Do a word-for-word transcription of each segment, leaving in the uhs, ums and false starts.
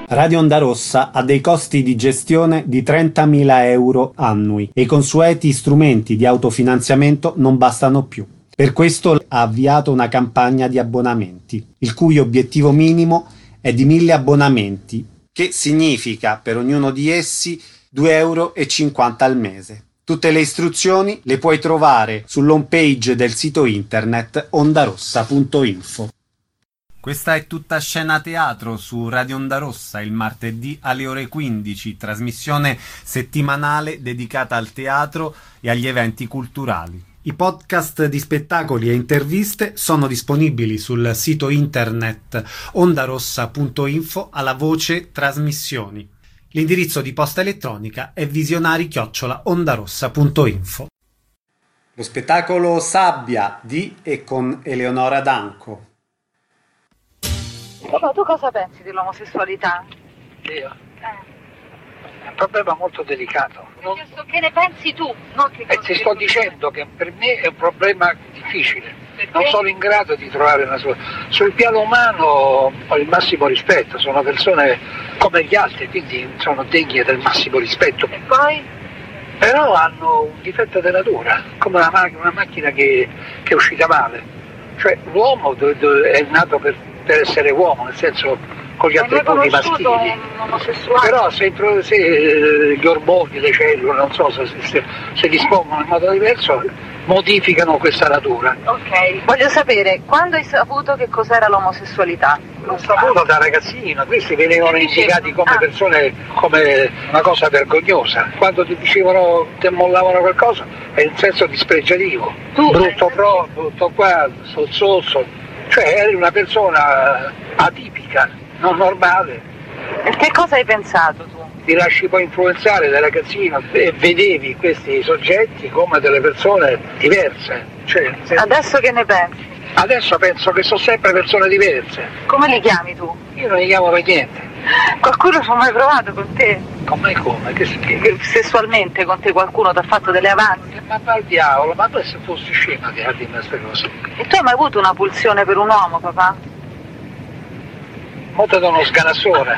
Radio Onda Rossa ha dei costi di gestione di trentamila euro annui e i consueti strumenti di autofinanziamento non bastano più. Per questo ha avviato una campagna di abbonamenti, il cui obiettivo minimo è di mille abbonamenti, che significa per ognuno di essi due euro e cinquanta al mese. Tutte le istruzioni le puoi trovare sull'home page del sito internet ondarossa punto info. Questa è Tutta Scena Teatro su Radio Onda Rossa il martedì alle ore quindici, trasmissione settimanale dedicata al teatro e agli eventi culturali. I podcast di spettacoli e interviste sono disponibili sul sito internet ondarossa punto info alla voce trasmissioni. L'indirizzo di posta elettronica è visionari chiocciola ondarossa punto info. Lo spettacolo Sabbia di e con Eleonora Danco. Ma tu cosa pensi dell'omosessualità? Io? Eh. È un problema molto delicato. Non... Che ne pensi tu? Non che E ti sto dicendo che per me è un problema difficile. Perché? Non sono in grado di trovare una soluzione. Sul piano umano ho il massimo rispetto, sono persone come gli altri, quindi sono degne del massimo rispetto. E poi? Però hanno un difetto di natura, come una, ma- una macchina che, che è uscita male. Cioè l'uomo do- do- è nato per, per essere uomo, nel senso con gli attributi maschili. Però se, se eh, gli ormoni, le cellule, non so se, se, se dispongono in modo diverso, modificano questa natura. Ok, voglio sapere, quando hai saputo che cos'era l'omosessualità? L'ho saputo da ragazzino, questi venivano indicati come ah. persone, come una cosa vergognosa. Quando ti dicevano, ti mollavano qualcosa, è in senso dispregiativo. Tu brutto pro, brutto qua, sozzoso. Cioè eri una persona atipica, non normale. E che cosa hai pensato tu? Ti lasci poi influenzare da ragazzino e vedevi questi soggetti come delle persone diverse. Cioè, se... Adesso che ne pensi? Adesso penso che sono sempre persone diverse. Come li chiami tu? Io non li chiamo per niente. Qualcuno ci ha mai provato con te? Con me come? Che, che... Sessualmente con te qualcuno ti ha fatto delle avanti? Ma al diavolo, ma tu se fossi scema di dirmi queste cose. E tu hai mai avuto una pulsione per un uomo, papà? Mo te do uno sganassone.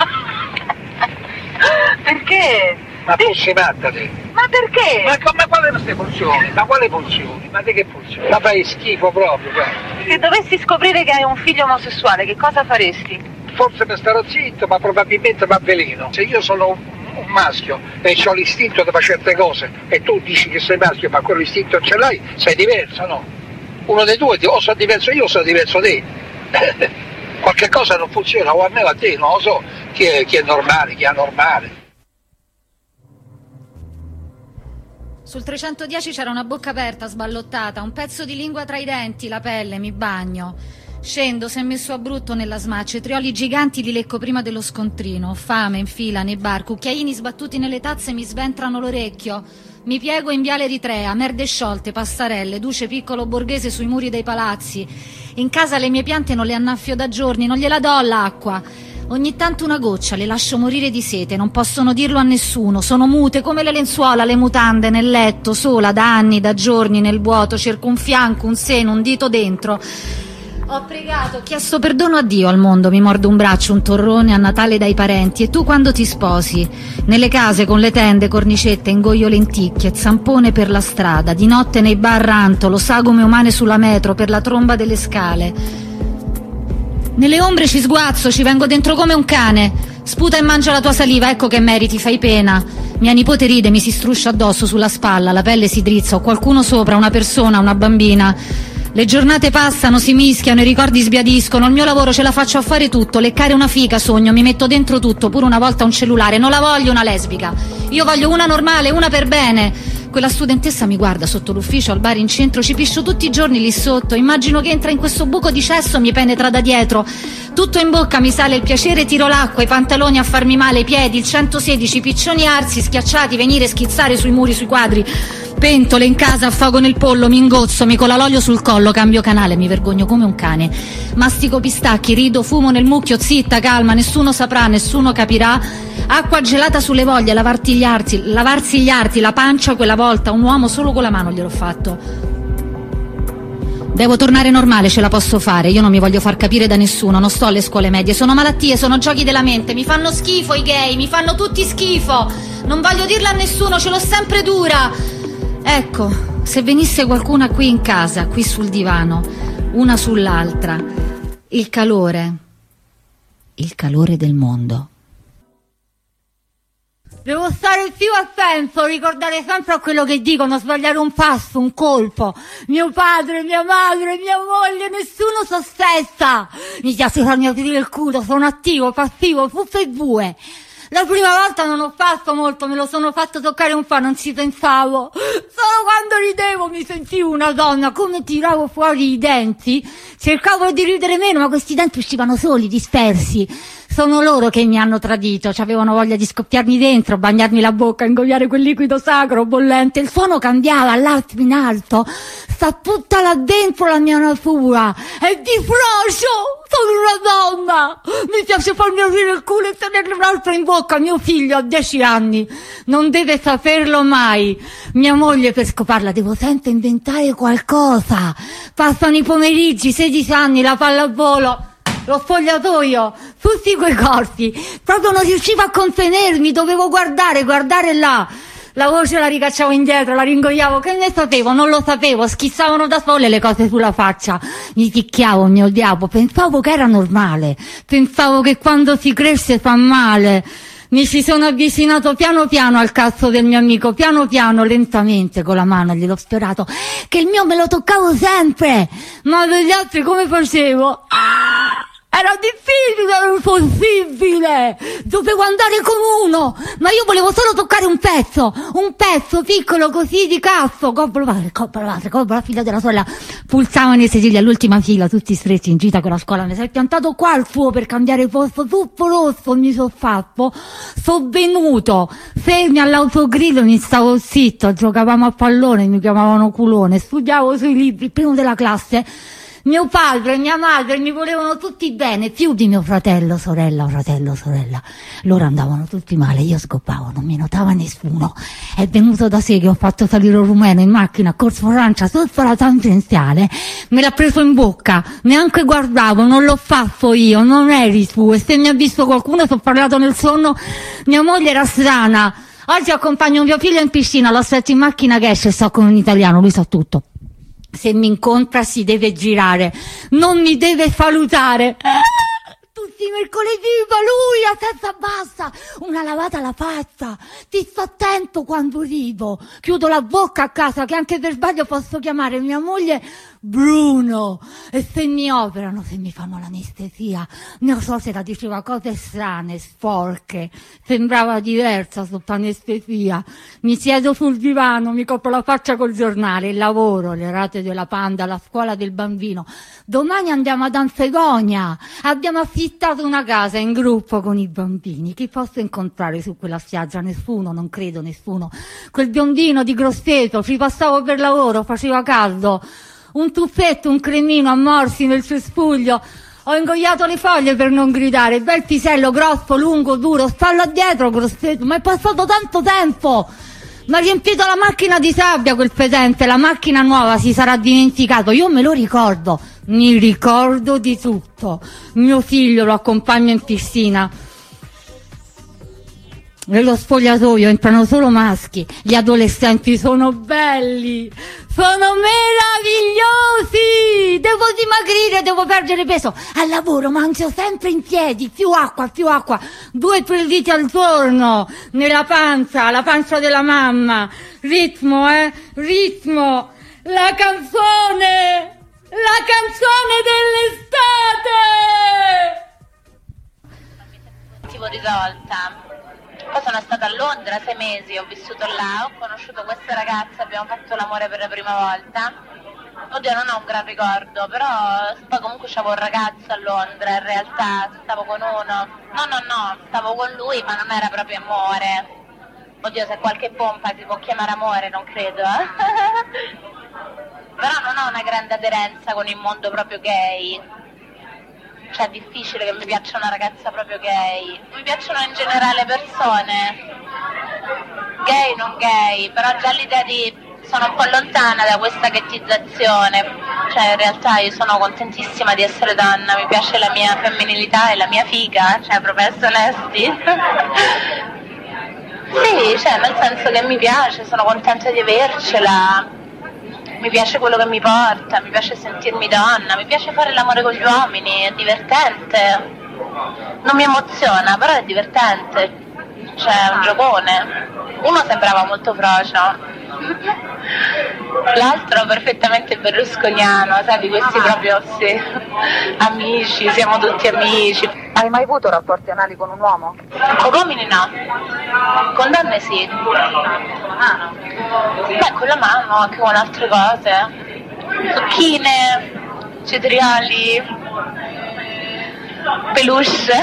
Perché? Ma fossi matta te. Ma perché? Ma come quale queste pulsioni? Ma quale pulsioni? Ma di che pulsioni? Ma fai schifo proprio, guarda. Se dovessi scoprire che hai un figlio omosessuale, che cosa faresti? Forse mi starò zitto, ma probabilmente mi avveleno. Se io sono un, un maschio e ho l'istinto di fare certe cose e tu dici che sei maschio ma quell'istinto ce l'hai, sei diverso, no? Uno dei due, o sono diverso io o sono diverso te. Qualche cosa non funziona, o a me o a te, non lo so chi è, chi è normale, chi è anormale. Sul trecentodieci c'era una bocca aperta, sballottata, un pezzo di lingua tra i denti, la pelle, mi bagno. Scendo, si è messo a brutto nella S M A, cetrioli giganti li lecco prima dello scontrino, fame in fila nei bar, cucchiaini sbattuti nelle tazze mi sventrano l'orecchio. Mi piego in viale Eritrea, merde sciolte, passerelle, duce piccolo borghese sui muri dei palazzi. In casa le mie piante non le annaffio da giorni, non gliela do l'acqua. Ogni tanto una goccia, le lascio morire di sete, non possono dirlo a nessuno, sono mute come le lenzuola, le mutande, nel letto, sola, da anni, da giorni, nel vuoto, cerco un fianco, un seno, un dito dentro. Ho pregato, ho chiesto perdono a Dio al mondo, mi mordo un braccio, un torrone a Natale dai parenti. E tu quando ti sposi? Nelle case con le tende, cornicette, ingoio lenticchie, zampone per la strada, di notte nei bar rantolo, sagome umane sulla metro, per la tromba delle scale. Nelle ombre ci sguazzo, ci vengo dentro come un cane. Sputa e mangia la tua saliva, ecco che meriti, fai pena. Mia nipote ride, mi si struscia addosso sulla spalla, la pelle si drizza, ho qualcuno sopra, una persona, una bambina. Le giornate passano, si mischiano, i ricordi sbiadiscono, il mio lavoro ce la faccio a fare tutto, leccare una fica sogno, mi metto dentro tutto, pure una volta un cellulare, non la voglio una lesbica, io voglio una normale, una per bene. Quella studentessa mi guarda sotto l'ufficio al bar in centro, ci piscio tutti i giorni lì sotto, immagino che entra in questo buco di cesso, mi penetra da dietro, tutto in bocca mi sale il piacere, tiro l'acqua, i pantaloni a farmi male, i piedi, il centosedici, piccioni arsi, schiacciati, venire, schizzare sui muri, sui quadri, pentole in casa, affogo nel pollo, mi ingozzo, mi cola l'olio sul collo, cambio canale, mi vergogno come un cane, mastico pistacchi, rido, fumo nel mucchio, zitta, calma, nessuno saprà, nessuno capirà, acqua gelata sulle voglie, lavarti gli arti, lavarsi gli arti, la pancia, quella volta un uomo solo con la mano gliel'ho fatto. Devo tornare normale, ce la posso fare. Io non mi voglio far capire da nessuno, non sto alle scuole medie. Sono malattie, sono giochi della mente. Mi fanno schifo i gay, mi fanno tutti schifo. Non voglio dirlo a nessuno, ce l'ho sempre dura. Ecco, se venisse qualcuna qui in casa, qui sul divano, una sull'altra, il calore, il calore del mondo. Devo stare più attento, ricordare sempre a quello che dicono, sbagliare un passo, un colpo. Mio padre, mia madre, mia moglie, nessuno sospetta. Mi piace farmi aprire il culo, sono attivo, passivo, tutte e due. La prima volta non ho fatto molto, me lo sono fatto toccare un po', non ci pensavo. Solo quando ridevo mi sentivo una donna, come tiravo fuori i denti. Cercavo di ridere meno, ma questi denti uscivano soli, dispersi. Sono loro che mi hanno tradito, avevano voglia di scoppiarmi dentro, bagnarmi la bocca, ingoiare quel liquido sacro, bollente. Il suono cambiava, all'alto in alto. Sta tutta là dentro la mia natura. È di frocio! Sono una donna! Mi piace farmi aprire il culo e tenere un altro in bocca. Mio figlio ha dieci anni, non deve saperlo mai. Mia moglie, per scoparla devo sempre inventare qualcosa. Passano i pomeriggi, sedici anni, la pallavolo, lo spogliatoio, tutti quei corsi. Proprio non riuscivo a contenermi, dovevo guardare, guardare là. La voce la ricacciavo indietro, la ringoiavo, che ne sapevo, non lo sapevo, schizzavano da sole le cose sulla faccia. Mi picchiavo, mi odiavo, pensavo che era normale, pensavo che quando si cresce fa male. Mi ci sono avvicinato piano piano al cazzo del mio amico, piano piano, lentamente, con la mano gliel'ho sfiorato, che il mio me lo toccavo sempre, ma degli altri come facevo? Ah! Era difficile, era impossibile, dovevo andare con uno, ma io volevo solo toccare un pezzo, un pezzo piccolo così di cazzo. Coppa padre, coppa padre, coppa la figlia della sorella, pulsavano i sedili all'ultima fila, tutti stretti in gita con la scuola. Mi sei piantato qua il suo per cambiare posto, tutto rosso mi sono fatto, sono venuto, fermi all'autogrill, mi stavo zitto, giocavamo a pallone, mi chiamavano culone, studiavo sui libri, primo della classe. Mio padre e mia madre mi volevano tutti bene, più di mio fratello, sorella, fratello, sorella. Loro andavano tutti male, io scoppavo, non mi notava nessuno. È venuto da sé che ho fatto salire un rumeno in macchina a Corso Francia sotto la tangenziale, me l'ha preso in bocca, neanche guardavo, non l'ho fatto io, non eri tu. E se mi ha visto qualcuno, ti ho parlato nel sonno, mia moglie era strana. Oggi accompagno mio figlio in piscina, lo aspetto in macchina che esce, so con un italiano, lui sa tutto. Se mi incontra si deve girare, non mi deve salutare. Tutti i mercoledì va lui a testa bassa, una lavata alla faccia. Ti sto attento quando rido, chiudo la bocca a casa che anche per sbaglio posso chiamare mia moglie Bruno. E se mi operano, se mi fanno l'anestesia, mia suocera diceva cose strane, sporche, sembrava diversa sotto anestesia. Mi siedo sul divano, mi copro la faccia col giornale, il lavoro, le rate della Panda, la scuola del bambino. Domani andiamo ad Anfegonia, abbiamo affittato una casa in gruppo con i bambini. Chi posso incontrare su quella spiaggia? Nessuno, non credo nessuno. Quel biondino di Grosseto, ci passavo per lavoro, faceva caldo. Un tuffetto, un cremino a morsi nel cespuglio. Ho ingoiato le foglie per non gridare. Bel pisello grosso, lungo, duro, spalla dietro, Grosseto. Ma è passato tanto tempo. Mi ha riempito la macchina di sabbia quel pedente. La macchina nuova si sarà dimenticato. Io me lo ricordo. Mi ricordo di tutto. Mio figlio lo accompagno in piscina. Nello spogliatoio entrano solo maschi. Gli adolescenti sono belli, sono meravigliosi. Devo dimagrire, devo perdere peso. Al lavoro mangio sempre in piedi, più acqua, più acqua, due o tre litri al giorno nella pancia, la pancia della mamma. Ritmo, eh, ritmo. La canzone, la canzone dell'estate. Motivo risolta. Poi sono stata a Londra sei mesi, ho vissuto là, ho conosciuto questa ragazza, abbiamo fatto l'amore per la prima volta. Oddio, non ho un gran ricordo, però poi comunque c'avevo un ragazzo a Londra, in realtà stavo con uno. No, no, no, stavo con lui, ma non era proprio amore. Oddio, se qualche pompa si può chiamare amore, non credo. Eh? Però non ho una grande aderenza con il mondo proprio gay. Cioè è difficile che mi piaccia una ragazza proprio gay. Mi piacciono in generale persone, gay non gay, però già l'idea di sono un po' lontana da questa ghettizzazione, cioè in realtà io sono contentissima di essere donna, mi piace la mia femminilità e la mia figa, cioè proprio essere onesti. Sì, cioè nel senso che mi piace, sono contenta di avercela, mi piace quello che mi porta, mi piace sentirmi donna, mi piace fare l'amore con gli uomini, è divertente, non mi emoziona, però è divertente, cioè è un giocone. Uno sembrava molto frocio, l'altro perfettamente berlusconiano, sai, di questi proprio sì, amici, siamo tutti amici. Hai mai avuto rapporti anali con un uomo? Con uomini no, con donne sì. Ah. Beh, con la mano, anche con altre cose, zucchine, cetrioli, peluche.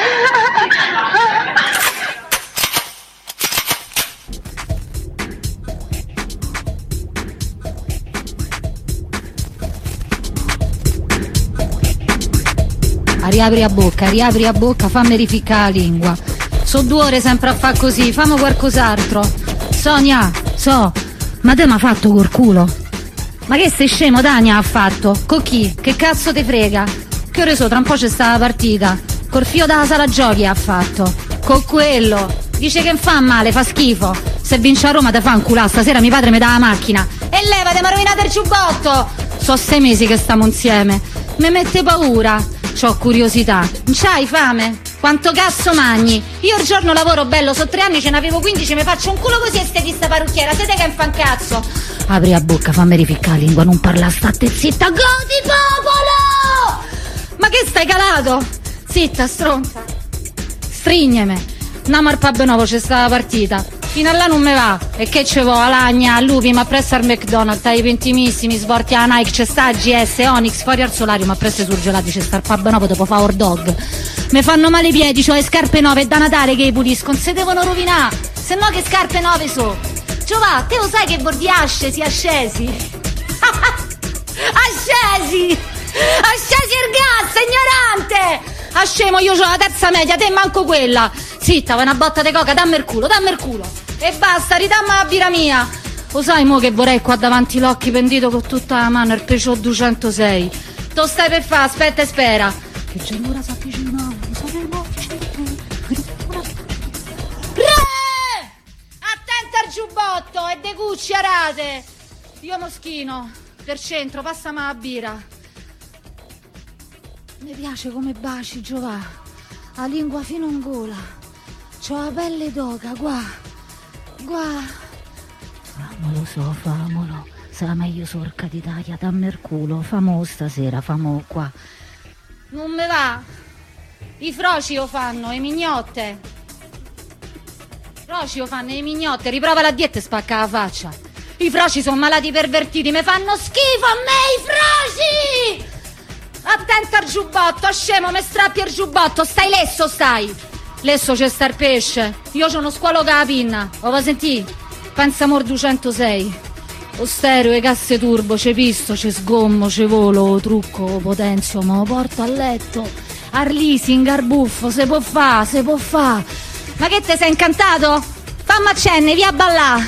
A riapri a bocca, riapri a bocca, fammi rificcare la lingua. So due ore sempre a far così, fammi qualcos'altro. Sonia, so, ma te m'ha fatto col culo? Ma che sei scemo, Dania ha fatto? Con chi? Che cazzo te frega? Che ore so, tra un po' c'è sta la partita. Col fio dalla sala giochi ha fatto. Con quello. Dice che fa male, fa schifo. Se vince a Roma te fa un culà, stasera mio padre mi dà la macchina. E levate, mi ha rovinato il giubbotto. So sei mesi che stiamo insieme. Mi mette paura. C'ho curiosità. Non c'hai fame? Quanto cazzo mangi? Io il giorno lavoro bello, so tre anni, ce n'avevo quindici, mi faccio un culo così estetista parrucchiera, siete che fa un cazzo? Apri la bocca, fammi rificcare la lingua, non parla, state zitta, godi popolo! Ma che stai calato? Zitta, stronza. Strigneme. Andiamo al pub nuovo, c'è sta la partita. Fino a là non me va. E che ce vo? Alagna, lupi, ma presso al McDonald's, tai pentimissimi, svorti a Nike, c'è sta G S, Onyx, fuori al solarium, ma presso i surgelati, c'è sta il pub nuovo, dopo fa hot dog. Mi fanno male i piedi, c'ho le scarpe nuove, è da Natale che li pulisco, se devono rovinare, se no che scarpe nuove so. Giova, te lo sai che bordi ascesi, ascesi? Ascesi! Ascesi il gas, ignorante! A scemo, io c'ho la terza media, te manco quella. Zitta, vai una botta di coca, dammi il culo, dammi il culo. E basta, ridammi la birra mia. Lo sai mo che vorrei qua davanti l'occhio pendito con tutta la mano, il Peugeot duecentosei. Tu stai per fa, aspetta e spera. Che giornora si avvicina, lo sapevo. Re! Attenta al giubbotto e de cucci arate. Io moschino, per centro, passami la birra. Mi piace come baci, Giova. La lingua fino in gola. C'ho la pelle d'oca, qua. Qua. Famolo so, famolo. Sarà meglio sorca d'Italia, dammi il culo. Famo stasera, famo qua. Non me va. I froci lo fanno, e mignotte. I froci lo fanno, e mignotte. Riprova la dieta e spacca la faccia. I froci sono malati pervertiti, mi fanno schifo a me i froci! Attenta al giubbotto, scemo, mi strappi il giubbotto, stai lesso, stai. Lesso c'è sta il pesce. Io c'ho uno squalo con la pinna. Lo va sentì? Pensa Mor duecentosei. Lo stereo, le casse turbo, c'è pisto, c'è sgommo, c'è volo, trucco, potenzio, ma lo porto a letto. Al leasing, al buffo, se può fa, se può fa. Ma che te sei incantato? Fammi accenne, via a ballà.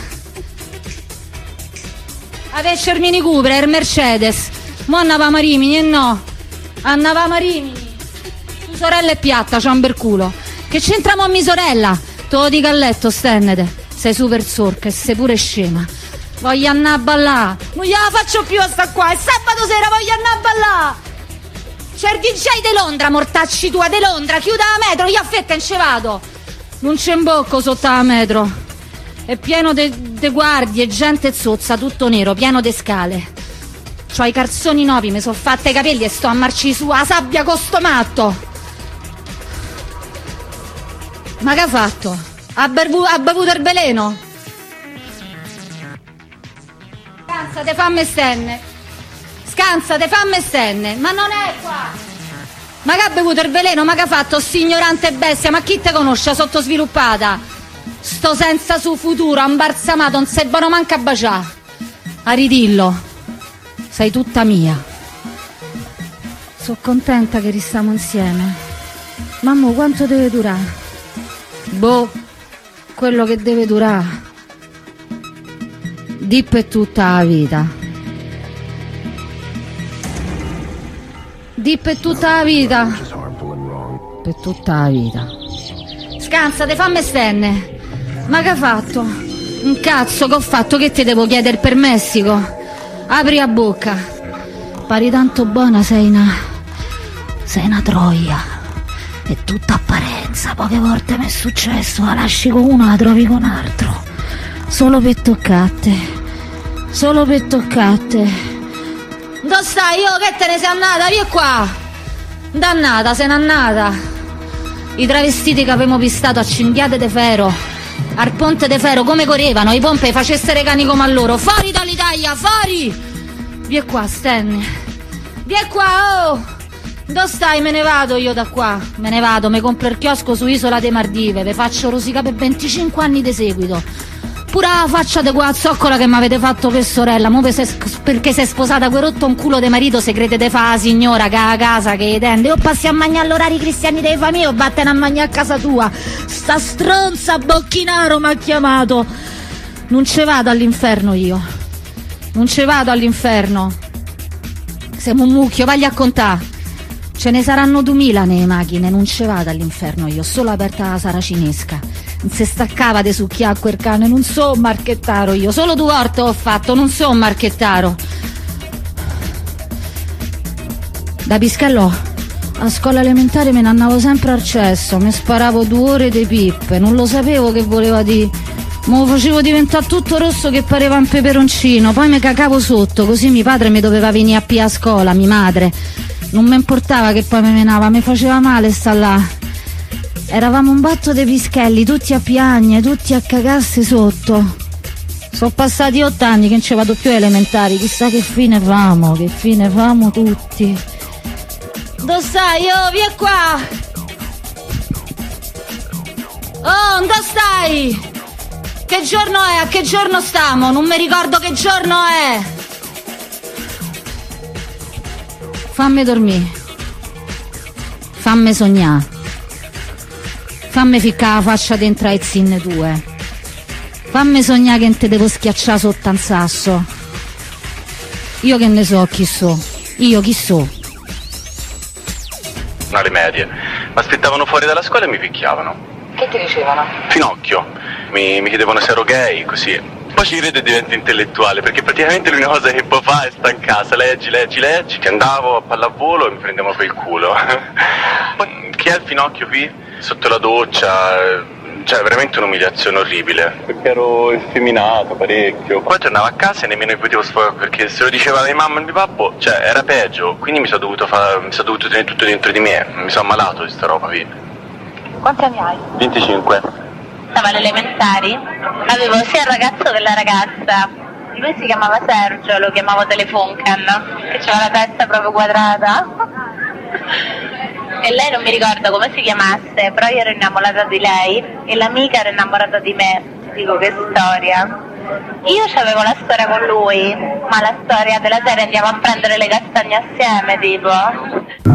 Avesce il Mini Cooper, il Mercedes. Mo annavamo a Rimini e no. Annavamo a Rimini. Tu sorella è piatta, c'ha un bel culo. Che c'entriamo a mia sorella? Te lo dico a letto, stennete. Sei super sorca e sei pure scema. Voglio andare a ballà. Non gliela faccio più a sta qua. È sabato sera, voglio andare a ballà. C'è il D J di Londra, mortacci tua, di Londra. Chiuda la metro, gli affetta e ce vado. Non c'è imbocco sotto la metro. È pieno di guardie, gente zozza, tutto nero, pieno di scale. C'ho i calzoni nuovi, mi sono fatta i capelli e sto a marci su a sabbia con sto matto. Ma che ha fatto? Ha, bevu- ha bevuto il veleno? Scansate, fammi stenne. Scansate, fammi stenne. Ma non è qua. Ma che ha bevuto il veleno? Ma che ha fatto? Sti ignorante bestia, ma chi te conosce sottosviluppata? Sto senza su futuro, imbalsamato, non sei buono manca a bacià. A ridillo. Sei tutta mia. Sono contenta che ristiamo insieme. Mamma, quanto deve durare? Boh, quello che deve durare. Di per tutta la vita. Di per tutta la vita. Per tutta la vita. Scansate, fammi stenne. Ma che ha fatto? Un cazzo che ho fatto, che ti devo chiedere per Messico? Apri la bocca. Pari tanto buona, sei una... sei una troia. È tutta apparenza, poche volte mi è successo, la lasci con uno, la trovi con altro. Solo per toccate. Solo per toccate. Dove stai? Io che te ne sei andata? Via qua! Dannata, se n'è andata. I travestiti che avevamo pistato a cinghiate de ferro, al ponte de ferro, come correvano, i Pompei facessero i cani come a loro. Fuori dall'Italia, fuori! Via qua, Stan. Via qua, oh! Dove stai? Me ne vado io da qua. Me ne vado, mi compro il chiosco su Isola dei Maldive, vi faccio rosicare per venticinque anni di seguito. Pure la faccia di quella zoccola che mi avete fatto per sorella, mo perché sei sposata quel rotto un culo de marito, se credete fa la signora che a casa che tende, o passi a mangiare all'orari cristiani dei famiglie o vattene a mangiare a casa tua. Sta stronza Bocchinaro mi ha chiamato. Non ce vado all'inferno io, non ce vado all'inferno. Siamo un mucchio, vagli a contare. Ce ne saranno duemila nelle macchine, non ce vado all'inferno io, solo aperta la saracinesca. Non si staccava de succhià quel cane, non so marchettaro io, solo due volte ho fatto, non so marchettaro. Da Piscallò a scuola elementare me ne andavo sempre al cesso, mi sparavo due ore di pippe, non lo sapevo che voleva dire. Me lo facevo diventare tutto rosso che pareva un peperoncino, poi mi cacavo sotto, così mio padre mi doveva venire a pia a scuola, mia madre. Non mi importava che poi mi menava, mi faceva male sta là. Eravamo un batto dei pischelli, tutti a piagne, tutti a cagarsi sotto. Sono passati otto anni che non ci vado più elementari, chissà che fine famo, che fine famo tutti. Dove stai? Oh, via qua! Oh, dove stai? Che giorno è? A che giorno stiamo? Non mi ricordo che giorno è! Fammi dormire. Fammi sognare. Fammi ficcare la faccia dentro ai zinne tue. Fammi sognare che non te devo schiacciare sotto un sasso. Io che ne so chi so. Io chi so. Alle medie. Mi aspettavano fuori dalla scuola e mi picchiavano. Che ti dicevano? Finocchio. Mi, mi chiedevano se ero gay, così. Poi ci ride e diventa intellettuale, perché praticamente l'unica cosa che può fare è sta in casa, leggi, leggi, leggi, che andavo a pallavolo e mi prendevano per il culo. Poi, chi è il Finocchio qui? Sotto la doccia, cioè veramente un'umiliazione orribile. Perché ero effeminato parecchio. Poi tornavo a casa e nemmeno mi potevo sfogare, perché se lo diceva mia mamma e mio papà, cioè era peggio, quindi mi sono dovuto fare, mi sono dovuto tenere tutto dentro di me, mi sono ammalato di sta roba qui. Quanti anni hai? venticinque. Stavo alle elementari, avevo sia il ragazzo che la ragazza. Lui si chiamava Sergio, lo chiamavo Telefunken, che aveva la testa proprio quadrata. E lei non mi ricordo come si chiamasse, però io ero innamorata di lei e l'amica era innamorata di me. Dico, che storia. Io c'avevo la storia con lui, ma la storia della serie andiamo a prendere le castagne assieme, tipo.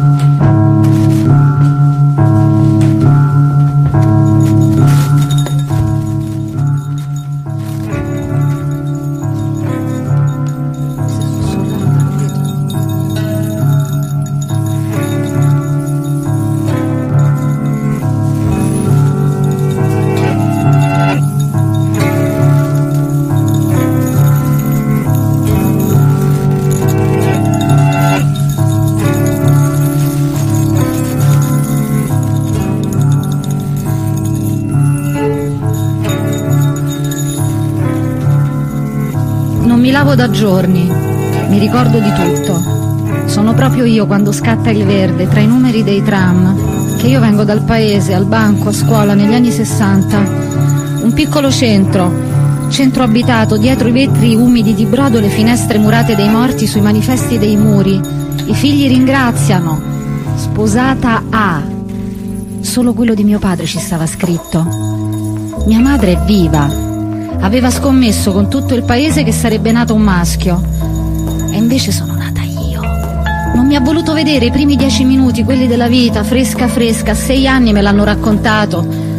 Da giorni, mi ricordo di tutto. Sono proprio io quando scatta il verde tra i numeri dei tram, che io vengo dal paese, al banco, a scuola negli anni sessanta. Un piccolo centro, centro abitato, dietro i vetri umidi di brodo, le finestre murate dei morti sui manifesti dei muri. I figli ringraziano. Sposata a. Solo quello di mio padre ci stava scritto. Mia madre è viva. Aveva scommesso con tutto il paese che sarebbe nato un maschio. E invece sono nata io. Non mi ha voluto vedere i primi dieci minuti, quelli della vita, fresca fresca. A sei anni me l'hanno raccontato.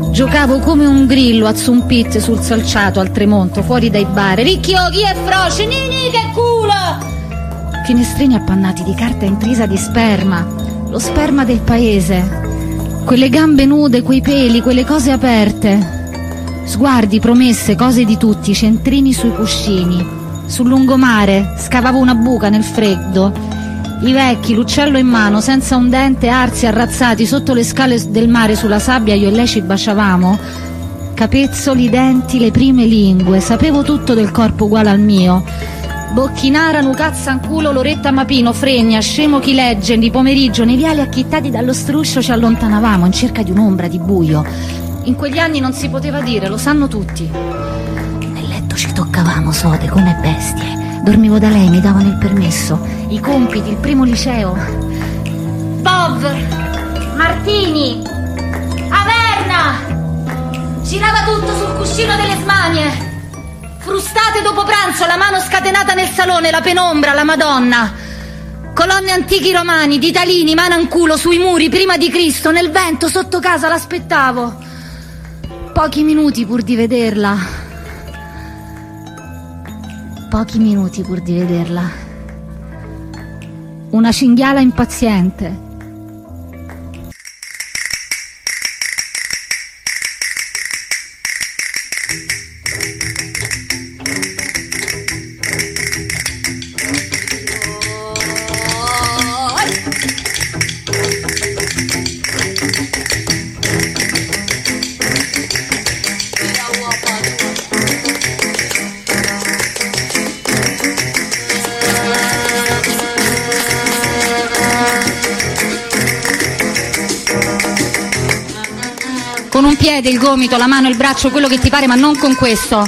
Giocavo come un grillo a Zumpit sul Salciato al Tremonto, fuori dai bar. Ricchio, chi è froce? Nini, che culo! Finestrini appannati di carta intrisa di sperma, lo sperma del paese. Quelle gambe nude, quei peli, quelle cose aperte. Sguardi, promesse, cose di tutti, centrini sui cuscini. Sul lungomare scavavo una buca nel freddo. I vecchi, l'uccello in mano, senza un dente, arsi, arrazzati sotto le scale del mare sulla sabbia, io e lei ci baciavamo. Capezzoli, denti, le prime lingue, sapevo tutto del corpo uguale al mio. Bocchinara, nucazzanculo, Loretta Mapino, Fregna, scemo chi legge, di pomeriggio nei viali acchittati dallo struscio ci allontanavamo in cerca di un'ombra di buio. In quegli anni non si poteva dire, lo sanno tutti. Nel letto ci toccavamo sode come bestie. Dormivo da lei, mi davano il permesso, i compiti, il primo liceo. Bov, Martini, Averna, girava tutto sul cuscino delle smanie. Frustate dopo pranzo, la mano scatenata nel salone, la penombra, la Madonna. Colonne antichi romani, ditalini, mananculo sui muri, prima di Cristo, nel vento, sotto casa, l'aspettavo. Pochi minuti pur di vederla. Pochi minuti pur di vederla. Una cinghiala impaziente. Con un piede, il gomito, la mano, il braccio, quello che ti pare, ma non con questo.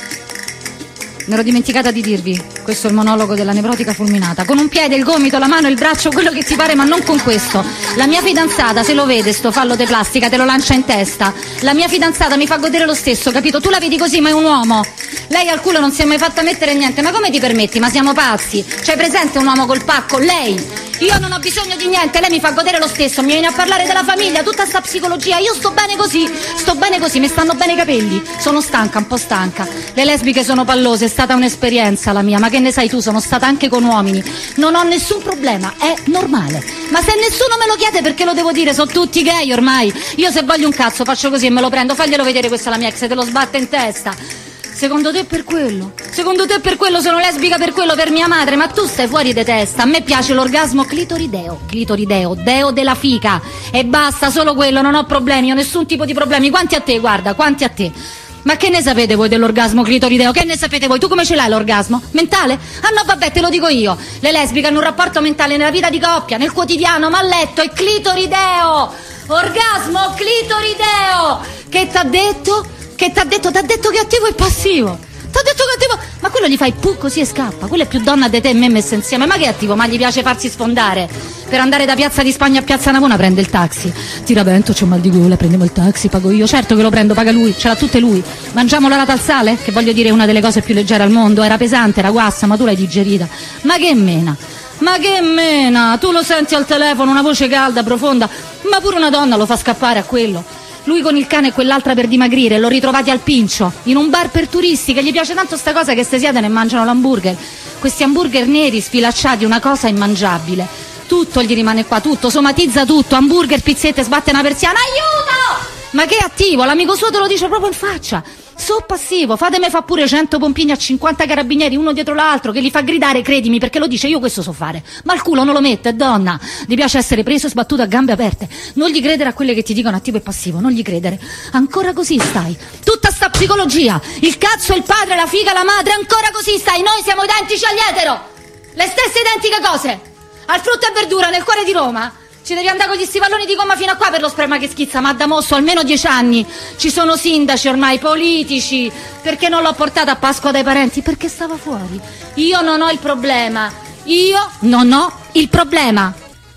Mi ero dimenticata di dirvi, questo è il monologo della nevrotica fulminata. Con un piede, il gomito, la mano, il braccio, quello che ti pare, ma non con questo. La mia fidanzata, se lo vede sto fallo di plastica, te lo lancia in testa. La mia fidanzata mi fa godere lo stesso, capito? Tu la vedi così, ma è un uomo. Lei al culo non si è mai fatta mettere niente, ma come ti permetti? Ma siamo pazzi. C'hai presente un uomo col pacco? Lei. Io non ho bisogno di niente, lei mi fa godere lo stesso, mi viene a parlare della famiglia, tutta sta psicologia, io sto bene così, sto bene così, mi stanno bene i capelli, sono stanca, un po' stanca, le lesbiche sono pallose, è stata un'esperienza la mia, ma che ne sai tu, sono stata anche con uomini, non ho nessun problema, è normale, ma se nessuno me lo chiede perché lo devo dire, sono tutti gay ormai, io se voglio un cazzo faccio così e me lo prendo, faglielo vedere, questa è la mia ex, te lo sbatte in testa. Secondo te per quello? Secondo te per quello sono lesbica, per quello, per mia madre? Ma tu stai fuori di testa. A me piace l'orgasmo clitorideo. Clitorideo, deo della fica. E basta, solo quello, non ho problemi, ho nessun tipo di problemi. Quanti a te, guarda, quanti a te? Ma che ne sapete voi dell'orgasmo clitorideo? Che ne sapete voi? Tu come ce l'hai l'orgasmo? Mentale? Ah no, vabbè, te lo dico io. Le lesbiche hanno un rapporto mentale nella vita di coppia, nel quotidiano, ma a letto è clitorideo. Orgasmo clitorideo. Che t'ha detto? Che t'ha detto? T'ha detto che è attivo e passivo. T'ha detto che è attivo. Ma quello gli fai pu così e scappa. Quello è più donna di te e me messe insieme. Ma che è attivo? Ma gli piace farsi sfondare. Per andare da Piazza di Spagna a Piazza Navona prende il taxi. Tiravento, c'ho mal di gola, prendiamo il taxi, pago io. Certo che lo prendo, paga lui, ce l'ha tutte lui. Mangiamo l'orata al sale? Che voglio dire è una delle cose più leggere al mondo. Era pesante, era guassa, ma tu l'hai digerita. Ma che mena? Ma che mena? Tu lo senti al telefono, una voce calda, profonda. Ma pure una donna lo fa scappare a quello. Lui con il cane e quell'altra per dimagrire, l'ho ritrovati al Pincio, in un bar per turisti, che gli piace tanto sta cosa che ste siedono e mangiano l'hamburger. Questi hamburger neri sfilacciati, una cosa immangiabile. Tutto gli rimane qua, tutto, somatizza tutto, hamburger, pizzette, sbatte una persiana, aiuto! Ma che attivo, l'amico suo te lo dice proprio in faccia. So passivo, fatemi fa pure cento pompini a cinquanta carabinieri uno dietro l'altro che li fa gridare, credimi, perché lo dice, io questo so fare. Ma il culo non lo mette, donna. Gli piace essere preso e sbattuto a gambe aperte. Non gli credere a quelle che ti dicono attivo e passivo, non gli credere. Ancora così stai. Tutta sta psicologia. Il cazzo, il padre, la figa, la madre, ancora così stai. Noi siamo identici agli etero. Le stesse identiche cose. Al frutta e verdura nel cuore di Roma. Ci devi andare con gli stivalloni di gomma fino a qua per lo sperma che schizza, ma da mosso almeno dieci anni. Ci sono sindaci ormai, politici. Perché non l'ho portata a Pasqua dai parenti? Perché stava fuori. Io non ho il problema. Io non ho il problema.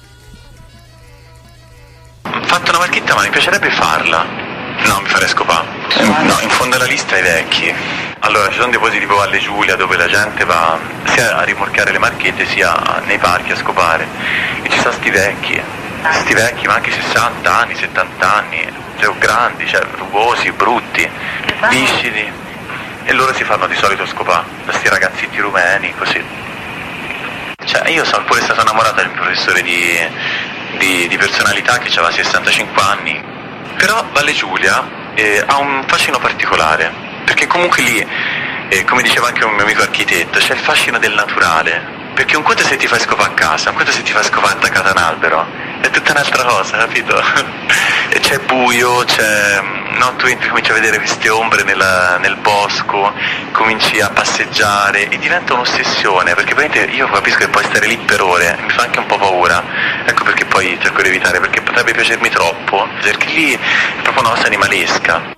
Ho fatto una marchetta, ma mi piacerebbe farla. No, mi farei scopare. No, in fondo alla lista i vecchi. Allora, ci sono dei posti tipo Valle Giulia dove la gente va sia a rimorchiare le marchette sia nei parchi a scopare. E ci sono sti vecchi. sti vecchi, ma anche sessanta anni, settanta anni, cioè grandi, cioè rugosi, brutti, viscidi, e loro si fanno di solito scopare da sti ragazzetti rumeni, così. Cioè io sono pure stato innamorato del mio professore di, di, di personalità che aveva sessantacinque anni, però Valle Giulia eh, ha un fascino particolare, perché comunque lì, eh, come diceva anche un mio amico architetto, c'è il fascino del naturale. Perché un conto se ti fai scopare a casa, un conto se ti fai scopare attaccato a un albero, è tutta un'altra cosa, capito? E c'è buio, c'è... no, tu entri, cominci a vedere queste ombre nella, nel bosco, cominci a passeggiare e diventa un'ossessione, perché veramente io capisco che puoi stare lì per ore, mi fa anche un po' paura, ecco perché poi cerco di evitare, perché potrebbe piacermi troppo, perché lì è proprio una cosa animalesca.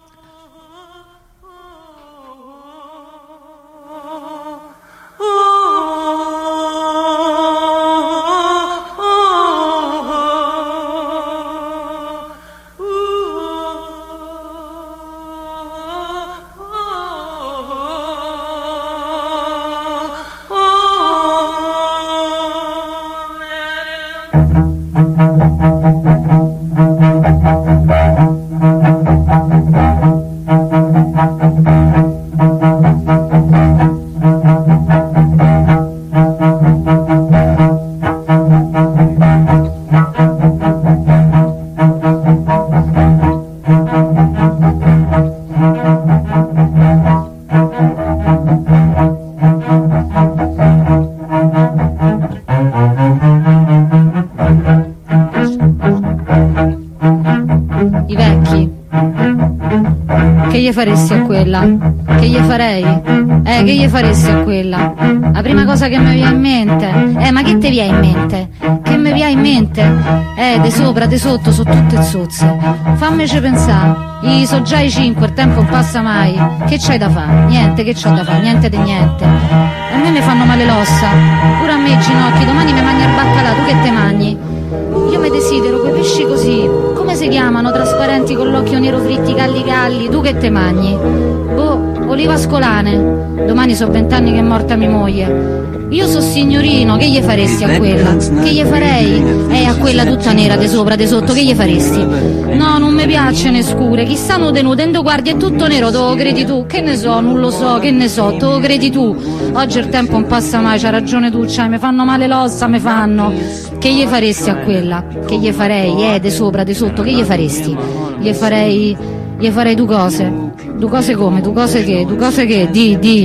Faresti a quella? Che gli farei? Eh, che gli faresti a quella? La prima cosa che mi viene in mente. Eh, ma che te viene in mente? Che mi viene in mente? Eh, de sopra, de sotto, sono tutte zozze. Fammeci pensare. I so già i cinque, il tempo non passa mai. Che c'hai da fare? Niente, che c'ho da fare? Niente di niente. A me mi fanno male l'ossa. Pure a me i ginocchi, domani mi mangi il baccalà, tu che te mangi? Io mi desidero quei pesci così, come si chiamano, trasparenti con l'occhio nero fritti, galli galli, tu che te mangi? Boh, oliva ascolane, domani so vent'anni che è morta mia moglie. Io so signorino, che gli faresti a quella? Che gli farei? Eh, a quella tutta nera, de sopra, de sotto, che gli faresti? No, non mi piacciono scure, chissà nude nude, endo guardi è tutto nero, te lo credi tu? Che ne so, non lo so, che ne so, te lo credi tu? Oggi il tempo non passa mai, c'ha ragione tu, cioè, mi fanno male l'ossa, mi fanno. Che gli faresti a quella? Che gli farei? Eh, de sopra, de sotto, che gli faresti? Gli farei... gli farei due cose. Due cose come? Due cose che? Due cose che? Di, di...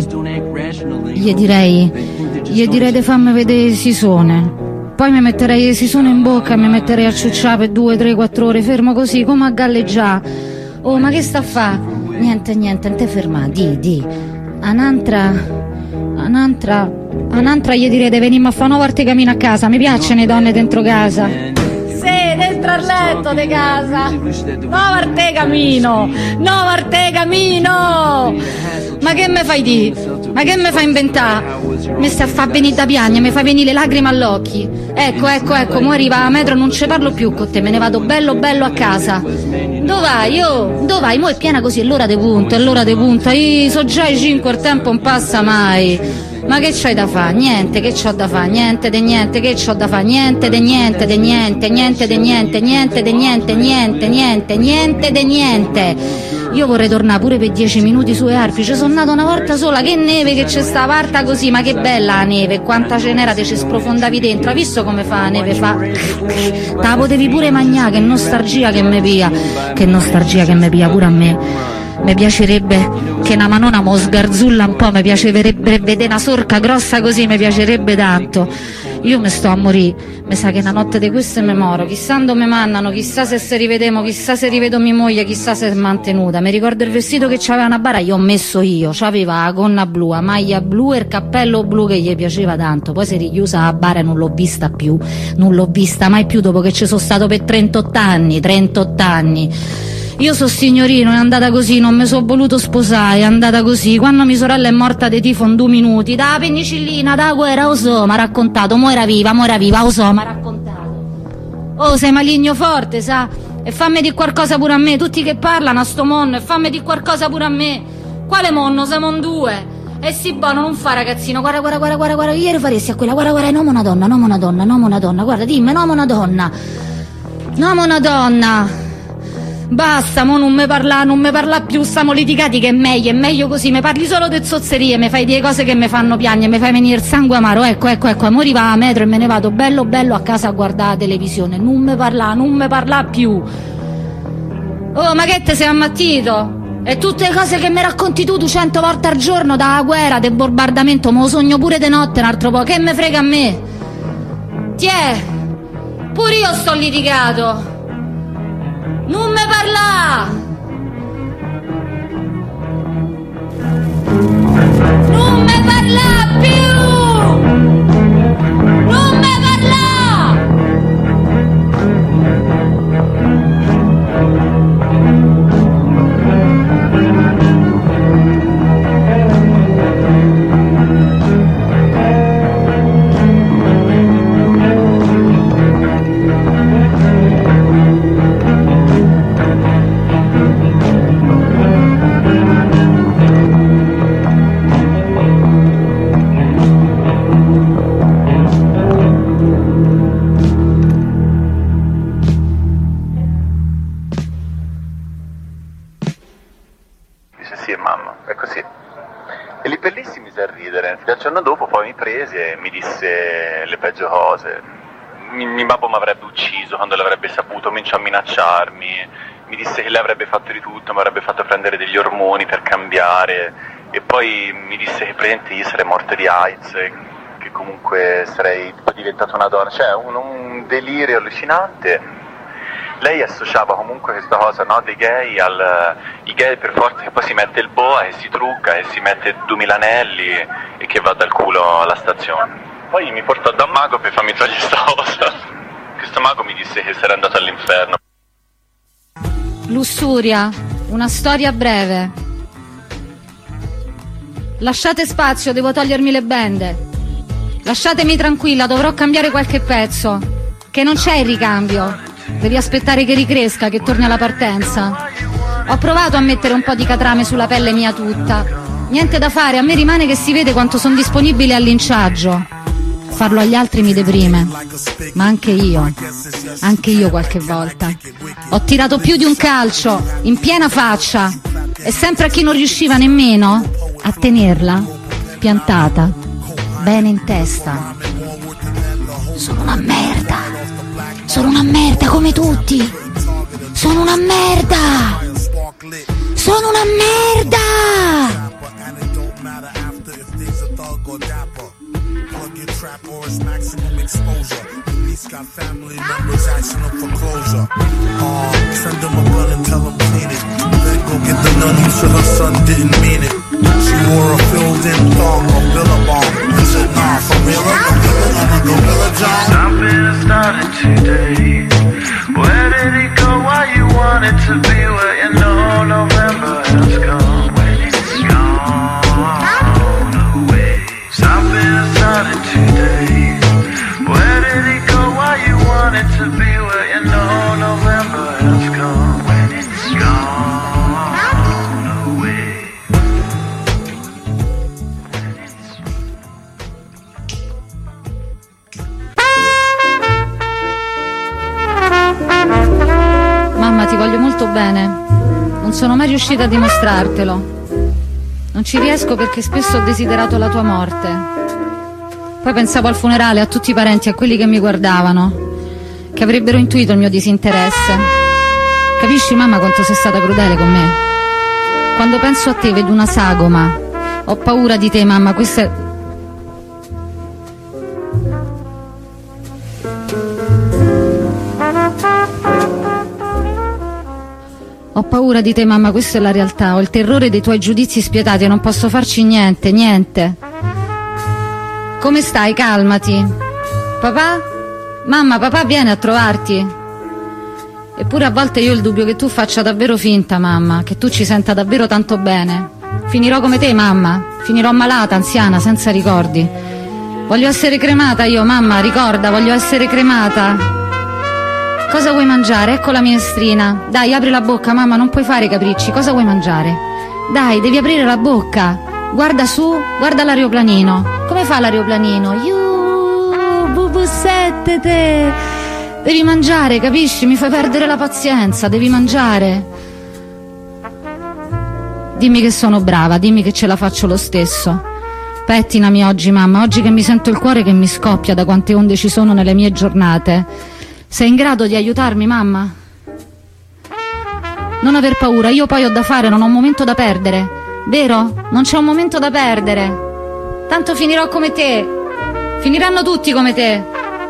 Gli direi... Gli direi di farmi vedere Sisone. Poi mi metterei Sisone in bocca e mi metterei a ciucciare per due, tre, quattro ore fermo così, come a galleggiare. Oh, ma che sta a fa? Niente, niente, non te ferma, di, di. Un'altra... Un'altra... Un'altra gli direi di venire a fare una volta cammino a casa. Mi piacciono le donne dentro casa. Sì, dentro al letto di casa. No, parte camino. No, parte camino. Ma che me fai di? Ma che me fai inventare? Mi sta a far venire da piagna, mi fai venire le lacrime all'occhi. Ecco, ecco, ecco, mo arriva la metro, non ci parlo più con te, me ne vado bello bello a casa. Dove vai? Io? Dove vai? Mo è piena così, è l'ora di punta, è l'ora di punta. Io so già i cinque, il tempo non passa mai. Ma che c'hai da fare? Niente, che c'ho da fare? Niente de niente, che c'ho da fare? Niente de niente, de niente, niente de niente, niente de niente, niente, niente, niente de niente. Io vorrei tornare pure per dieci minuti su Arpi, ci sono nata una volta sola, che neve che c'è sta parta così, ma che bella la neve, quanta ce n'era, te ci sprofondavi dentro, hai visto come fa la neve? Fa... Te la potevi pure mangiare, che nostalgia che mi pia, che nostalgia che mi pia pure a me. Mi piacerebbe che una manona mo sgarzulla un po', mi piacerebbe vedere una sorca grossa così, mi piacerebbe tanto. Io mi sto a morire, mi sa che una notte di queste mi moro, chissà dove mi mandano, chissà se si rivedemo, chissà se rivedo mia moglie, chissà se è mantenuta. Mi ricordo il vestito che c'aveva una bara, io ho messo io, c'aveva la gonna blu, la maglia blu e il cappello blu che gli piaceva tanto, poi si è richiusa la bara e non l'ho vista più, non l'ho vista mai più dopo che ci sono stato per trentotto anni, trentotto anni. Io so signorino, è andata così, non mi sono voluto sposare, è andata così. Quando mia sorella è morta di tifo in due minuti, da penicillina, da guerra, lo so, mi ha raccontato, mo era viva, mo era viva, lo so, mi ha raccontato. Oh, sei maligno forte, sa? E fammi di qualcosa pure a me, tutti che parlano a sto monno, e fammi di qualcosa pure a me. Quale monno? Siamo in due. E sì, buono, non fa ragazzino, guarda, guarda, guarda, guarda, guarda, ieri faresti a quella, guarda, guarda, nomo una donna, nomo una donna, nomo una donna, guarda, dimmi, nomo una donna. No, ma una donna. Basta, mo non me parla, non me parla più, stiamo litigati che è meglio, è meglio così, mi parli solo di zozzerie, mi fai delle cose che mi fanno piangere, mi fai venire il sangue amaro, ecco, ecco, ecco, mo arriva a metro e me ne vado bello bello a casa a guardare la televisione, non me parla, non me parla più. Oh, ma che te sei ammattito? E tutte le cose che mi racconti tu duecento volte al giorno, dalla guerra, del bombardamento, me lo sogno pure di notte un altro po', che me frega a me? Tiè, pure io sto litigato. Non me parla! Non me parla più! Non me parla! Il giorno dopo poi mi prese e mi disse le peggio cose. Mio babbo mi avrebbe ucciso quando l'avrebbe saputo, cominciò a minacciarmi, mi disse che lei avrebbe fatto di tutto, mi avrebbe fatto prendere degli ormoni per cambiare, e poi mi disse che praticamente io sarei morta di AIDS, che comunque sarei diventata una donna, cioè un, un delirio allucinante. Lei associava comunque questa cosa, no, dei gay al i gay per forza che poi si mette il boa, che si trucca, e si mette duemila anelli e che va dal culo alla stazione. Poi mi portò da un mago per farmi togliere sta cosa. Questo mago mi disse che sarei andato all'inferno. Lussuria, una storia breve. Lasciate spazio, devo togliermi le bende. Lasciatemi tranquilla, dovrò cambiare qualche pezzo. Che non c'è il ricambio. Devi aspettare che ricresca, che torni alla partenza. Ho provato a mettere un po' di catrame sulla pelle mia tutta. Niente da fare, a me rimane che si vede quanto sono disponibile al linciaggio. Farlo agli altri mi deprime. Ma anche io, anche io qualche volta. Ho tirato più di un calcio, in piena faccia. E sempre a chi non riusciva nemmeno a tenerla piantata, bene in testa. Sono una merda. Sono una merda come tutti. Sono una merda. Sono una merda. Something started today. Where did it go? Why you want it to be? Where you know November has come. When it's gone away. Something started today. Where did it go? Why you want it to be? Where you know November has come. When it's gone away. Mamma, ti voglio molto bene. Non sono mai riuscita a dimostrartelo. Non ci riesco perché spesso ho desiderato la tua morte. Poi pensavo al funerale, a tutti i parenti, a quelli che mi guardavano, che avrebbero intuito il mio disinteresse. Capisci, mamma, quanto sei stata crudele con me? Quando penso a te vedo una sagoma. Ho paura di te, mamma, questa è... Ho paura di te, mamma, questa è la realtà. Ho il terrore dei tuoi giudizi spietati e non posso farci niente, niente. Come stai? Calmati. Papà? Mamma, papà viene a trovarti. Eppure a volte io ho il dubbio che tu faccia davvero finta, mamma, che tu ci senta davvero tanto bene. Finirò come te, mamma. Finirò malata, anziana, senza ricordi. Voglio essere cremata io, mamma, ricorda, voglio essere cremata. Cosa vuoi mangiare? Ecco la minestrina. Dai, apri la bocca, mamma, non puoi fare capricci. Cosa vuoi mangiare? Dai, devi aprire la bocca. Guarda su, guarda l'aeroplanino. Come fa l'aeroplanino? Iuuu, bubussette te. Devi mangiare, capisci? Mi fai perdere la pazienza, devi mangiare. Dimmi che sono brava, dimmi che ce la faccio lo stesso. Pettinami oggi, mamma, oggi che mi sento il cuore che mi scoppia da quante onde ci sono nelle mie giornate. Sei in grado di aiutarmi, mamma? Non aver paura, io poi ho da fare, non ho un momento da perdere. Vero? Non c'è un momento da perdere. Tanto finirò come te. Finiranno tutti come te.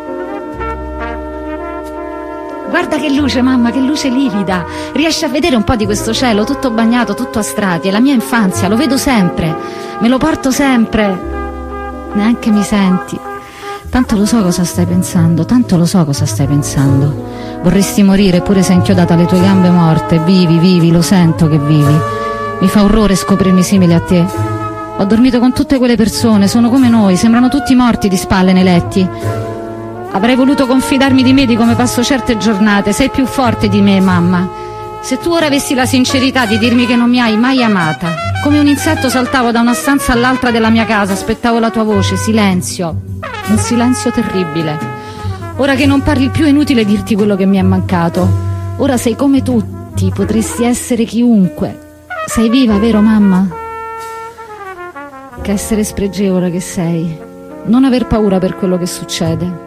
Guarda che luce, mamma, che luce livida. Riesci a vedere un po' di questo cielo tutto bagnato, tutto a strati? È la mia infanzia, lo vedo sempre. Me lo porto sempre. Neanche mi senti. Tanto lo so cosa stai pensando, tanto lo so cosa stai pensando. Vorresti morire eppure sei inchiodata alle tue gambe morte. Vivi, vivi, lo sento che vivi. Mi fa orrore scoprirmi simile a te. Ho dormito con tutte quelle persone, sono come noi, sembrano tutti morti di spalle nei letti. Avrei voluto confidarmi di me, di come passo certe giornate. Sei più forte di me, mamma. Se tu ora avessi la sincerità di dirmi che non mi hai mai amata. Come un insetto saltavo da una stanza all'altra della mia casa, aspettavo la tua voce, silenzio. Un silenzio terribile. Ora che non parli più è inutile dirti quello che mi è mancato. Ora sei come tutti, potresti essere chiunque. Sei viva, vero mamma? Che essere spregevole che sei. Non aver paura per quello che succede.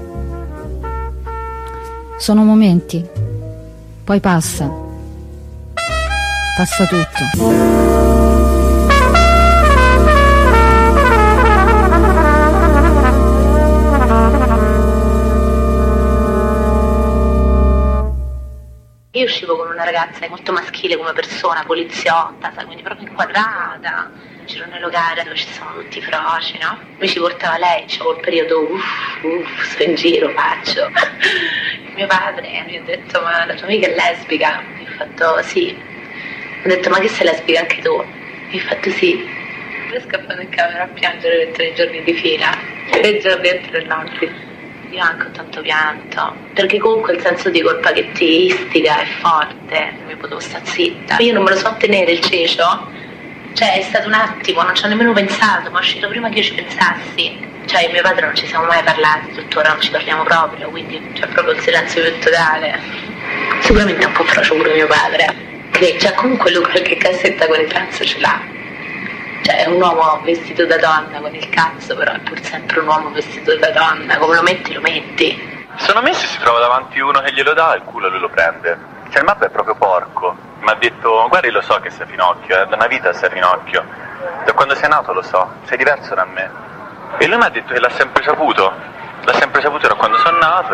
Sono momenti, poi passa, passa tutto. Io uscivo con una ragazza molto maschile come persona, poliziotta, sai, quindi proprio inquadrata. Giro nei locali dove ci sono tutti froci, no? Mi ci portava lei, c'avevo il periodo uff, uff, sto in giro, faccio. Mio padre mi ha detto, ma la tua amica è lesbica? Mi ha fatto sì. Mi ha detto, ma che sei lesbica anche tu? Mi ha fatto sì. Io scappando in camera a piangere per tre giorni di fila, tre giorni e tre notti. Io anche ho tanto pianto, perché comunque il senso di colpa che ti istiga è forte, non mi potevo stare zitta. Io non me lo so tenere il cecio. Cioè è stato un attimo, non ci ho nemmeno pensato, ma è uscito prima che io ci pensassi. Cioè io e mio padre non ci siamo mai parlati, tuttora non ci parliamo proprio, quindi c'è proprio il silenzio più totale. Sicuramente è un po' frocio pure mio padre, che cioè, comunque lui qualche cassetta con il cazzo ce l'ha. Cioè è un uomo vestito da donna con il cazzo, però è pur sempre un uomo vestito da donna, come lo metti lo metti. Secondo me se si trova davanti uno che glielo dà, il culo lui lo prende. Cioè il mappa è proprio porco. Mi ha detto, guarda, io lo so che sei Finocchio, è da una vita sei Finocchio. Da quando sei nato lo so, sei diverso da me. E lui mi ha detto che l'ha sempre saputo. L'ha sempre saputo da quando sono nato.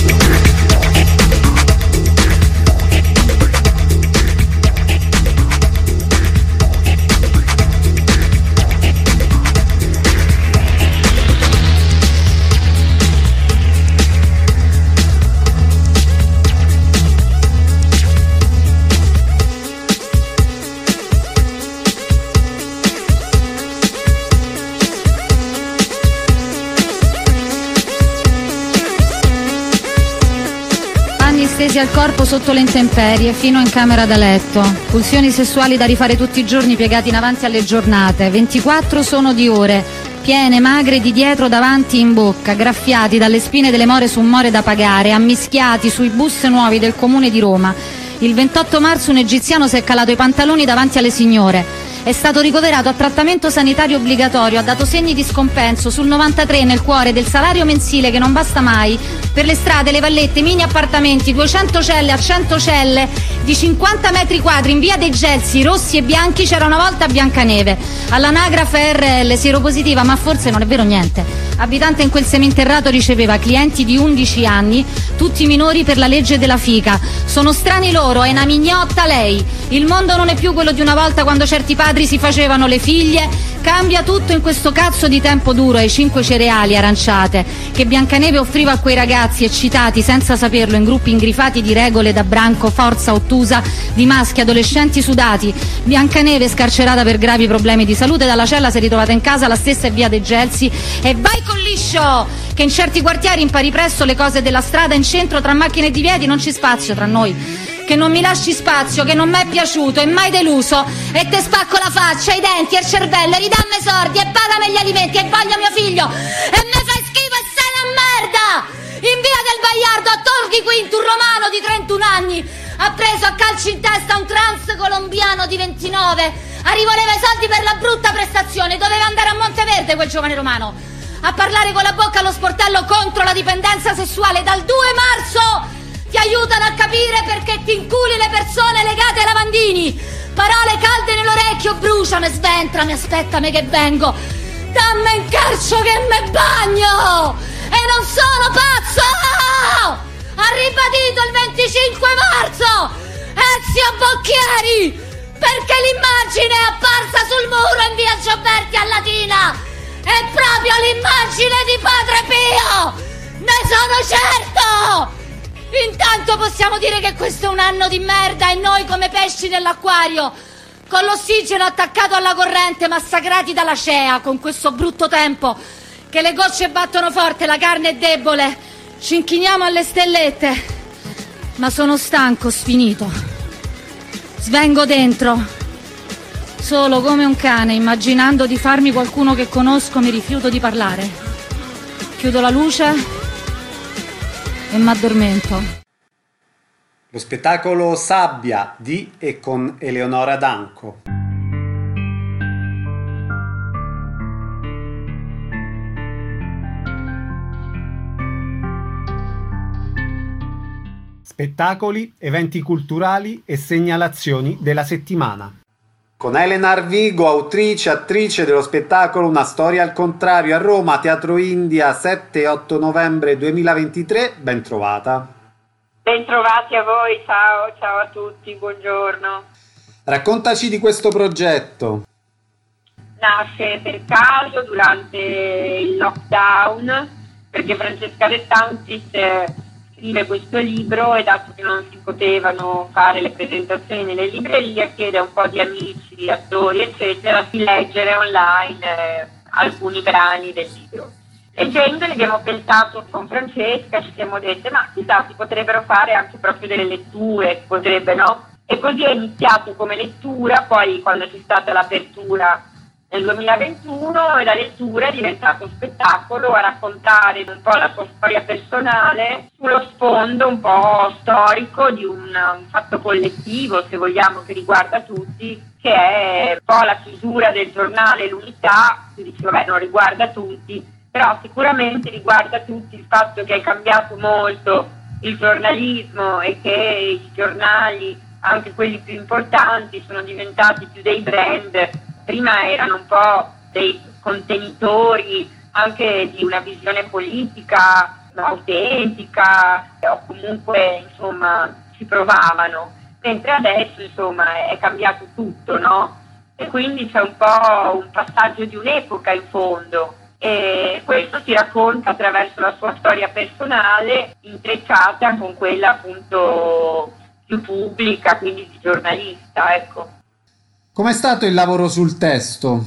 Stesi al corpo sotto le intemperie, fino in camera da letto. Pulsioni sessuali da rifare tutti i giorni piegati in avanti alle giornate. ventiquattro sono di ore, piene, magre, di dietro, davanti, in bocca, graffiati dalle spine delle more su more da pagare, ammischiati sui bus nuovi del comune di Roma. Il ventotto marzo un egiziano si è calato i pantaloni davanti alle signore. È stato ricoverato a trattamento sanitario obbligatorio, ha dato segni di scompenso, sul novantatré nel cuore del salario mensile che non basta mai, per le strade, le vallette, mini appartamenti, duecento celle a cento celle, di cinquanta metri quadri in via dei Gelsi, rossi e bianchi, c'era una volta a Biancaneve. All'anagrafe R L, sieropositiva, ma forse non è vero niente. Abitante in quel seminterrato riceveva clienti di undici anni, tutti minori per la legge della fica. Sono strani loro, è una mignotta lei. Il mondo non è più quello di una volta quando certi padri si facevano le figlie. Cambia tutto in questo cazzo di tempo duro ai cinque cereali aranciate che Biancaneve offriva a quei ragazzi eccitati senza saperlo in gruppi ingrifati di regole da branco, forza ottusa, di maschi adolescenti sudati. Biancaneve scarcerata per gravi problemi di salute, dalla cella si è ritrovata in casa, la stessa è via dei Gelsi. E vai con liscio, che in certi quartieri impari presto le cose della strada, in centro tra macchine e divieti non c'è spazio tra noi. Che non mi lasci spazio, che non mi è piaciuto e mai deluso, e te spacco la faccia, i denti e il cervello, ridammi i sordi e pagami gli alimenti e voglio mio figlio e me fai schifo e sei una merda! In via del Bagliardo, a Torghi Quinto, un romano di trentuno anni ha preso a calci in testa un trans colombiano di ventinove. Arrivoleva i soldi per la brutta prestazione. Doveva andare a Monteverde quel giovane romano a parlare con la bocca allo sportello contro la dipendenza sessuale. Dal due marzo ti aiutano a capire perché ti inculi le persone legate ai lavandini. Parole calde nell'orecchio, bruciami, sventrami, aspettami che vengo. Dammi in calcio che me bagno! E non sono pazzo! Ha ribadito il venticinque marzo Ezio Bocchieri, perché l'immagine è apparsa sul muro in via Gioberti a Latina è proprio l'immagine di Padre Pio! Ne sono certo! Intanto possiamo dire che questo è un anno di merda e noi come pesci nell'acquario, con l'ossigeno attaccato alla corrente, massacrati dalla C E A, con questo brutto tempo, che le gocce battono forte, la carne è debole, ci inchiniamo alle stellette. Ma sono stanco, sfinito. Svengo dentro, solo come un cane, immaginando di farmi qualcuno che conosco, mi rifiuto di parlare. Chiudo la luce e m'addormento. Lo spettacolo Sabbia di e con Eleonora Danco. Spettacoli, eventi culturali e segnalazioni della settimana. Con Elena Arvigo, autrice, attrice dello spettacolo Una storia al contrario a Roma, Teatro India, sette e otto novembre duemilaventitré, ben trovata. Bentrovati a voi, ciao, ciao a tutti, buongiorno. Raccontaci di questo progetto. Nasce per caso durante il lockdown, perché Francesca De Santis scrive questo libro e dato che non si potevano fare le presentazioni nelle librerie, chiede a un po' di amici, attori, eccetera, di leggere online eh, alcuni brani del libro. Leggendoli abbiamo pensato con Francesca, ci siamo dette ma chissà, si potrebbero fare anche proprio delle letture, potrebbe, no? E così è iniziato come lettura, poi quando c'è stata l'apertura nel duemilaventuno la lettura è diventato spettacolo a raccontare un po' la sua storia personale sullo sfondo un po' storico di un, un fatto collettivo, se vogliamo, che riguarda tutti, che è un po' la chiusura del giornale L'Unità. Si dice vabbè, non riguarda tutti, però sicuramente riguarda tutti il fatto che è cambiato molto il giornalismo e che i giornali, anche quelli più importanti, sono diventati più dei brand. Prima erano un po' dei contenitori anche di una visione politica autentica, o comunque insomma ci provavano, mentre adesso insomma è cambiato tutto, no? E quindi c'è un po' un passaggio di un'epoca in fondo. E questo si racconta attraverso la sua storia personale, intrecciata con quella appunto più pubblica, quindi di giornalista, ecco. Com'è stato il lavoro sul testo?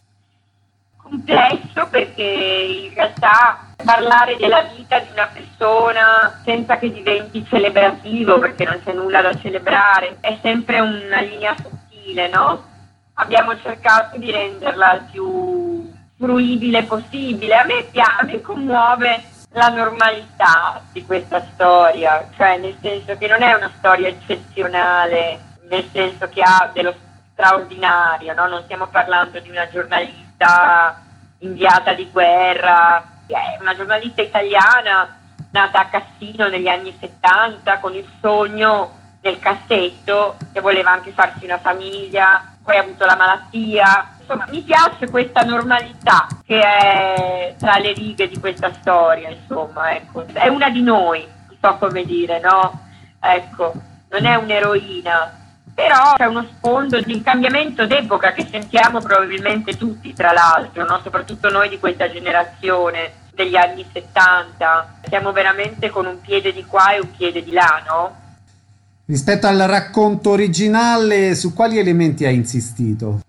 Complesso, perché in realtà parlare della vita di una persona senza che diventi celebrativo, perché non c'è nulla da celebrare, è sempre una linea sottile, no? Abbiamo cercato di renderla il più fruibile possibile. A me piace, commuove la normalità di questa storia, cioè nel senso che non è una storia eccezionale, nel senso che ha dello straordinario, no? Non stiamo parlando di una giornalista inviata di guerra, è una giornalista italiana nata a Cassino negli anni settanta con il sogno del cassetto, che voleva anche farsi una famiglia, poi ha avuto la malattia. Insomma, mi piace questa normalità che è tra le righe di questa storia, insomma, ecco. È una di noi, non so come dire, no? Ecco, non è un'eroina, però c'è uno sfondo di cambiamento d'epoca che sentiamo probabilmente tutti, tra l'altro, no? Soprattutto noi di questa generazione degli anni settanta. Siamo veramente con un piede di qua e un piede di là, no? Rispetto al racconto originale, su quali elementi hai insistito?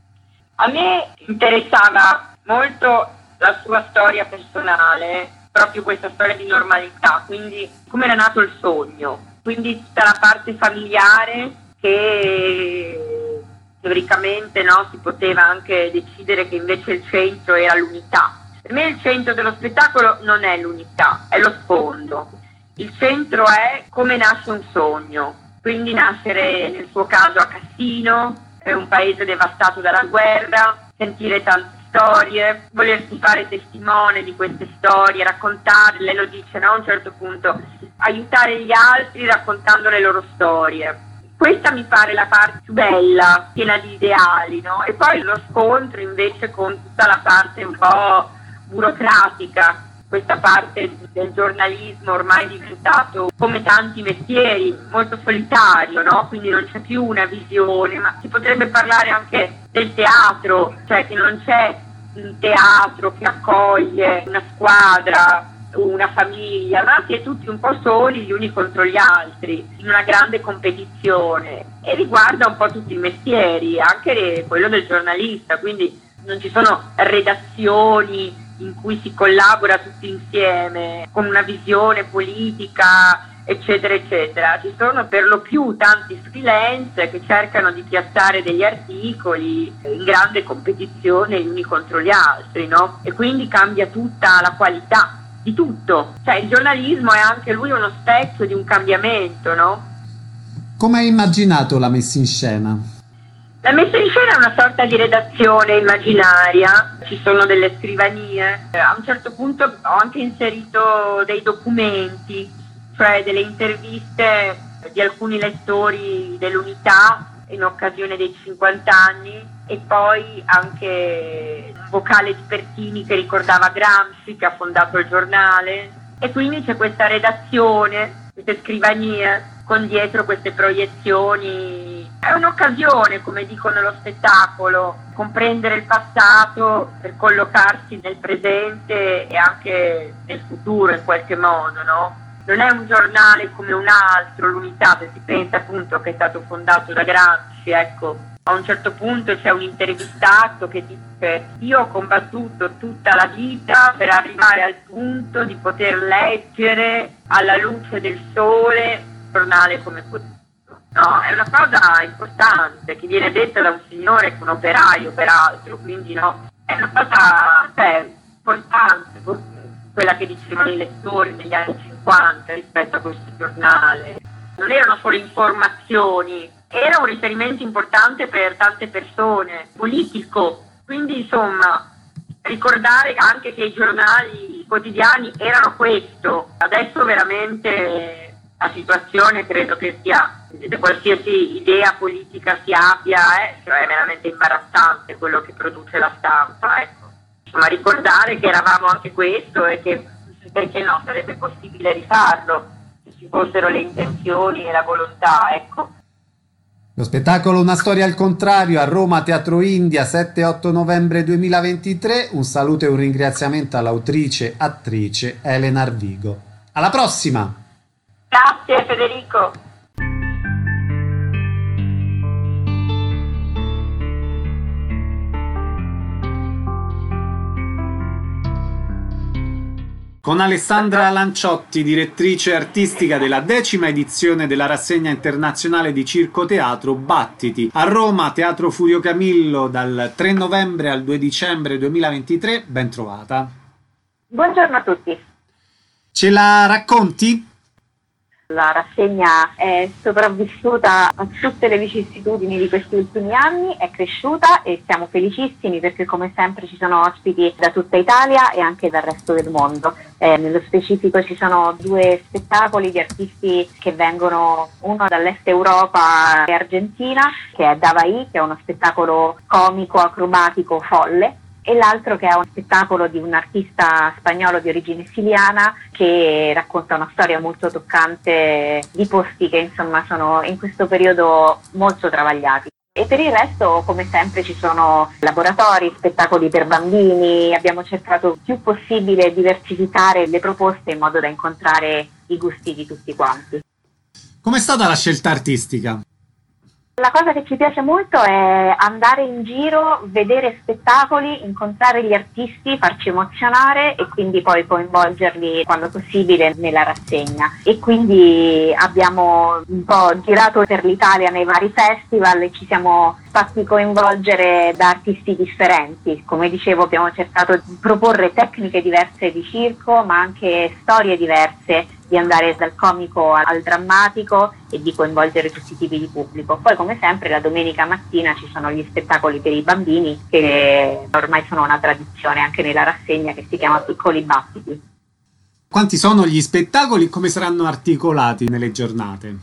A me interessava molto la sua storia personale, proprio questa storia di normalità, quindi come era nato il sogno, quindi tutta la parte familiare che teoricamente, no, si poteva anche decidere che invece il centro era l'unità. Per me il centro dello spettacolo non è l'unità, è lo sfondo. Il centro è come nasce un sogno, quindi nascere nel suo caso a Cassino, è un paese devastato dalla guerra, sentire tante storie, volersi fare testimone di queste storie, raccontarle, lo dice, no? A un certo punto, aiutare gli altri raccontando le loro storie. Questa mi pare la parte più bella, piena di ideali, no? E poi lo scontro invece con tutta la parte un po' burocratica, questa parte del giornalismo ormai diventato, come tanti mestieri, molto solitario, no? Quindi non c'è più una visione, ma si potrebbe parlare anche del teatro, cioè che non c'è un teatro che accoglie una squadra, una famiglia, ma si è tutti un po' soli gli uni contro gli altri, in una grande competizione, e riguarda un po' tutti i mestieri, anche quello del giornalista, quindi non ci sono redazioni in cui si collabora tutti insieme con una visione politica, eccetera eccetera. Ci sono per lo più tanti freelance che cercano di piazzare degli articoli in grande competizione gli uni contro gli altri, no? E quindi cambia tutta la qualità di tutto, cioè il giornalismo è anche lui uno specchio di un cambiamento, no? Come hai immaginato la messa in scena? La messa in scena è una sorta di redazione immaginaria, ci sono delle scrivanie, a un certo punto ho anche inserito dei documenti, cioè delle interviste di alcuni lettori dell'Unità in occasione dei cinquanta anni, e poi anche un vocale di Pertini che ricordava Gramsci, che ha fondato il giornale, e quindi c'è questa redazione, queste scrivanie con dietro queste proiezioni. È un'occasione, come dico nello spettacolo, comprendere il passato per collocarsi nel presente e anche nel futuro in qualche modo, no? Non è un giornale come un altro, l'Unità, se si pensa appunto che è stato fondato da Gramsci, ecco. A un certo punto c'è un intervistato che dice: io ho combattuto tutta la vita per arrivare al punto di poter leggere alla luce del sole un giornale come questo. No, è una cosa importante che viene detta da un signore che è un operaio peraltro, quindi no, è una cosa cioè, importante, quella che dicevano i lettori negli anni cinquanta rispetto a questo giornale. Non erano solo informazioni, era un riferimento importante per tante persone, politico, quindi insomma ricordare anche che i giornali, i quotidiani erano questo. Adesso veramente la situazione credo che sia, qualsiasi idea politica si abbia, eh, cioè è veramente imbarazzante quello che produce la stampa, ecco. Ma ricordare che eravamo anche questo e che perché no, sarebbe possibile rifarlo se ci fossero le intenzioni e la volontà, ecco. Lo spettacolo Una storia al contrario a Roma Teatro India sette e otto novembre duemilaventitré. Un saluto e un ringraziamento all'autrice attrice Elena Arvigo. Alla prossima! Grazie Federico! Con Alessandra Lanciotti, direttrice artistica della decima edizione della rassegna internazionale di Circo Teatro Battiti, a Roma Teatro Furio Camillo dal tre novembre al due dicembre duemilaventitré. Ben trovata. Buongiorno a tutti. Ce la racconti? La rassegna è sopravvissuta a tutte le vicissitudini di questi ultimi anni, è cresciuta e siamo felicissimi perché come sempre ci sono ospiti da tutta Italia e anche dal resto del mondo. Eh, nello specifico ci sono due spettacoli di artisti che vengono, uno dall'est Europa e Argentina, che è Davai, che è uno spettacolo comico, acrobatico, folle, e l'altro che è un spettacolo di un artista spagnolo di origine siciliana che racconta una storia molto toccante di posti che insomma sono in questo periodo molto travagliati. E per il resto, come sempre, ci sono laboratori, spettacoli per bambini, abbiamo cercato il più possibile di diversificare le proposte in modo da incontrare i gusti di tutti quanti. Com'è stata la scelta artistica? La cosa che ci piace molto è andare in giro, vedere spettacoli, incontrare gli artisti, farci emozionare e quindi poi coinvolgerli quando possibile nella rassegna. E quindi abbiamo un po' girato per l'Italia nei vari festival e ci siamo fatti coinvolgere da artisti differenti. Come dicevo, abbiamo cercato di proporre tecniche diverse di circo, ma anche storie diverse di di andare dal comico al drammatico e di coinvolgere tutti i tipi di pubblico. Poi come sempre la domenica mattina ci sono gli spettacoli per i bambini che ormai sono una tradizione anche nella rassegna, che si chiama Piccoli Battiti. Quanti sono gli spettacoli e come saranno articolati nelle giornate?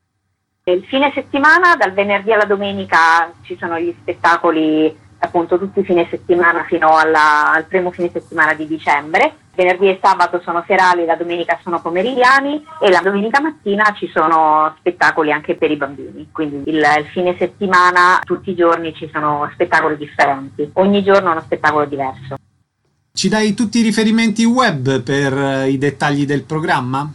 Il fine settimana, dal venerdì alla domenica, ci sono gli spettacoli appunto tutti i fine settimana fino alla, al primo fine settimana di dicembre. Venerdì e sabato sono serali, la domenica sono pomeridiani e la domenica mattina ci sono spettacoli anche per i bambini. Quindi il, il fine settimana, tutti i giorni ci sono spettacoli differenti, ogni giorno uno spettacolo diverso. Ci dai tutti i riferimenti web per i dettagli del programma?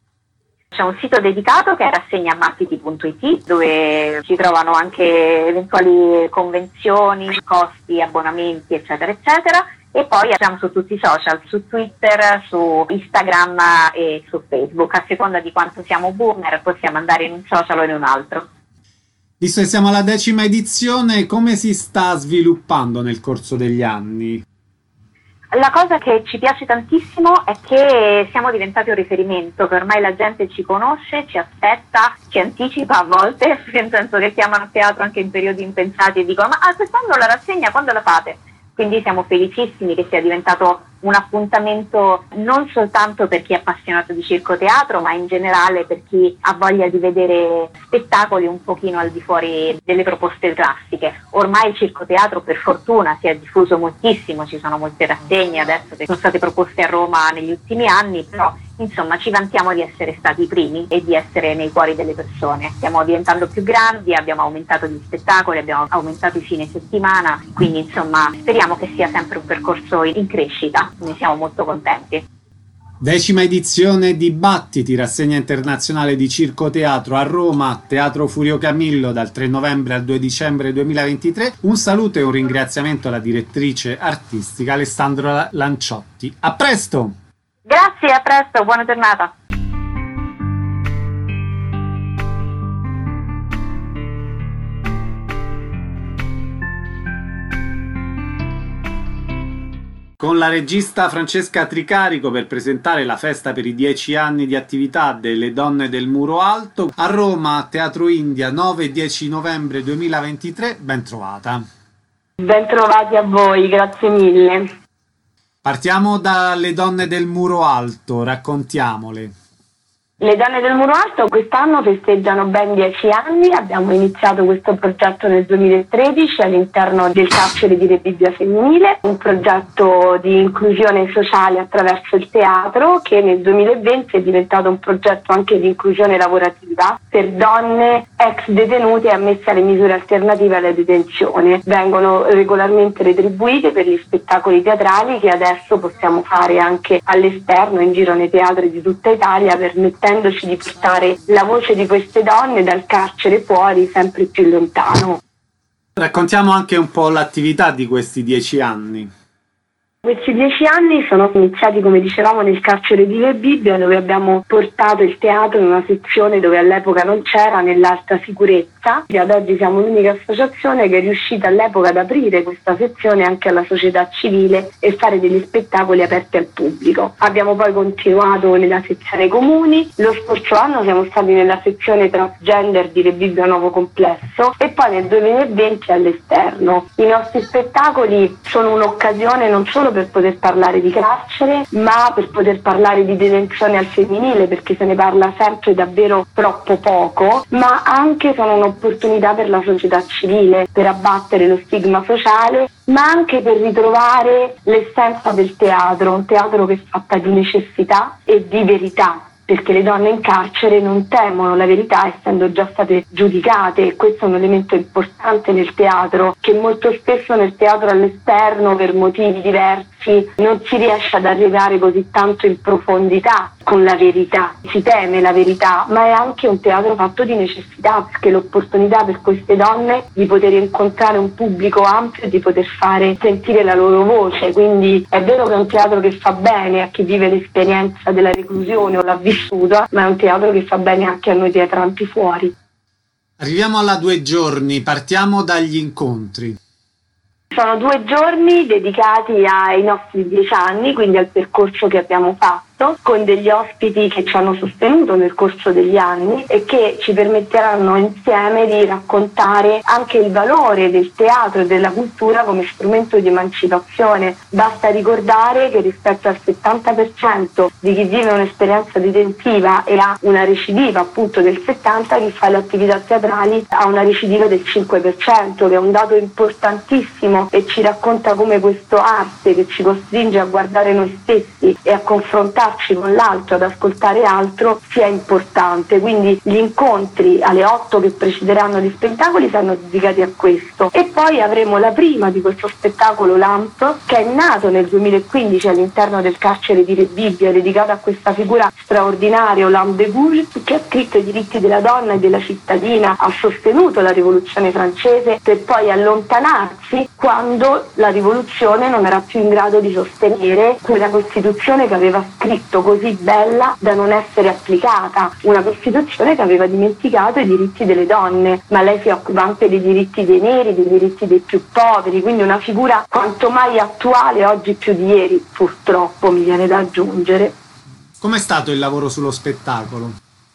C'è un sito dedicato che è rassegnabattiti punto it, dove si trovano anche eventuali convenzioni, costi, abbonamenti, eccetera, eccetera. E poi siamo su tutti i social, su Twitter, su Instagram e su Facebook. A seconda di quanto siamo boomer possiamo andare in un social o in un altro. Visto che siamo alla decima edizione, come si sta sviluppando nel corso degli anni? La cosa che ci piace tantissimo è che siamo diventati un riferimento, che ormai la gente ci conosce, ci aspetta, ci anticipa a volte, nel senso che chiamano a teatro anche in periodi impensati e dicono ma ah, quest'anno la rassegna quando la fate? Quindi siamo felicissimi che sia diventato un appuntamento non soltanto per chi è appassionato di circo-teatro, ma in generale per chi ha voglia di vedere spettacoli un pochino al di fuori delle proposte classiche. Ormai il circo-teatro per fortuna si è diffuso moltissimo, ci sono molte rassegne adesso che sono state proposte a Roma negli ultimi anni, però insomma ci vantiamo di essere stati i primi e di essere nei cuori delle persone. Stiamo diventando più grandi, abbiamo aumentato gli spettacoli, abbiamo aumentato i fine settimana, quindi insomma speriamo che sia sempre un percorso in crescita. Ne siamo molto contenti. Decima edizione di Battiti, rassegna internazionale di circo-teatro a Roma, Teatro Furio Camillo dal tre novembre al due dicembre duemilaventitré. Un saluto e un ringraziamento alla direttrice artistica Alessandra Lanciotti. A presto! Grazie, a presto, buona giornata. Con la regista Francesca Tricarico per presentare la festa per i dieci anni di attività delle Donne del Muro Alto a Roma, Teatro India, nove e dieci novembre duemilaventitré. Ben trovata. Ben trovati a voi, grazie mille. Partiamo dalle Donne del Muro Alto, raccontiamole. Le Donne del Muro Alto quest'anno festeggiano ben dieci anni, abbiamo iniziato questo progetto nel duemilatredici all'interno del carcere di Rebibbia Femminile, un progetto di inclusione sociale attraverso il teatro che nel duemilaventi è diventato un progetto anche di inclusione lavorativa per donne ex detenute ammesse alle misure alternative alla detenzione. Vengono regolarmente retribuite per gli spettacoli teatrali che adesso possiamo fare anche all'esterno, in giro nei teatri di tutta Italia, permettendo di portare la voce di queste donne dal carcere fuori sempre più lontano. Raccontiamo anche un po' l'attività di questi dieci anni. Questi dieci anni sono iniziati, come dicevamo, nel carcere di Rebibbia, dove abbiamo portato il teatro in una sezione dove all'epoca non c'era, nell'alta sicurezza. E ad oggi siamo l'unica associazione che è riuscita all'epoca ad aprire questa sezione anche alla società civile e fare degli spettacoli aperti al pubblico. Abbiamo poi continuato nella sezione comuni, lo scorso anno siamo stati nella sezione transgender di Rebibbia Nuovo Complesso e poi nel duemilaventi all'esterno. I nostri spettacoli sono un'occasione non solo per poter parlare di carcere, ma per poter parlare di detenzione al femminile, perché se ne parla sempre davvero troppo poco, ma anche sono un'opportunità per la società civile, per abbattere lo stigma sociale, ma anche per ritrovare l'essenza del teatro, un teatro che è fatta di necessità e di verità. Perché le donne in carcere non temono la verità essendo già state giudicate, e questo è un elemento importante nel teatro, che molto spesso nel teatro all'esterno per motivi diversi non si riesce ad arrivare così tanto in profondità con la verità, si teme la verità, ma è anche un teatro fatto di necessità, perché l'opportunità per queste donne di poter incontrare un pubblico ampio e di poter fare sentire la loro voce. Quindi è vero che è un teatro che fa bene a chi vive l'esperienza della reclusione o l'ha vissuta, ma è un teatro che fa bene anche a noi teatranti fuori. Arriviamo alla due giorni, partiamo dagli incontri. Sono due giorni dedicati ai nostri dieci anni, quindi al percorso che abbiamo fatto Lamp, con degli ospiti che ci hanno sostenuto nel corso degli anni e che ci permetteranno insieme di raccontare anche il valore del teatro e della cultura come strumento di emancipazione. Basta ricordare che rispetto al settanta per cento di chi vive un'esperienza detentiva e ha una recidiva appunto del settanta, chi fa le attività teatrali ha una recidiva del cinque per cento, che è un dato importantissimo e ci racconta come questo arte che ci costringe a guardare noi stessi e a confrontarci con l'altro, ad ascoltare altro, sia importante. Quindi gli incontri alle otto che precederanno gli spettacoli saranno dedicati a questo, e poi avremo la prima di questo spettacolo Lamp, che è nato nel duemilaquindici all'interno del carcere di Rebibbia, dedicato a questa figura straordinaria, Lamp de Gouges, che ha scritto i diritti della donna e della cittadina, ha sostenuto la rivoluzione francese per poi allontanarsi quando la rivoluzione non era più in grado di sostenere quella Costituzione che aveva scritto così bella da non essere applicata, una Costituzione che aveva dimenticato i diritti delle donne, ma lei si occupa anche dei diritti dei neri, dei diritti dei più poveri, quindi una figura quanto mai attuale oggi più di ieri, purtroppo mi viene da aggiungere. Com'è stato il lavoro sullo spettacolo?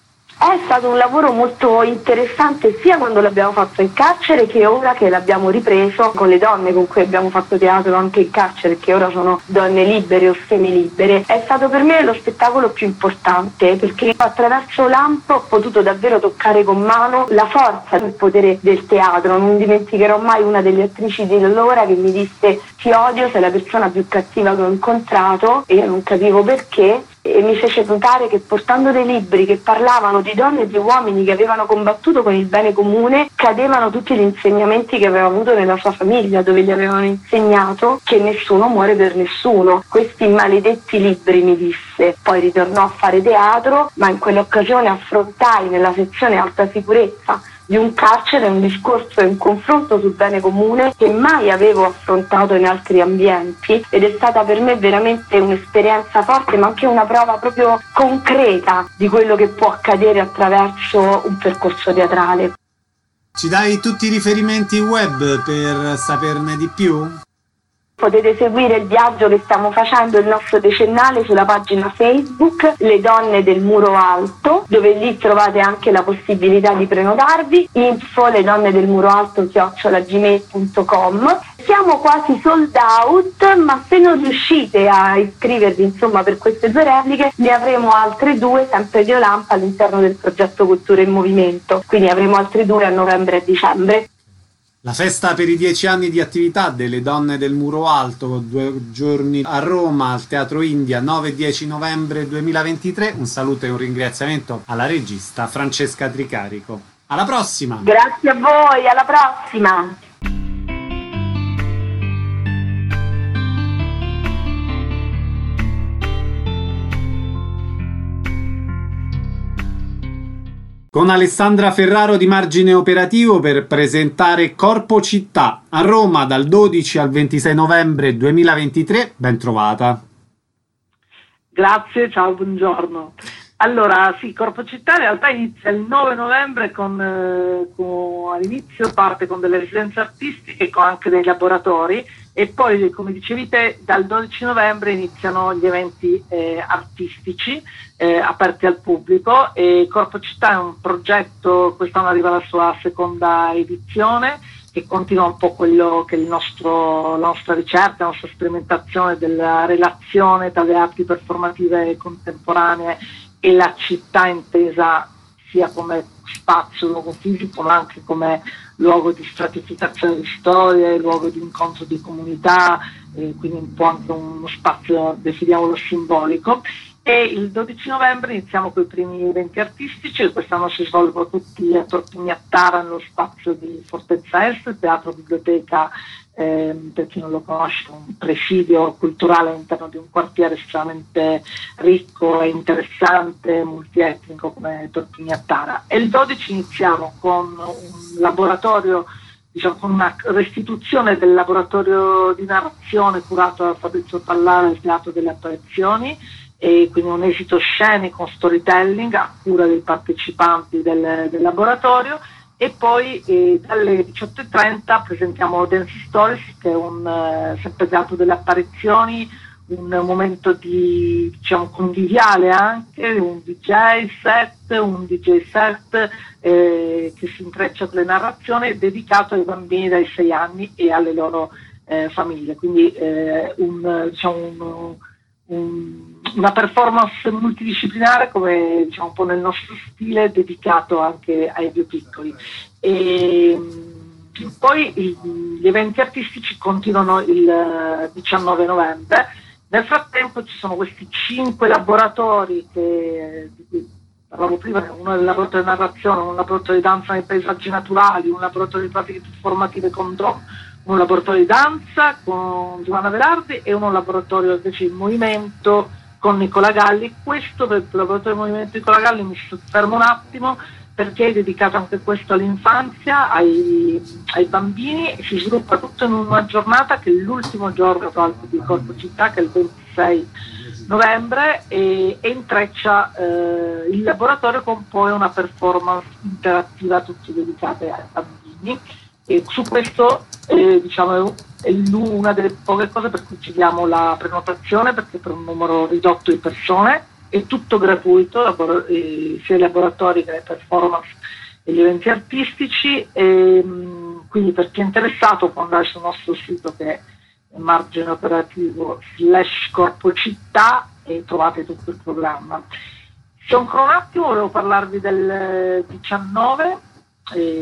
È stato un lavoro molto interessante sia quando l'abbiamo fatto in carcere che ora che l'abbiamo ripreso con le donne con cui abbiamo fatto teatro anche in carcere, che ora sono donne libere o semilibere. È stato per me lo spettacolo più importante, perché attraverso Lamp ho potuto davvero toccare con mano la forza e il potere del teatro. Non dimenticherò mai una delle attrici di allora che mi disse: ti odio, sei la persona più cattiva che ho incontrato, e io non capivo perché. E mi fece notare che portando dei libri che parlavano di donne e di uomini che avevano combattuto con il bene comune, cadevano tutti gli insegnamenti che aveva avuto nella sua famiglia, dove gli avevano insegnato che nessuno muore per nessuno. Questi maledetti libri, mi disse. Poi ritornò a fare teatro, ma in quell'occasione affrontai nella sezione alta sicurezza di un carcere un discorso e un confronto sul bene comune che mai avevo affrontato in altri ambienti, ed è stata per me veramente un'esperienza forte, ma anche una prova proprio concreta di quello che può accadere attraverso un percorso teatrale. Ci dai tutti i riferimenti web per saperne di più? Potete seguire il viaggio che stiamo facendo, il nostro decennale, sulla pagina Facebook Le Donne del Muro Alto, dove lì trovate anche la possibilità di prenotarvi. Info le donne del muro alto chiocciola gmail punto com. Siamo quasi sold out, ma se non riuscite a iscrivervi insomma per queste due repliche, ne avremo altre due sempre di Lamp all'interno del progetto Cultura in Movimento, quindi avremo altre due a novembre e dicembre. La festa per i dieci anni di attività delle Donne del Muro Alto, due giorni a Roma al Teatro India, nove e dieci novembre duemilaventitré. Un saluto e un ringraziamento alla regista Francesca Tricarico. Alla prossima! Grazie a voi, alla prossima! Con Alessandra Ferraro di Margine Operativo per presentare Corpo Città a Roma dal dodici al ventisei novembre duemilaventitré. Ben trovata. Grazie, ciao, buongiorno. Allora, sì, Corpo Città in realtà inizia il nove novembre con, eh, con all'inizio parte con delle residenze artistiche, con anche dei laboratori, e poi, come dicevi te, dal dodici novembre iniziano gli eventi eh, artistici eh, aperti al pubblico. E Corpo Città è un progetto, quest'anno arriva la sua seconda edizione, che continua un po' quello che è il nostro, la nostra ricerca, la nostra sperimentazione della relazione tra le arti performative contemporanee e la città intesa sia come spazio, luogo fisico, ma anche come luogo di stratificazione di storie, luogo di incontro di comunità, eh, quindi un po' anche uno spazio, definiamolo, simbolico. E il dodici novembre iniziamo con i primi eventi artistici, che quest'anno si svolgono tutti a Torpignattara, nello spazio di Fortezza Est, teatro biblioteca, eh, per chi non lo conosce, un presidio culturale all'interno di un quartiere estremamente ricco e interessante, multietnico come Torpignattara. E il dodici iniziamo con un laboratorio, diciamo, con una restituzione del laboratorio di narrazione curato da Fabrizio Pallaro al Teatro delle Apparizioni, e quindi un esito scenico, storytelling a cura dei partecipanti del, del laboratorio. E poi eh, dalle diciotto e trenta presentiamo Dance Stories, che è un eh, sempre teatro delle apparizioni, un momento di, diciamo, conviviale anche, un D J set, un D J set eh, che si intreccia con le narrazioni, dedicato ai bambini dai sei anni e alle loro eh, famiglie, quindi eh, un, diciamo, un, un, una performance multidisciplinare, come diciamo un po' nel nostro stile, dedicato anche ai più piccoli. E poi gli eventi artistici continuano il diciannove novembre. Nel frattempo ci sono questi cinque laboratori che, di cui parlavo prima, uno è il laboratorio di narrazione, un laboratorio di danza nei paesaggi naturali, un laboratorio di pratiche formative con drone, un laboratorio di danza con Giovanna Velardi e uno laboratorio invece di movimento con Nicola Galli. Questo per il laboratorio di movimento di Nicola Galli mi soffermo un attimo, perché è dedicato anche questo all'infanzia, ai, ai bambini, e si sviluppa tutto in una giornata che è l'ultimo giorno tra l'altro di Corpo Città, che è il ventisei novembre, e, e intreccia eh, il laboratorio con poi una performance interattiva tutti dedicate ai bambini, e su questo eh, diciamo è una delle poche cose per cui ci diamo la prenotazione, perché per un numero ridotto di persone è tutto gratuito, labor- eh, sia i laboratori che le performance e gli eventi artistici, e, mh, quindi per chi è interessato può andare sul nostro sito, che è margine operativo slash Corpo Città, e trovate tutto il programma. Se ancora un attimo volevo parlarvi del diciannove eh,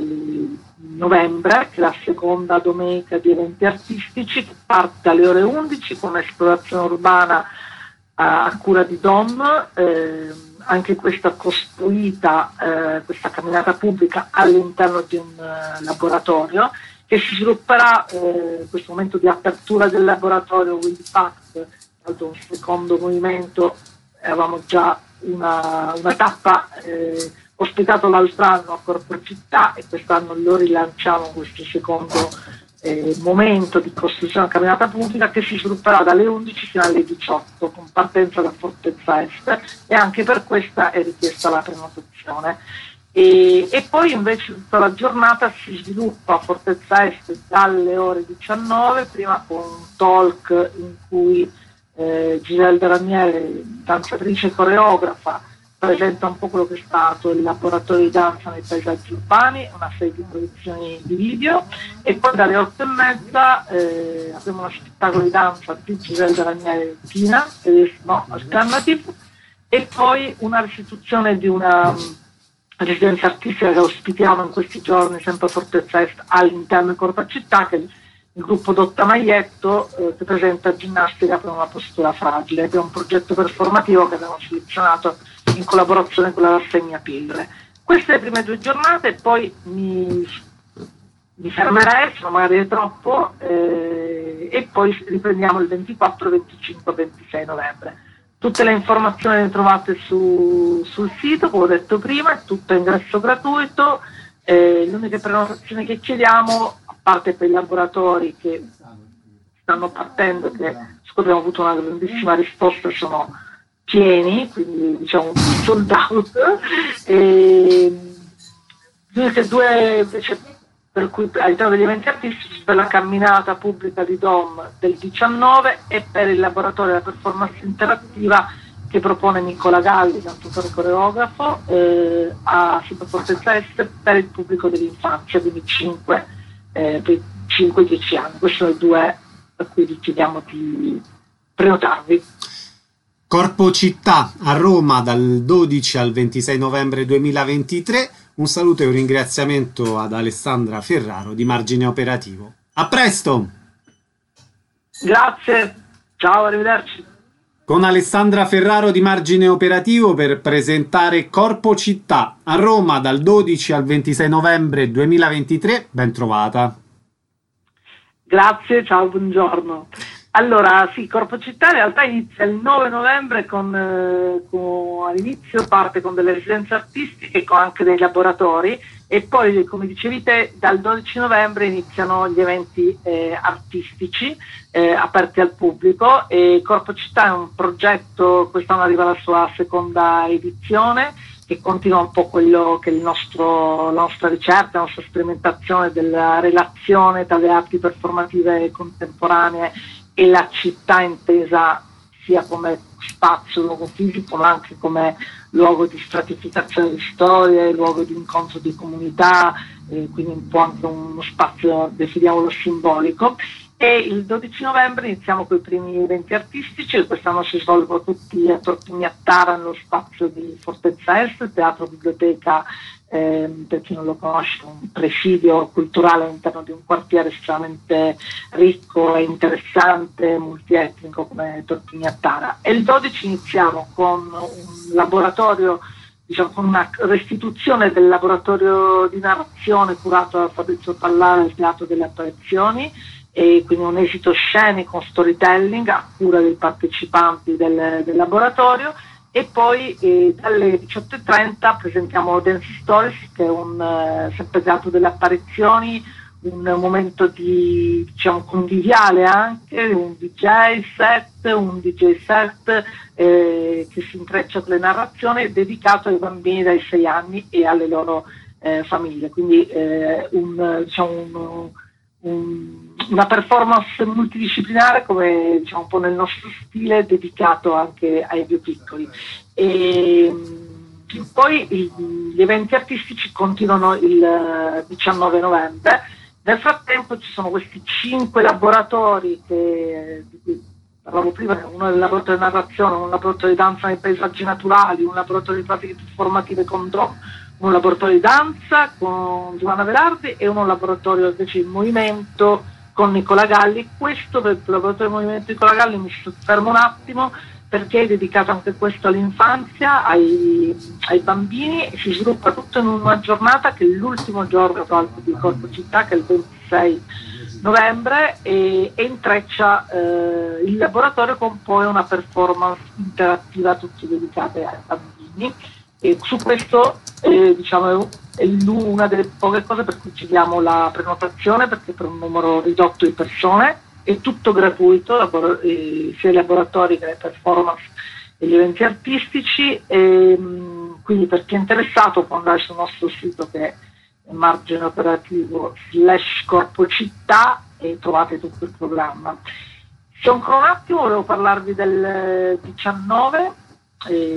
novembre, che è la seconda domenica di eventi artistici, che parte alle ore undici con un'esplorazione urbana a cura di Dom, eh, anche questa costruita, eh, questa camminata pubblica all'interno di un uh, laboratorio, che si svilupperà eh, in questo momento di apertura del laboratorio Will Pact, un secondo movimento. Avevamo già una, una tappa eh, ospitato l'altro anno a Corpo Città, e quest'anno lo rilanciamo, questo secondo Eh, momento di costruzione della camminata pubblica, che si svilupperà dalle undici fino alle diciotto con partenza da Fortezza Est, e anche per questa è richiesta la prenotazione. E, e poi invece tutta la giornata si sviluppa a Fortezza Est dalle ore diciannove, prima con un talk in cui eh, Giselda Ranieri, danzatrice e coreografa, presenta un po' quello che è stato il laboratorio di danza nei paesaggi urbani, una serie di proiezioni di video, e poi dalle otto e mezza eh, abbiamo uno spettacolo di danza di Giselda Ranieri e Tina, no, Alternative, e poi una restituzione di una um, residenza artistica che ospitiamo in questi giorni sempre a Fortezza Est all'interno di Corpo Città, che è il gruppo Dotta Maietto, eh, che presenta ginnastica per una postura fragile. È un progetto performativo che abbiamo selezionato in collaborazione con la rassegna Pillole. Queste le prime due giornate, poi mi, mi fermerei, se non magari è troppo, eh, e poi riprendiamo il ventiquattro, venticinque, ventisei novembre. Tutte le informazioni le trovate su, sul sito, come ho detto prima, è tutto a ingresso gratuito. Eh, le uniche prenotazioni che chiediamo, a parte per i laboratori che stanno partendo, che abbiamo avuto una grandissima risposta, sono pieni, quindi diciamo sold out, e le due invece per cui all'interno degli eventi artistici, per la camminata pubblica di Dom del diciannove e per il laboratorio della performance interattiva che propone Nicola Galli, cantautore coreografo, eh, a Fortezza Est per il pubblico dell'infanzia, quindi cinque dieci anni. Questi sono i due a cui vi chiediamo di prenotarvi. Corpo Città a Roma dal dodici al ventisei novembre duemilaventitré. Un saluto e un ringraziamento ad Alessandra Ferraro di Margine Operativo. A presto! Grazie, ciao, arrivederci. Con Alessandra Ferraro di Margine Operativo per presentare Corpo Città a Roma dal dodici al ventisei novembre duemilaventitré. Ben trovata. Grazie, ciao, buongiorno. Allora, sì, Corpo Città in realtà inizia il nove novembre con, eh, con all'inizio parte con delle residenze artistiche, con anche dei laboratori, e poi, come dicevi te, dal dodici novembre iniziano gli eventi eh, artistici eh, aperti al pubblico. E Corpo Città è un progetto, quest'anno arriva la sua seconda edizione, che continua un po' quello che è il nostro, la nostra ricerca, la nostra sperimentazione della relazione tra le arti performative contemporanee e la città intesa sia come spazio, luogo fisico, ma anche come luogo di stratificazione di storie, luogo di incontro di comunità, eh, quindi un po' anche uno spazio, definiamolo, simbolico. E il dodici novembre iniziamo con i primi eventi artistici, quest'anno si svolgono tutti a Tortignattara nello spazio di Fortezza Est, teatro biblioteca, eh, per chi non lo conosce, un presidio culturale all'interno di un quartiere estremamente ricco e interessante, multietnico come Tortignattara. E il dodici iniziamo con un laboratorio, diciamo, con una restituzione del laboratorio di narrazione curato da Fabrizio Pallaro al Teatro delle Apparizioni, e quindi un esito scenico, storytelling a cura dei partecipanti del, del laboratorio. E poi eh, dalle diciotto e trenta presentiamo Dance Stories, che è un eh, sempre Teatro delle Apparizioni, un momento di, diciamo, conviviale anche, un D J set, un D J set eh, che si intreccia con le narrazioni, dedicato ai bambini dai sei anni e alle loro eh, famiglie, quindi eh, un, diciamo, un, un, una performance multidisciplinare, come diciamo un po' nel nostro stile, dedicato anche ai più piccoli. E poi gli eventi artistici continuano il diciannove novembre. Nel frattempo ci sono questi cinque laboratori che, di cui parlavo prima, uno è il laboratorio di narrazione, un laboratorio di danza nei paesaggi naturali, un laboratorio di pratiche formative con drone, un laboratorio di danza con Giovanna Velardi e un laboratorio invece di movimento con Nicola Galli. Questo per il laboratorio di movimento Nicola Galli mi soffermo un attimo, perché è dedicato anche questo all'infanzia, ai, ai bambini, e si sviluppa tutto in una giornata che è l'ultimo giorno tra l'altro di Corpo Città, che è il ventisei novembre, e, e intreccia eh, il laboratorio con poi una performance interattiva tutti dedicate ai bambini. E su questo eh, diciamo è una delle poche cose per cui ci diamo la prenotazione, perché per un numero ridotto di persone è tutto gratuito, labor- eh, sia i laboratori che le performance e gli eventi artistici, e, mh, quindi per chi è interessato può andare sul nostro sito, che è margine operativo slash Corpo Città, e trovate tutto il programma. Se ancora un attimo volevo parlarvi del diciannove eh,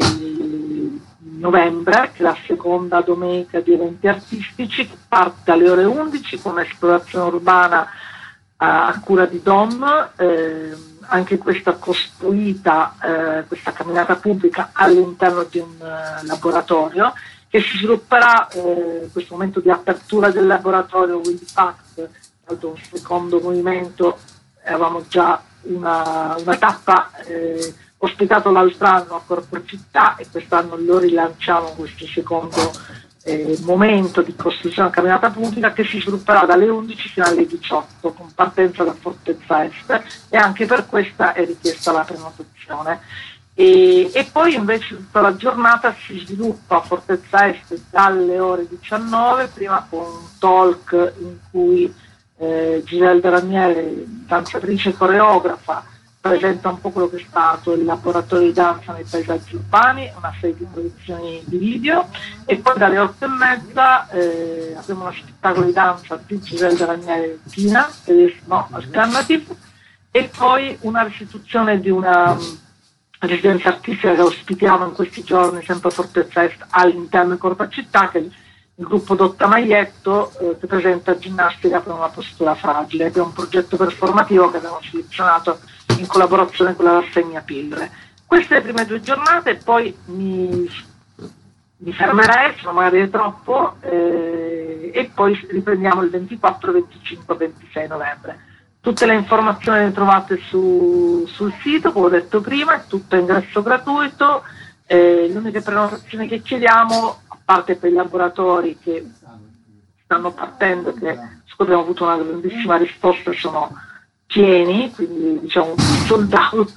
novembre, che è la seconda domenica di eventi artistici, che parte alle ore undici con esplorazione urbana a cura di Dom, eh, anche questa costruita, eh, questa camminata pubblica all'interno di un uh, laboratorio, che si svilupperà eh, in questo momento di apertura del laboratorio Willypact, un secondo movimento. Avevamo già una, una tappa eh, ospitato l'altro anno a Corpo Città, e quest'anno lo rilanciamo questo secondo Eh, momento di costruzione della camminata pubblica, che si svilupperà dalle undici fino alle diciotto con partenza da Fortezza Est, e anche per questa è richiesta la prenotazione. E, e poi invece tutta la giornata si sviluppa a Fortezza Est dalle ore diciannove, prima con un talk in cui eh, Giselda Ranieri, danzatrice e coreografa, presenta un po' quello che è stato il laboratorio di danza nei paesaggi urbani, una serie di proiezioni di video, e poi dalle otto e mezza eh, abbiamo uno spettacolo di danza di Giselda Ranieri Tina, no, Alternative, e poi una restituzione di una um, residenza artistica che ospitiamo in questi giorni sempre a Fortezza Est all'interno di Corpo Città, che è il, il gruppo Dotta Maietto, eh, che presenta ginnastica per una postura fragile. È un progetto performativo che abbiamo selezionato in collaborazione con la rassegna Pillole. Queste le prime due giornate, poi mi, mi fermerei, se non magari è troppo, eh, e poi riprendiamo il ventiquattro, venticinque, ventisei novembre. Tutte le informazioni le trovate su, sul sito, come ho detto prima, è tutto a ingresso gratuito. Eh, le uniche prenotazioni che chiediamo, a parte per i laboratori che stanno partendo, che abbiamo avuto una grandissima risposta, sono pieni, quindi diciamo sold out,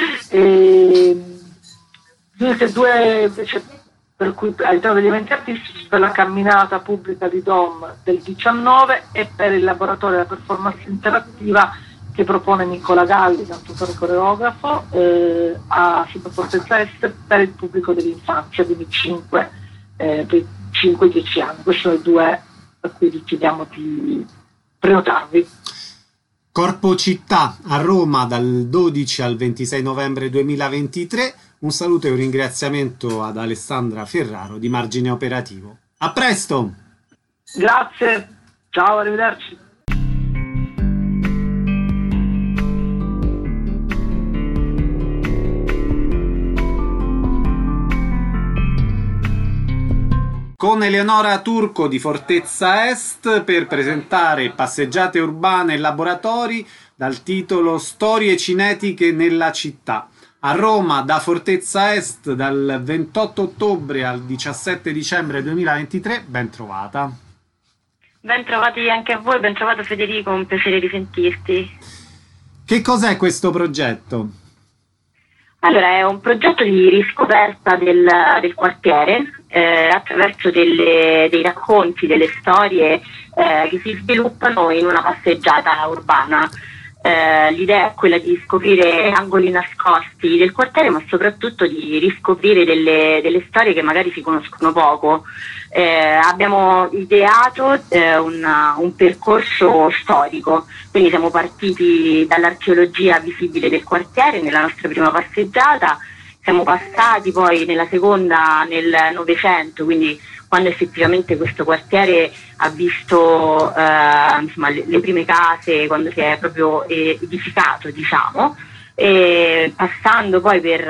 e due invece per cui all'interno degli eventi artistici, per la camminata pubblica di Dom del diciannove e per il laboratorio della performance interattiva che propone Nicola Galli, cantautore coreografo, eh, a Fortezza Est per il pubblico dell'infanzia, quindi cinque dieci anni. Questi sono i due a cui vi chiediamo di prenotarvi. Corpo Città a Roma dal dodici al ventisei novembre duemilaventitré. Un saluto e un ringraziamento ad Alessandra Ferraro di Margine Operativo. A presto! Grazie, ciao, arrivederci. Con Eleonora Turco di Fortezza Est per presentare Passeggiate urbane e laboratori dal titolo Storie cinetiche nella città. A Roma da Fortezza Est dal ventotto ottobre al diciassette dicembre duemilaventitré. Ben trovata. Ben trovati anche a voi, ben trovato Federico, un piacere di sentirti. Che cos'è questo progetto? Allora, è un progetto di riscoperta del, del quartiere eh, attraverso delle, dei racconti, delle storie eh, che si sviluppano in una passeggiata urbana. Eh, l'idea è quella di scoprire angoli nascosti del quartiere, ma soprattutto di riscoprire delle, delle storie che magari si conoscono poco. Eh, abbiamo ideato eh, una, un percorso storico, quindi siamo partiti dall'archeologia visibile del quartiere nella nostra prima passeggiata, siamo passati poi nella seconda nel Novecento, quindi quando effettivamente questo quartiere ha visto eh, insomma, le, le prime case, quando si è proprio edificato, diciamo, e passando poi per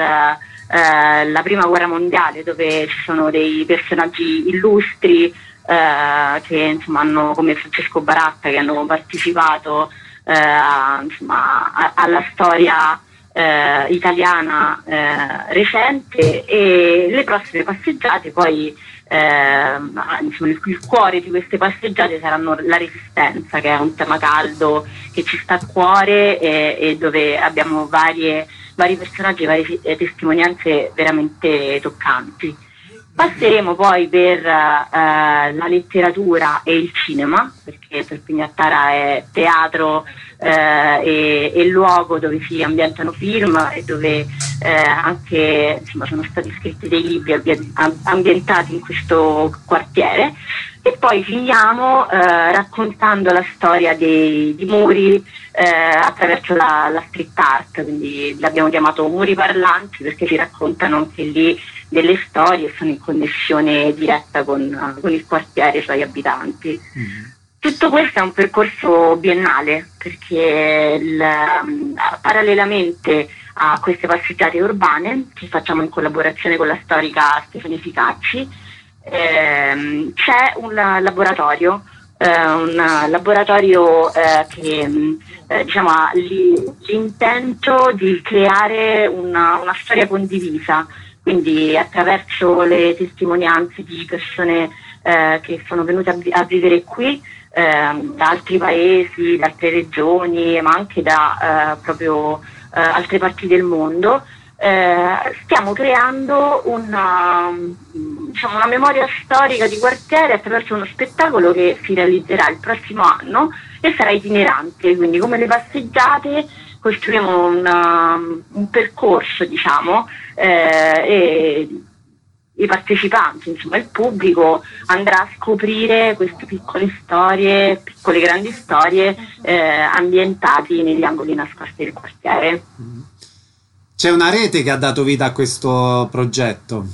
eh, la prima guerra mondiale, dove ci sono dei personaggi illustri eh, che insomma hanno, come Francesco Baratta, che hanno partecipato eh, a, insomma, a, alla storia eh, italiana eh, recente, e le prossime passeggiate poi Eh, insomma, il, il cuore di queste passeggiate saranno la resistenza, che è un tema caldo che ci sta a cuore e, e dove abbiamo varie, vari personaggi, varie eh, testimonianze veramente toccanti. Passeremo poi per eh, la letteratura e il cinema, perché Perpignattara è teatro eh, e, e luogo dove si ambientano film e dove eh, anche insomma, sono stati scritti dei libri ambientati in questo quartiere. E poi finiamo eh, raccontando la storia dei, di muri eh, attraverso la, la street art, quindi l'abbiamo chiamato muri parlanti perché ci raccontano anche lì delle storie e sono in connessione diretta con, con il quartiere e i suoi abitanti. Mm-hmm. Tutto questo è un percorso biennale perché il, parallelamente a queste passeggiate urbane che facciamo in collaborazione con la storica Stefania Ficacci, ehm, c'è un laboratorio, eh, un laboratorio eh, che eh, diciamo, ha l'intento di creare una, una storia condivisa. Quindi attraverso le testimonianze di persone eh, che sono venute a, a vivere qui eh, da altri paesi, da altre regioni, ma anche da eh, proprio eh, altre parti del mondo, eh, stiamo creando una, diciamo, una memoria storica di quartiere attraverso uno spettacolo che si realizzerà il prossimo anno e sarà itinerante, quindi come le passeggiate costruiamo una, un percorso, diciamo, eh, e i partecipanti, insomma il pubblico andrà a scoprire queste piccole storie, piccole grandi storie eh, ambientati negli angoli nascosti del quartiere. C'è una rete che ha dato vita a questo progetto?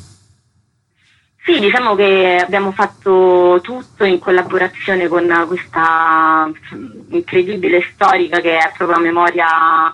Sì, diciamo che abbiamo fatto tutto in collaborazione con questa incredibile storica che è proprio la memoria,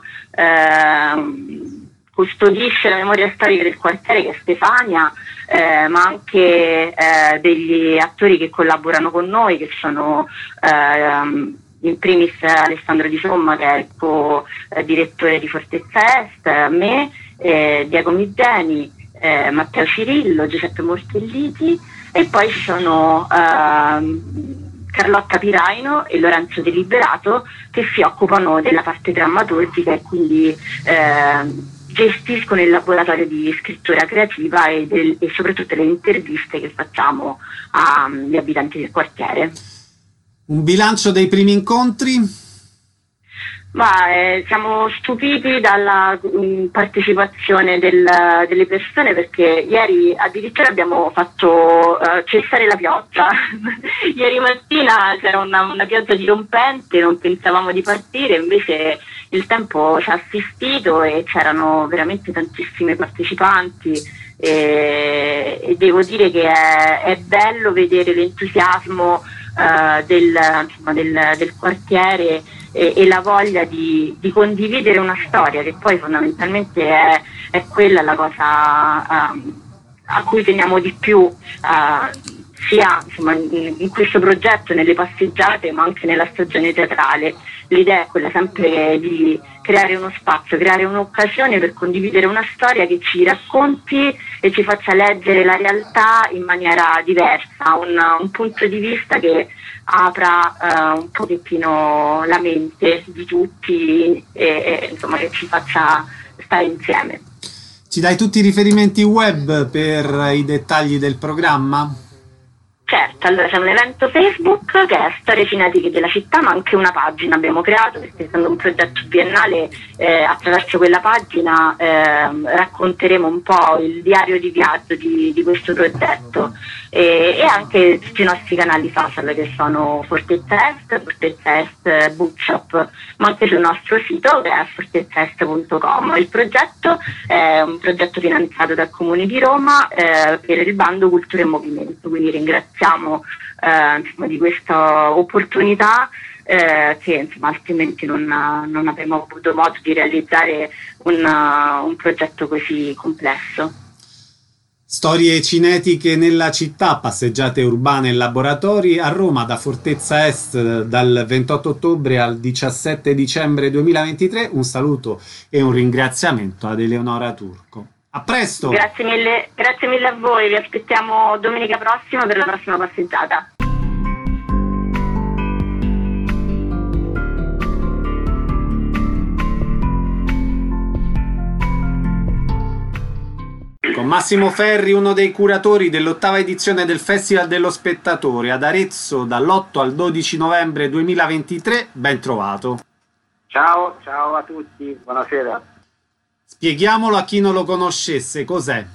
eh, custodisce la memoria storica del quartiere, che è Stefania, eh, ma anche eh, degli attori che collaborano con noi, che sono eh, in primis Alessandro Di Somma, che è il co-direttore di Fortezza Est, me, eh, Diego Migeni, Eh, Matteo Cirillo, Giuseppe Mortelliti, e poi ci sono eh, Carlotta Piraino e Lorenzo Deliberato che si occupano della parte drammaturgica e quindi eh, gestiscono il laboratorio di scrittura creativa e, del, e soprattutto le interviste che facciamo agli abitanti del quartiere. Un bilancio dei primi incontri? Ma eh, siamo stupiti dalla mh, partecipazione del, delle persone, perché ieri addirittura abbiamo fatto uh, cessare la pioggia. Ieri mattina c'era una, una pioggia dirompente, non pensavamo di partire, invece il tempo ci ha assistito e c'erano veramente tantissime partecipanti e, e devo dire che è, è bello vedere l'entusiasmo uh, del, insomma, del, del quartiere e, e la voglia di, di condividere una storia, che poi fondamentalmente è, è quella la cosa uh, a cui teniamo di più, uh, sia insomma, in, in questo progetto, nelle passeggiate, ma anche nella stagione teatrale. L'idea è quella sempre di creare uno spazio, creare un'occasione per condividere una storia che ci racconti e ci faccia leggere la realtà in maniera diversa, un, un punto di vista che apra uh, un pochettino la mente di tutti e, e insomma che ci faccia stare insieme. Ci dai tutti i riferimenti web per i dettagli del programma? Certo, allora c'è un evento Facebook che è Storie Cinetiche della città, ma anche una pagina abbiamo creato, perché essendo un progetto biennale eh, attraverso quella pagina eh, racconteremo un po' il diario di viaggio di, di questo progetto e, e anche sui nostri canali social, che sono Fortezza Est, Fortezza Est Bookshop, ma anche sul nostro sito che è fortezzaest punto com. Il progetto è un progetto finanziato dal Comune di Roma eh, per il bando Cultura e Movimento, quindi ringraziamo eh, insomma, di questa opportunità eh, che insomma, altrimenti non, non avremmo avuto modo di realizzare un, un progetto così complesso. Storie cinetiche nella città, passeggiate urbane e laboratori a Roma da Fortezza Est dal ventotto ottobre al diciassette dicembre duemilaventitré. Un saluto e un ringraziamento ad Eleonora Turco. A presto! Grazie mille, grazie mille a voi, vi aspettiamo domenica prossima per la prossima passeggiata. Con Massimo Ferri, uno dei curatori dell'ottava edizione del Festival dello Spettatore ad Arezzo dall'otto al dodici novembre duemilaventitré, ben trovato. Ciao, ciao a tutti, buonasera. Spieghiamolo a chi non lo conoscesse, cos'è?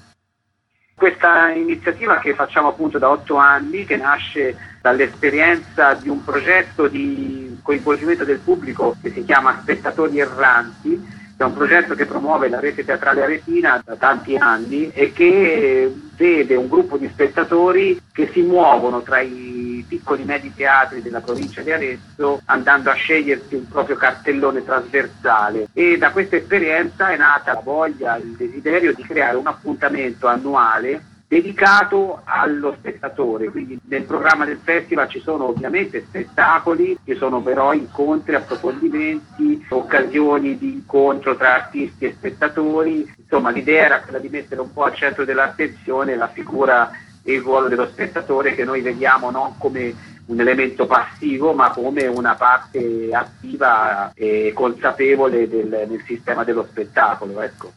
Questa iniziativa che facciamo appunto da otto anni, che nasce dall'esperienza di un progetto di coinvolgimento del pubblico che si chiama Spettatori Erranti, che è un progetto che promuove la rete teatrale aretina da tanti anni e che vede un gruppo di spettatori che si muovono tra i piccoli medi teatri della provincia di Arezzo, andando a scegliersi un proprio cartellone trasversale, e da questa esperienza è nata la voglia, il desiderio di creare un appuntamento annuale dedicato allo spettatore. Quindi nel programma del festival ci sono ovviamente spettacoli, ci sono però incontri, approfondimenti, occasioni di incontro tra artisti e spettatori. Insomma, l'idea era quella di mettere un po' al centro dell'attenzione la figura e il ruolo dello spettatore, che noi vediamo non come un elemento passivo ma come una parte attiva e consapevole del, nel sistema dello spettacolo, ecco.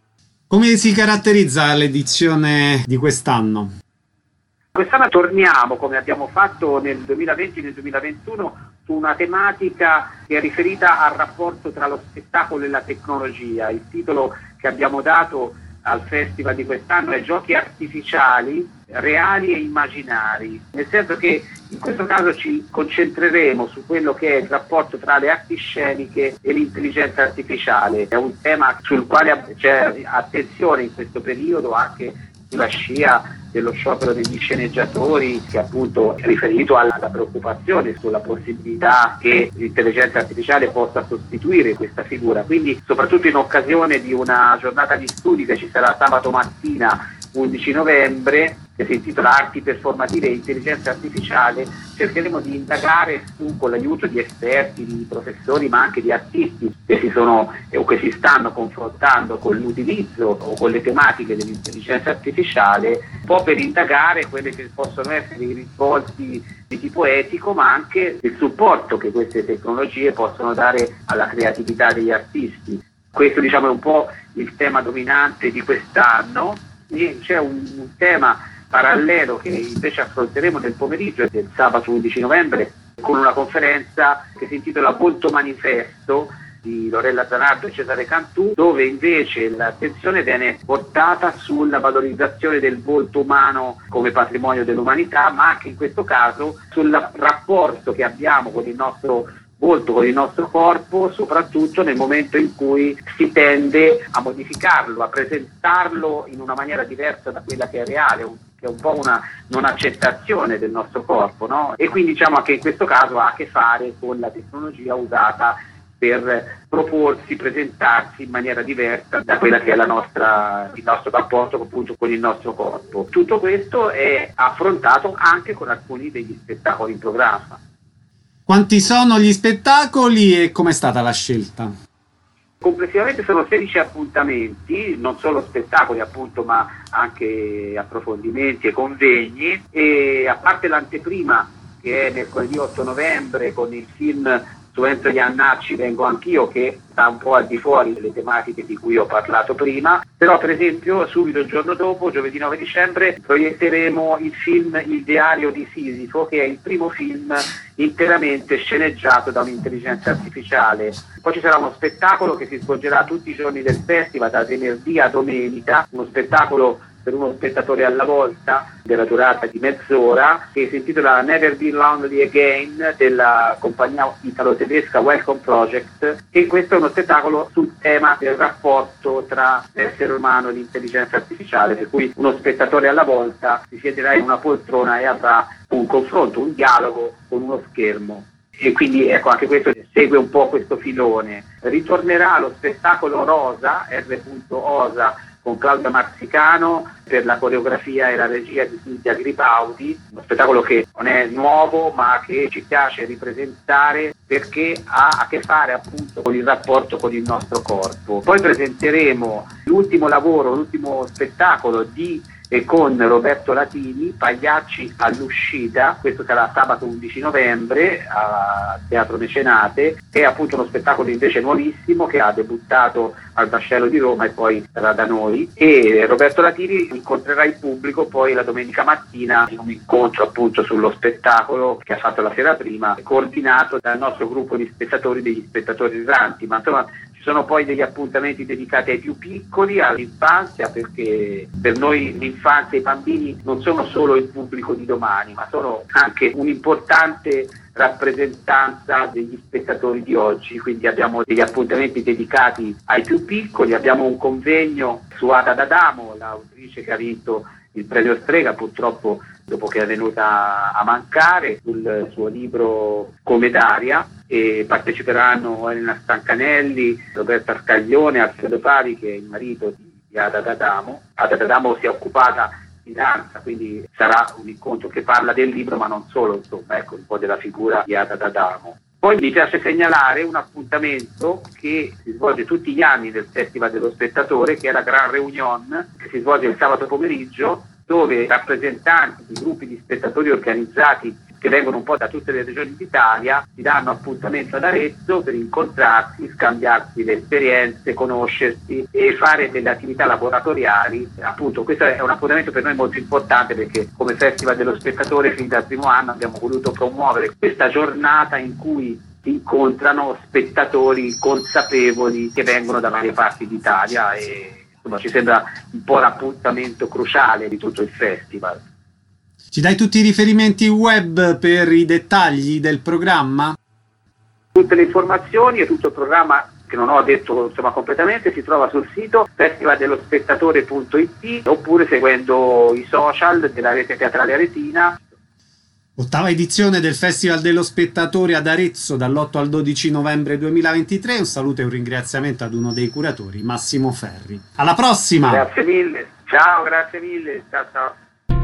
Come si caratterizza l'edizione di quest'anno? Quest'anno torniamo, come abbiamo fatto nel duemilaventi e nel duemilaventuno, su una tematica che è riferita al rapporto tra lo spettacolo e la tecnologia. Il titolo che abbiamo dato al festival di quest'anno è Giochi artificiali, reali e immaginari, nel senso che in questo caso ci concentreremo su quello che è il rapporto tra le arti sceniche e l'intelligenza artificiale. È un tema sul quale c'è attenzione in questo periodo, anche sulla scia dello sciopero degli sceneggiatori, che appunto è riferito alla, alla preoccupazione sulla possibilità che l'intelligenza artificiale possa sostituire questa figura. Quindi, soprattutto in occasione di una giornata di studi che ci sarà sabato mattina undici novembre, che si intitola Arti performative e intelligenza artificiale, cercheremo di indagare su, con l'aiuto di esperti, di professori, ma anche di artisti che si sono o che si stanno confrontando con l'utilizzo o con le tematiche dell'intelligenza artificiale, un po' per indagare quelle che possono essere i risvolti di tipo etico, ma anche il supporto che queste tecnologie possono dare alla creatività degli artisti. Questo, diciamo, è un po' il tema dominante di quest'anno. E c'è un, un tema parallelo che invece affronteremo nel pomeriggio del sabato undici novembre con una conferenza che si intitola Volto Manifesto, di Lorella Zanardo e Cesare Cantù, dove invece l'attenzione viene portata sulla valorizzazione del volto umano come patrimonio dell'umanità, ma anche in questo caso sul rapporto che abbiamo con il nostro volto, con il nostro corpo, soprattutto nel momento in cui si tende a modificarlo, a presentarlo in una maniera diversa da quella che è reale, che è un po' una non accettazione del nostro corpo, no? E quindi diciamo anche in questo caso ha a che fare con la tecnologia usata per proporsi, presentarsi in maniera diversa da quella che è la nostra, il nostro rapporto appunto con il nostro corpo. Tutto questo è affrontato anche con alcuni degli spettacoli in programma. Quanti sono gli spettacoli e com'è stata la scelta? Complessivamente sono sedici appuntamenti, non solo spettacoli appunto, ma anche approfondimenti e convegni, e a parte l'anteprima che è mercoledì otto novembre con il film su Enzo Iannacci, Vengo anch'io, che sta un po' al di fuori delle tematiche di cui ho parlato prima, però per esempio subito il giorno dopo, giovedì nove dicembre, proietteremo il film Il diario di Sisifo, che è il primo film interamente sceneggiato da un'intelligenza artificiale. Poi ci sarà uno spettacolo che si svolgerà tutti i giorni del festival, da venerdì a domenica, uno spettacolo per uno spettatore alla volta, della durata di mezz'ora, che si intitola Never Be Lonely Again, della compagnia italo-tedesca Welcome Project, e questo è uno spettacolo sul tema del rapporto tra l'essere umano e l'intelligenza artificiale, per cui uno spettatore alla volta si siederà in una poltrona e avrà un confronto, un dialogo con uno schermo. E quindi ecco, anche questo segue un po' questo filone. Ritornerà lo spettacolo Rosa, R. Osa, con Claudia Marzicano per la coreografia e la regia di Silvia Gripaudi, uno spettacolo che non è nuovo ma che ci piace ripresentare perché ha a che fare appunto con il rapporto con il nostro corpo. Poi presenteremo l'ultimo lavoro, l'ultimo spettacolo di e con Roberto Latini, Pagliacci all'uscita, questo sarà sabato undici novembre a Teatro Mecenate, è appunto uno spettacolo invece nuovissimo che ha debuttato al Vascello di Roma e poi sarà da noi, e Roberto Latini incontrerà il pubblico poi la domenica mattina in un incontro appunto sullo spettacolo che ha fatto la sera prima, coordinato dal nostro gruppo di spettatori, degli spettatori erranti, ma insomma ci sono poi degli appuntamenti dedicati ai più piccoli, all'infanzia, perché per noi l'infanzia e i bambini non sono solo il pubblico di domani, ma sono anche un'importante rappresentanza degli spettatori di oggi. Quindi abbiamo degli appuntamenti dedicati ai più piccoli, abbiamo un convegno su Ada D'Adamo, l'autrice che ha vinto il premio Strega, purtroppo dopo che è venuta a mancare, sul suo libro Come Daria, e parteciperanno Elena Stancanelli, Roberta Scaglione, Alfredo Pari, che è il marito di Ada D'Adamo. Ada D'Adamo si è occupata di danza, quindi sarà un incontro che parla del libro, ma non solo, insomma, ecco, un po' della figura di Ada D'Adamo. Poi mi piace segnalare un appuntamento che si svolge tutti gli anni del Festival dello Spettatore, che è la Gran Reunion, che si svolge il sabato pomeriggio, dove rappresentanti di gruppi di spettatori organizzati che vengono un po' da tutte le regioni d'Italia si danno appuntamento ad Arezzo per incontrarsi, scambiarsi le esperienze, conoscersi e fare delle attività laboratoriali. Appunto questo è un appuntamento per noi molto importante, perché come Festival dello Spettatore fin dal primo anno abbiamo voluto promuovere questa giornata in cui si incontrano spettatori consapevoli che vengono da varie parti d'Italia, e insomma ci sembra un po' l'appuntamento cruciale di tutto il festival. Ci dai tutti i riferimenti web per i dettagli del programma? Tutte le informazioni e tutto il programma, che non ho detto insomma completamente, si trova sul sito festival dello spettatore punto it oppure seguendo i social della rete teatrale aretina. Ottava edizione del Festival dello Spettatore ad Arezzo dall'otto al dodici novembre duemilaventitré. Un saluto e un ringraziamento ad uno dei curatori, Massimo Ferri. Alla prossima! Grazie mille, ciao, grazie mille, ciao ciao.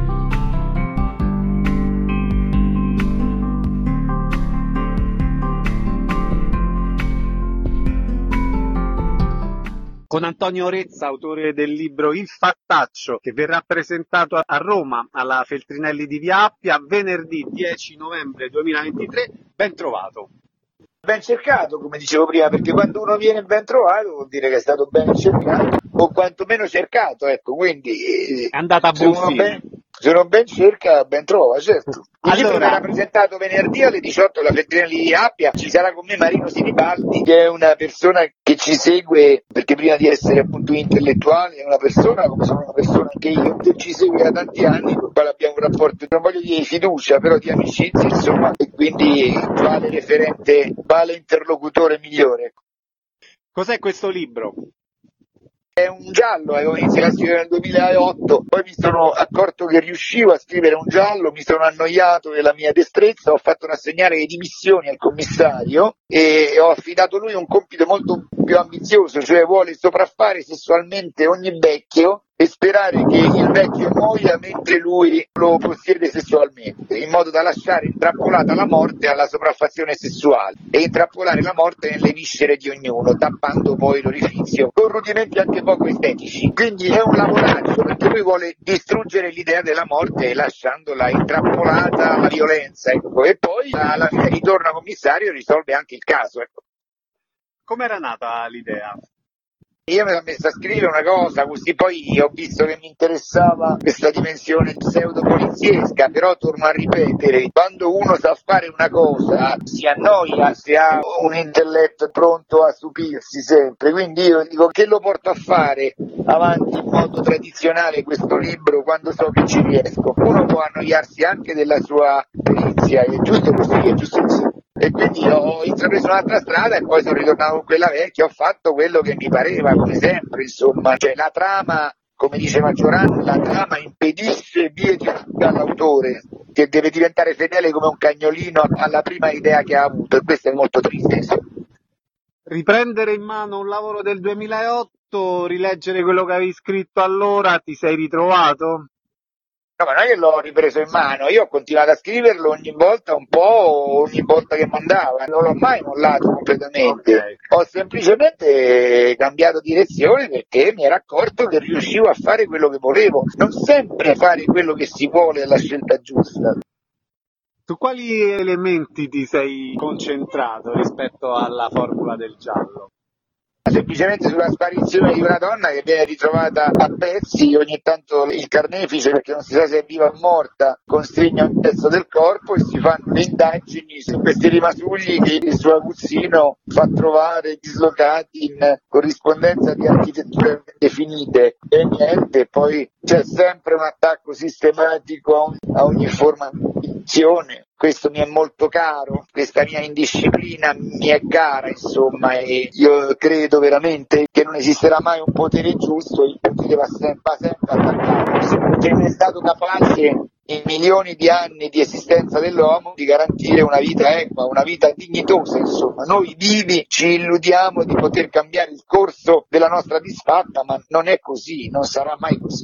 Con Antonio Rezza, autore del libro Il Fattaccio, che verrà presentato a Roma alla Feltrinelli di Via Appia venerdì dieci novembre duemilaventitré. Ben trovato. Ben cercato, come dicevo prima, perché quando uno viene ben trovato vuol dire che è stato ben cercato o quantomeno cercato, ecco, quindi è andata a buon fine. Se non ben cerca, ben trova, certo. Il libro Allora- verrà presentato venerdì alle diciotto alla Fettina di Appia. Ci sarà con me Marino Sinibaldi, che è una persona che ci segue, perché prima di essere appunto intellettuale è una persona, come sono una persona anche io, che ci segue da tanti anni, con la quale abbiamo un rapporto, non voglio dire di fiducia, però di amicizia, insomma, e quindi vale referente, vale interlocutore migliore. Cos'è questo libro? È un giallo, avevo iniziato a scrivere nel duemilaotto, poi mi sono accorto che riuscivo a scrivere un giallo, mi sono annoiato della mia destrezza, ho fatto rassegnare le dimissioni al commissario e ho affidato a lui un compito molto più ambizioso, cioè vuole sopraffare sessualmente ogni vecchio e sperare che il vecchio muoia mentre lui lo possiede sessualmente, in modo da lasciare intrappolata la morte alla sopraffazione sessuale e intrappolare la morte nelle viscere di ognuno, tappando poi l'orifizio con rudimenti anche poco estetici. Quindi è un lavoraccio, perché lui vuole distruggere l'idea della morte lasciandola intrappolata alla violenza, ecco. E poi alla fine ritorna commissario e risolve anche il caso, ecco. Com'era nata l'idea? Io mi sono messo a scrivere una cosa, così poi ho visto che mi interessava questa dimensione pseudo-poliziesca, però torno a ripetere, quando uno sa fare una cosa si annoia se ha un intelletto pronto a stupirsi sempre, quindi io dico che lo porto a fare avanti in modo tradizionale questo libro quando so che ci riesco. Uno può annoiarsi anche della sua perizia, è giusto così, è giusto così. E quindi ho intrapreso un'altra strada e poi sono ritornato con quella vecchia, ho fatto quello che mi pareva, come sempre, insomma, cioè la trama, come diceva Gioran, la trama impedisce vie di fuga all'autore, che deve diventare fedele come un cagnolino alla prima idea che ha avuto, e questo è molto triste, insomma. Riprendere in mano un lavoro del duemilaotto, rileggere quello che avevi scritto allora, ti sei ritrovato? No, ma non è che l'ho ripreso in mano, io ho continuato a scriverlo ogni volta un po', ogni volta che mandava, non l'ho mai mollato completamente, okay. Ho semplicemente cambiato direzione perché mi ero accorto che riuscivo a fare quello che volevo, non sempre fare quello che si vuole è la scelta giusta. Su quali elementi ti sei concentrato rispetto alla formula del giallo? Semplicemente sulla sparizione di una donna che viene ritrovata a pezzi, ogni tanto il carnefice, perché non si sa se è viva o morta, constringe un pezzo del corpo e si fanno le indagini su questi rimasugli che il suo aguzzino fa trovare dislocati in corrispondenza di architetture definite e niente, poi c'è sempre un attacco sistematico a ogni forma di finzione. Questo mi è molto caro, questa mia indisciplina mi è cara, insomma, e io credo veramente che non esisterà mai un potere giusto, il potere va sempre, va sempre attaccato, che non è stato capace in milioni di anni di esistenza dell'uomo di garantire una vita equa, una vita dignitosa, insomma. Noi vivi ci illudiamo di poter cambiare il corso della nostra disfatta, ma non è così, non sarà mai così.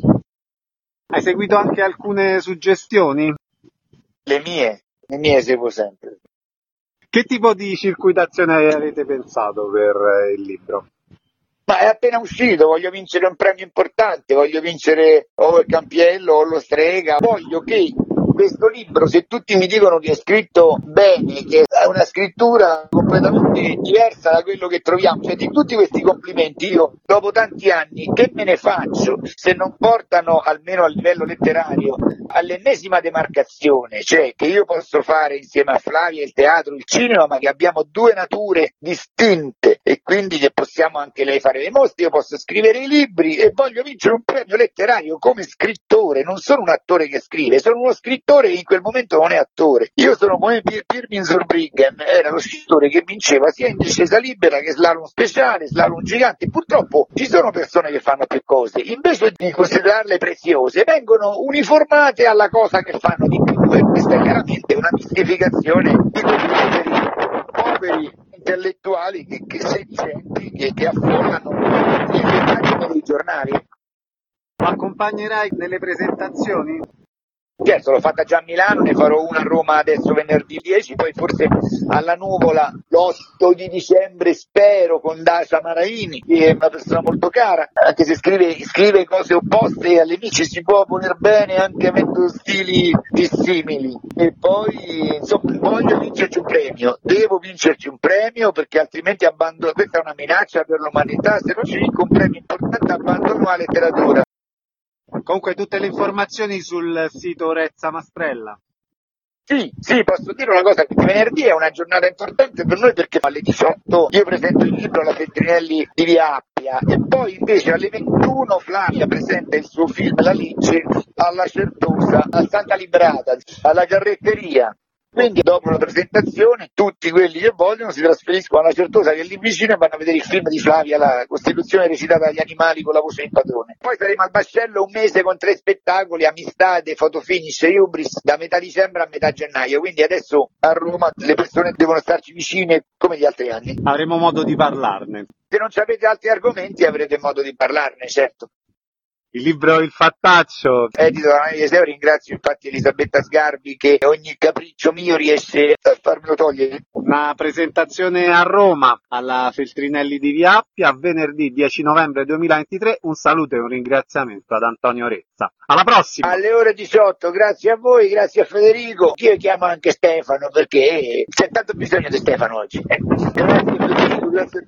Hai seguito anche alcune suggestioni? Le mie. Le mie seguo sempre. Che tipo di circuitazione avete pensato per il libro? Ma è appena uscito, voglio vincere un premio importante, voglio vincere o il Campiello o lo Strega, voglio che questo libro, se tutti mi dicono che è scritto bene, che è una scrittura completamente diversa da quello che troviamo, cioè di tutti questi complimenti io dopo tanti anni che me ne faccio se non portano almeno a livello letterario all'ennesima demarcazione, cioè che io posso fare insieme a Flavia il teatro, il cinema, ma che abbiamo due nature distinte e quindi che possiamo anche lei fare le mostre, io posso scrivere i libri e voglio vincere un premio letterario come scrittore, non sono un attore che scrive, sono uno scrittore che in quel momento non è attore. Io sono come Pirmin Zurbriggen, era lo sciatore che vinceva sia in discesa libera che slalom speciale, slalom gigante. Purtroppo ci sono persone che fanno più cose, invece di considerarle preziose vengono uniformate alla cosa che fanno di più, e questa è chiaramente una mistificazione di quei poveri, poveri intellettuali che, che sedicenti che, che affollano le pagine dei giornali. Lo accompagnerai nelle presentazioni? Certo, l'ho fatta già a Milano, ne farò una a Roma adesso venerdì dieci, poi forse alla Nuvola l'otto di dicembre spero con Dacia Maraini, che è una persona molto cara, anche se scrive, scrive cose opposte alle amici si può voler bene anche avendo stili dissimili. E poi insomma voglio vincerci un premio, devo vincerci un premio perché altrimenti abbandono, questa è una minaccia per l'umanità, se non ci vinco un premio importante abbandono la letteratura. Comunque tutte le informazioni sul sito Rezza Mastrella. Sì, sì, posso dire una cosa, perché venerdì è una giornata importante per noi perché alle diciotto io presento il libro alla Feltrinelli di Via Appia e poi invece alle ventuno Flavia presenta il suo film La Legge alla Certosa, a Santa Librata, alla carretteria. Quindi dopo la presentazione tutti quelli che vogliono si trasferiscono alla Certosa che è lì vicino e vanno a vedere il film di Flavia, la Costituzione recitata dagli animali con la voce del padrone. Poi saremo al Bascello un mese con tre spettacoli, Amistate, Fotofinish e Hubris da metà dicembre a metà gennaio, quindi adesso a Roma le persone devono starci vicine come gli altri anni. Avremo modo di parlarne. Se non avete altri argomenti avrete modo di parlarne, certo. Il libro Il Fattaccio. Edito da Eliseo, ringrazio infatti Elisabetta Sgarbi che ogni capriccio mio riesce a farmelo togliere. Una presentazione a Roma alla Feltrinelli di Via Appia venerdì dieci novembre duemilaventitré. Un saluto e un ringraziamento ad Antonio Rezza. Alla prossima! Alle ore diciotto, grazie a voi, grazie a Federico. Io chiamo anche Stefano perché c'è tanto bisogno di Stefano oggi. Grazie Federico, grazie.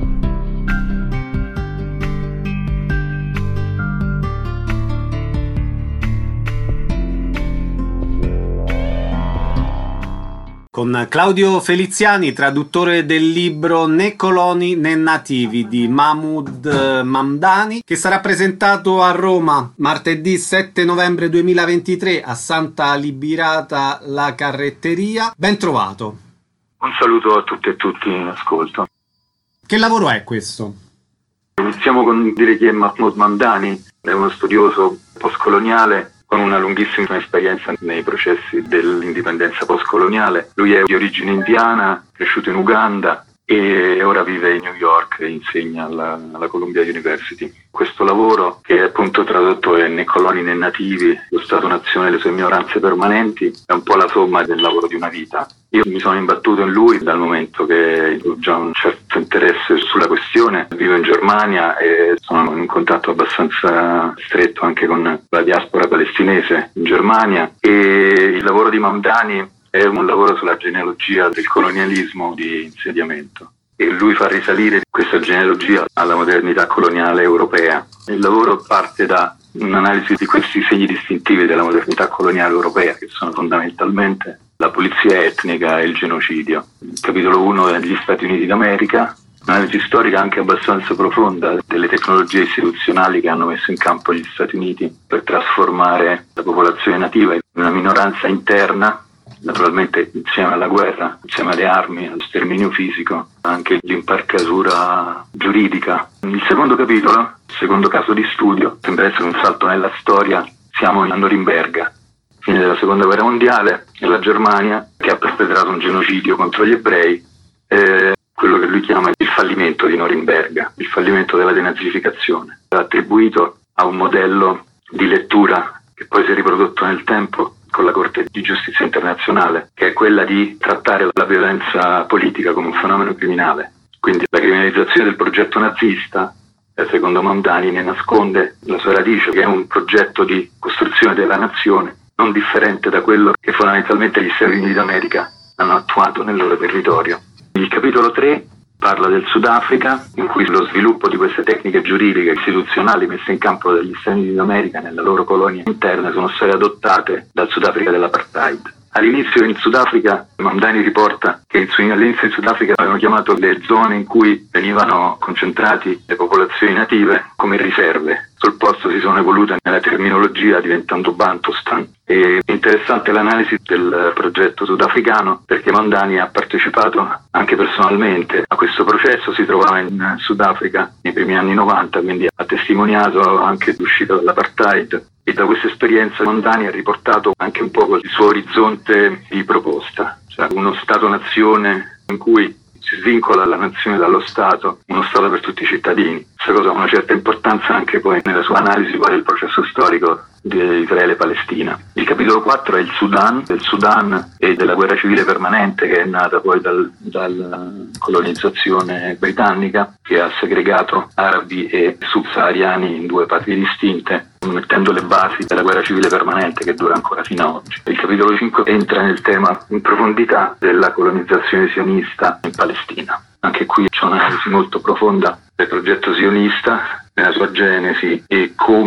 Con Claudio Feliziani, traduttore del libro Né coloni né nativi di Mahmoud Mamdani, che sarà presentato a Roma martedì sette novembre duemilaventitré a Santa Libirata la Carretteria. Ben trovato. Un saluto a tutti e tutti in ascolto. Che lavoro è questo? Iniziamo con dire chi è Mahmoud Mamdani, è uno studioso postcoloniale con una lunghissima esperienza nei processi dell'indipendenza postcoloniale. Lui è di origine indiana, cresciuto in Uganda e ora vive in New York e insegna alla, alla Columbia University. Questo lavoro, che è appunto tradotto è Né coloni né nativi, lo Stato-nazione e le sue minoranze permanenti, è un po' la somma del lavoro di una vita. Io mi sono imbattuto in lui dal momento che ho già un certo interesse sulla questione. Vivo in Germania e sono in un contatto abbastanza stretto anche con la diaspora palestinese in Germania, e il lavoro di Mamdani è un lavoro sulla genealogia del colonialismo di insediamento. E lui fa risalire questa genealogia alla modernità coloniale europea. Il lavoro parte da un'analisi di questi segni distintivi della modernità coloniale europea, che sono fondamentalmente la pulizia etnica e il genocidio. Il capitolo uno è gli Stati Uniti d'America, un'analisi storica anche abbastanza profonda delle tecnologie istituzionali che hanno messo in campo gli Stati Uniti per trasformare la popolazione nativa in una minoranza interna, naturalmente insieme alla guerra, insieme alle armi, allo sterminio fisico, anche l'imparcatura giuridica. Il secondo capitolo, il secondo caso di studio, sembra essere un salto nella storia. Siamo a Norimberga, fine della seconda guerra mondiale, e la Germania che ha perpetrato un genocidio contro gli ebrei, eh, quello che lui chiama il fallimento di Norimberga, il fallimento della denazificazione, attribuito a un modello di lettura che poi si è riprodotto nel tempo con la Corte di Giustizia Internazionale, che è quella di trattare la violenza politica come un fenomeno criminale. Quindi la criminalizzazione del progetto nazista, secondo Mamdani, ne nasconde la sua radice, che è un progetto di costruzione della nazione non differente da quello che fondamentalmente gli Stati Uniti d'America hanno attuato nel loro territorio. Il capitolo tre parla del Sudafrica, in cui lo sviluppo di queste tecniche giuridiche istituzionali messe in campo dagli Stati Uniti d'America nella loro colonia interna sono state adottate dal Sudafrica dell'apartheid. All'inizio in Sudafrica, Mamdani riporta che all'inizio in Sudafrica avevano chiamato le zone in cui venivano concentrati le popolazioni native come riserve. Sul posto si sono evolute nella terminologia diventando Bantustan. È interessante l'analisi del progetto sudafricano perché Mamdani ha partecipato anche personalmente a questo processo, si trovava in Sudafrica nei primi anni novanta, quindi ha testimoniato anche l'uscita dall'apartheid. E da questa esperienza Mamdani ha riportato anche un po' il suo orizzonte di proposta, cioè uno Stato-nazione in cui si svincola la nazione dallo Stato, uno Stato per tutti i cittadini. Questa cosa ha una certa importanza anche poi nella sua analisi poi del processo storico di Israele-Palestina. Il capitolo quattro è il Sudan, del Sudan e della guerra civile permanente che è nata poi dal, dalla colonizzazione britannica, che ha segregato arabi e subsahariani in due patrie distinte, mettendo le basi della guerra civile permanente che dura ancora fino ad oggi. Il capitolo cinque entra nel tema in profondità della colonizzazione sionista in Palestina. Anche qui c'è un'analisi molto profonda del progetto sionista, nella sua genesi e come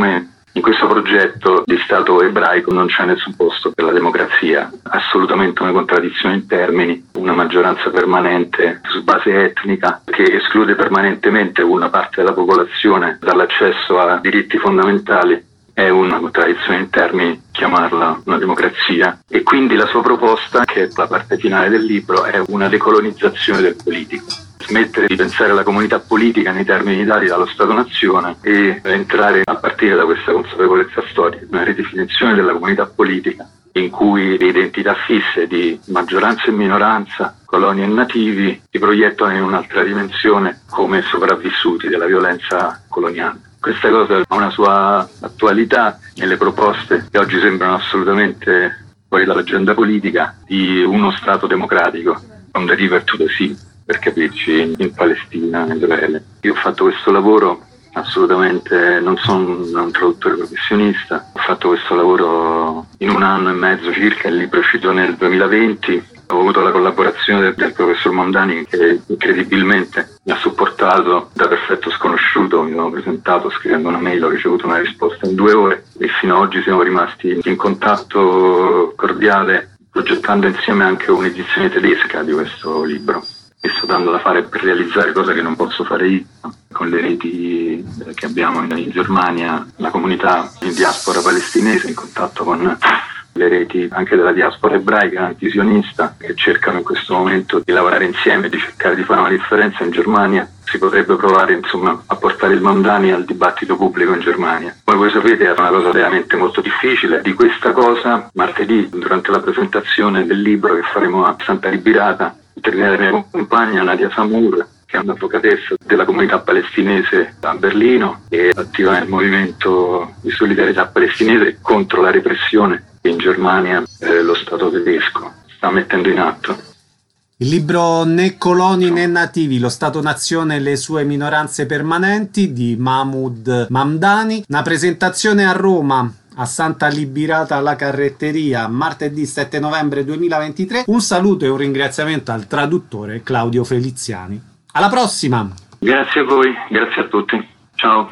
In questo progetto di Stato ebraico non c'è nessun posto per la democrazia, assolutamente una contraddizione in termini, una maggioranza permanente su base etnica che esclude permanentemente una parte della popolazione dall'accesso a diritti fondamentali. È una contraddizione in termini chiamarla una democrazia, e quindi la sua proposta, che è la parte finale del libro, è una decolonizzazione del politico. Smettere di pensare alla comunità politica nei termini dati dallo Stato-nazione e entrare a partire da questa consapevolezza storica, una ridefinizione della comunità politica in cui le identità fisse di maggioranza e minoranza, coloni e nativi si proiettano in un'altra dimensione come sopravvissuti della violenza coloniale. Questa cosa ha una sua attualità nelle proposte che oggi sembrano assolutamente fuori dall'agenda politica di uno Stato democratico, from the river to the sea, per capirci, in Palestina, in Israele. Io ho fatto questo lavoro, assolutamente non sono un traduttore professionista, ho fatto questo lavoro in un anno e mezzo circa, il libro è uscito nel duemilaventi. Ho avuto la collaborazione del, del professor Mondani, che incredibilmente mi ha supportato da perfetto sconosciuto. Mi sono presentato scrivendo una mail, ho ricevuto una risposta in due ore e fino ad oggi siamo rimasti in contatto cordiale, progettando insieme anche un'edizione tedesca di questo libro. E sto dando da fare per realizzare cose che non posso fare io. Con le reti che abbiamo in Germania, la comunità in diaspora palestinese, in contatto con le reti anche della diaspora ebraica antisionista, che cercano in questo momento di lavorare insieme e di cercare di fare una differenza in Germania. Si potrebbe provare insomma a portare il Mondani al dibattito pubblico in Germania. Come voi sapete è una cosa veramente molto difficile. Di questa cosa martedì, durante la presentazione del libro che faremo a Santa Libirata, interviene la mia compagna Nadia Samur, che è un'avvocatessa della comunità palestinese a Berlino e attiva nel movimento di solidarietà palestinese contro la repressione che in Germania eh, lo Stato tedesco sta mettendo in atto. Il libro Né coloni né nativi, lo Stato-nazione e le sue minoranze permanenti di Mahmoud Mamdani, una presentazione a Roma a Santa Libirata alla Carretteria martedì sette novembre duemilaventitré. Un saluto e un ringraziamento al traduttore Claudio Feliziani. Alla prossima! Grazie a voi, grazie a tutti. Ciao!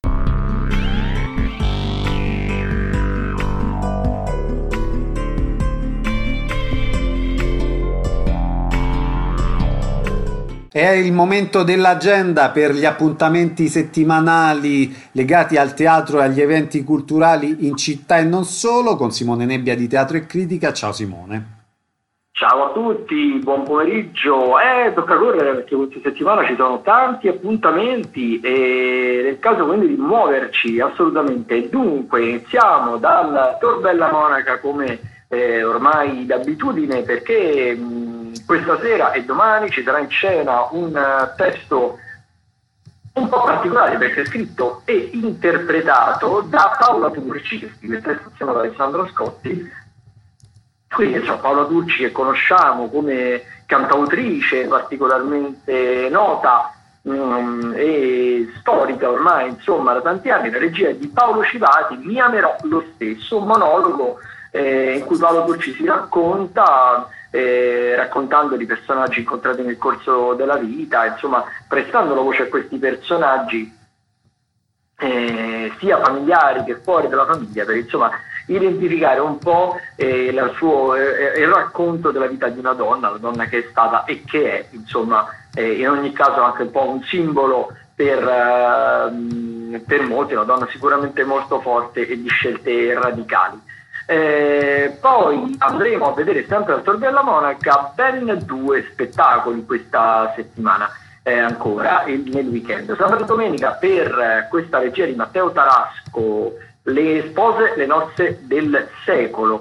È il momento dell'agenda per gli appuntamenti settimanali legati al teatro e agli eventi culturali in città e non solo, con Simone Nebbia di Teatro e Critica. Ciao Simone. Ciao a tutti, buon pomeriggio. Eh, tocca correre perché questa settimana ci sono tanti appuntamenti e nel caso quindi di muoverci assolutamente. Dunque iniziamo dal Tor Bella Monaca come eh, ormai d'abitudine, perché mh, questa sera e domani ci sarà in scena un uh, testo un po' particolare perché è scritto e interpretato da Paola Turci, che scrive il testo insieme ad Alessandro Scotti. Quindi c'è Paola Turci, che conosciamo come cantautrice particolarmente nota um, e storica ormai, insomma, da tanti anni. La regia è di Paolo Civati, Mi amerò lo stesso, un monologo eh, in cui Paolo Turci si racconta, eh, raccontando di personaggi incontrati nel corso della vita, insomma, prestando la voce a questi personaggi eh, sia familiari che fuori dalla famiglia, per insomma identificare un po' eh, la suo, eh, il racconto della vita di una donna, la donna che è stata e che è, insomma, eh, in ogni caso anche un po' un simbolo per, eh, per molti, una donna sicuramente molto forte e di scelte radicali. Eh, poi andremo a vedere sempre al Tor Bella Monaca ben due spettacoli questa settimana. Eh, ancora il, nel weekend, sabato e domenica, per eh, questa regia di Matteo Tarasco, Le spose, le nozze del secolo.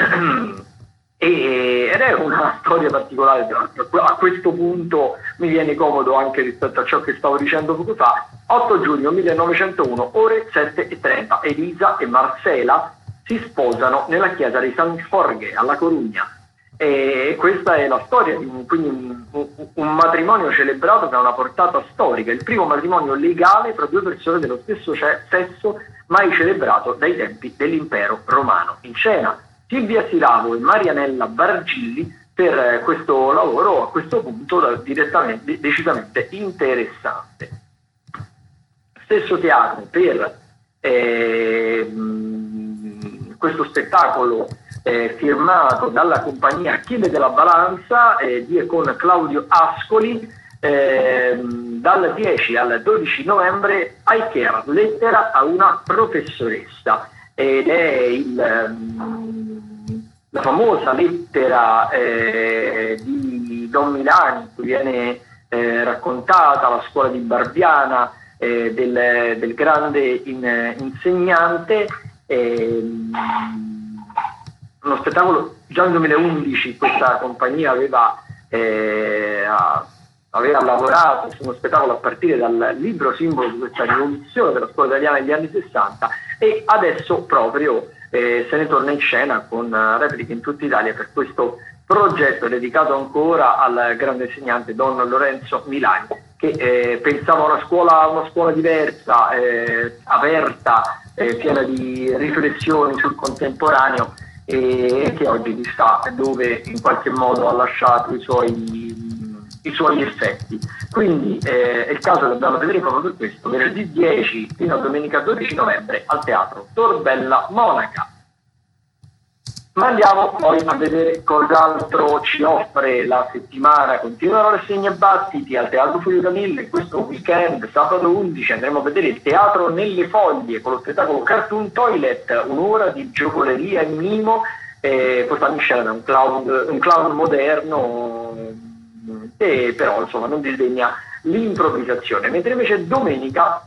E, ed è una storia particolare, a questo punto mi viene comodo anche rispetto a ciò che stavo dicendo poco fa. otto giugno millenovecentouno, ore sette e trenta, Elisa e Marcela si sposano nella chiesa di San Jorge alla Corugna. E questa è la storia di un, quindi un, un, un matrimonio celebrato che ha una portata storica, il primo matrimonio legale tra due persone dello stesso sesso mai celebrato dai tempi dell'impero romano. In scena Silvia Siravo e Marianella Bargilli per questo lavoro, a questo punto direttamente, decisamente interessante. Stesso teatro per eh, questo spettacolo eh, firmato dalla compagnia Achille della Balanza eh, di e con Claudio Ascoli eh, dal dieci al dodici novembre. I Care, lettera a una professoressa, ed è il, um, la famosa lettera eh, di Don Milani, in cui viene eh, raccontata la scuola di Barbiana eh, del, del grande in, insegnante. Eh, uno spettacolo già nel duemilaundici questa compagnia aveva, eh, aveva lavorato su uno spettacolo a partire dal libro simbolo di questa rivoluzione della scuola italiana negli anni sessanta, e adesso proprio eh, se ne torna in scena con uh, repliche in tutta Italia per questo progetto dedicato ancora al grande insegnante Don Lorenzo Milani, che eh, pensava a una scuola, una scuola diversa, eh, aperta, eh, piena di riflessioni sul contemporaneo, e che oggi ci sta dove in qualche modo ha lasciato i suoi, i suoi effetti. Quindi eh, è il caso che dobbiamo vedere proprio per questo, venerdì dieci fino a domenica dodici novembre al Teatro Tor Bella Monaca. Ma andiamo poi a vedere cos'altro ci offre la settimana. Continuano le segne battiti al Teatro Furio Camillo. Questo weekend, sabato undici, andremo a vedere il Teatro nelle Foglie con lo spettacolo Cartoon Toilet, un'ora di giocoleria e mimo, eh, portato in scena da un clown, un clown moderno, che però insomma non disdegna l'improvvisazione. Mentre invece domenica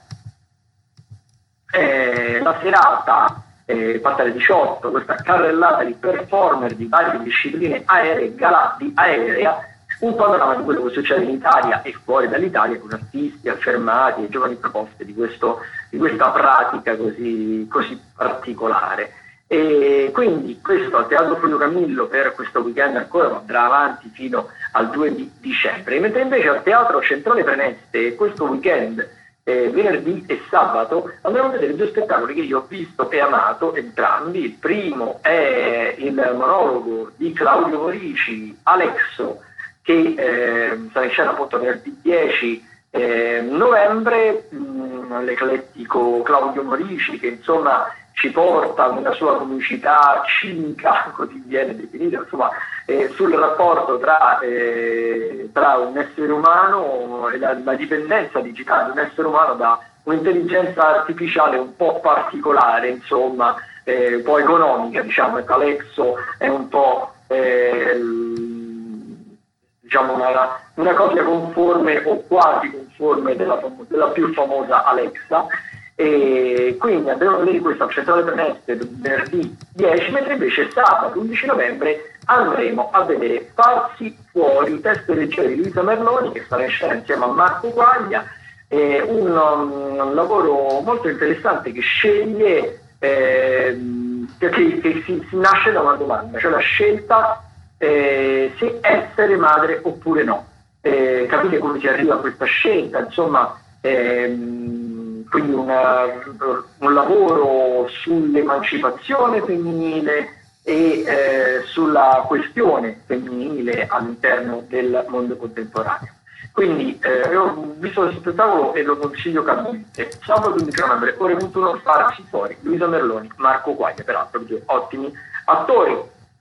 eh, la serata Eh, parte alle diciotto, questa carrellata di performer di varie discipline aeree, galatti, aerea, un panorama di quello che succede in Italia e fuori dall'Italia, con artisti affermati e giovani proposte di, questo, di questa pratica così, così particolare. E quindi questo al Teatro Furio Camillo per questo weekend ancora andrà avanti fino al due di dicembre, mentre invece al Teatro Centrale Preneste questo weekend, Eh, venerdì e sabato, andremo a vedere due spettacoli che io ho visto e amato entrambi. Il primo è il monologo di Claudio Morici, Alexo, che eh, sarà in scena appunto venerdì dieci eh, novembre, mh, l'eclettico Claudio Morici, che insomma ci porta nella sua comicità cinica, così viene definita, insomma, eh, sul rapporto tra, eh, tra un essere umano e la, la dipendenza digitale di un essere umano da un'intelligenza artificiale un po' particolare, insomma, eh, un po' economica, diciamo. Ecco, Alexo è un po' eh, diciamo una, una copia conforme o quasi conforme della, della più famosa Alexa. E quindi andremo a vedere questo al Centrale Preneste venerdì dieci, mentre invece sabato undici novembre andremo a vedere Farsi Fuori, il testo leggero di Luisa Merloni, che sarà in scena insieme a Marco Quaglia, eh, un, un lavoro molto interessante che sceglie, eh, che, che si, si nasce da una domanda, cioè la scelta eh, se essere madre oppure no, eh, capire come si arriva a questa scelta, insomma. ehm, Quindi una, un lavoro sull'emancipazione femminile e eh, sulla questione femminile all'interno del mondo contemporaneo. Quindi eh, io ho visto questo spettacolo e lo consiglio caldamente. Sabato undici novembre, ore ventuno, Farsi Fuori, Luisa Merloni, Marco Quaglia, peraltro due ottimi attori.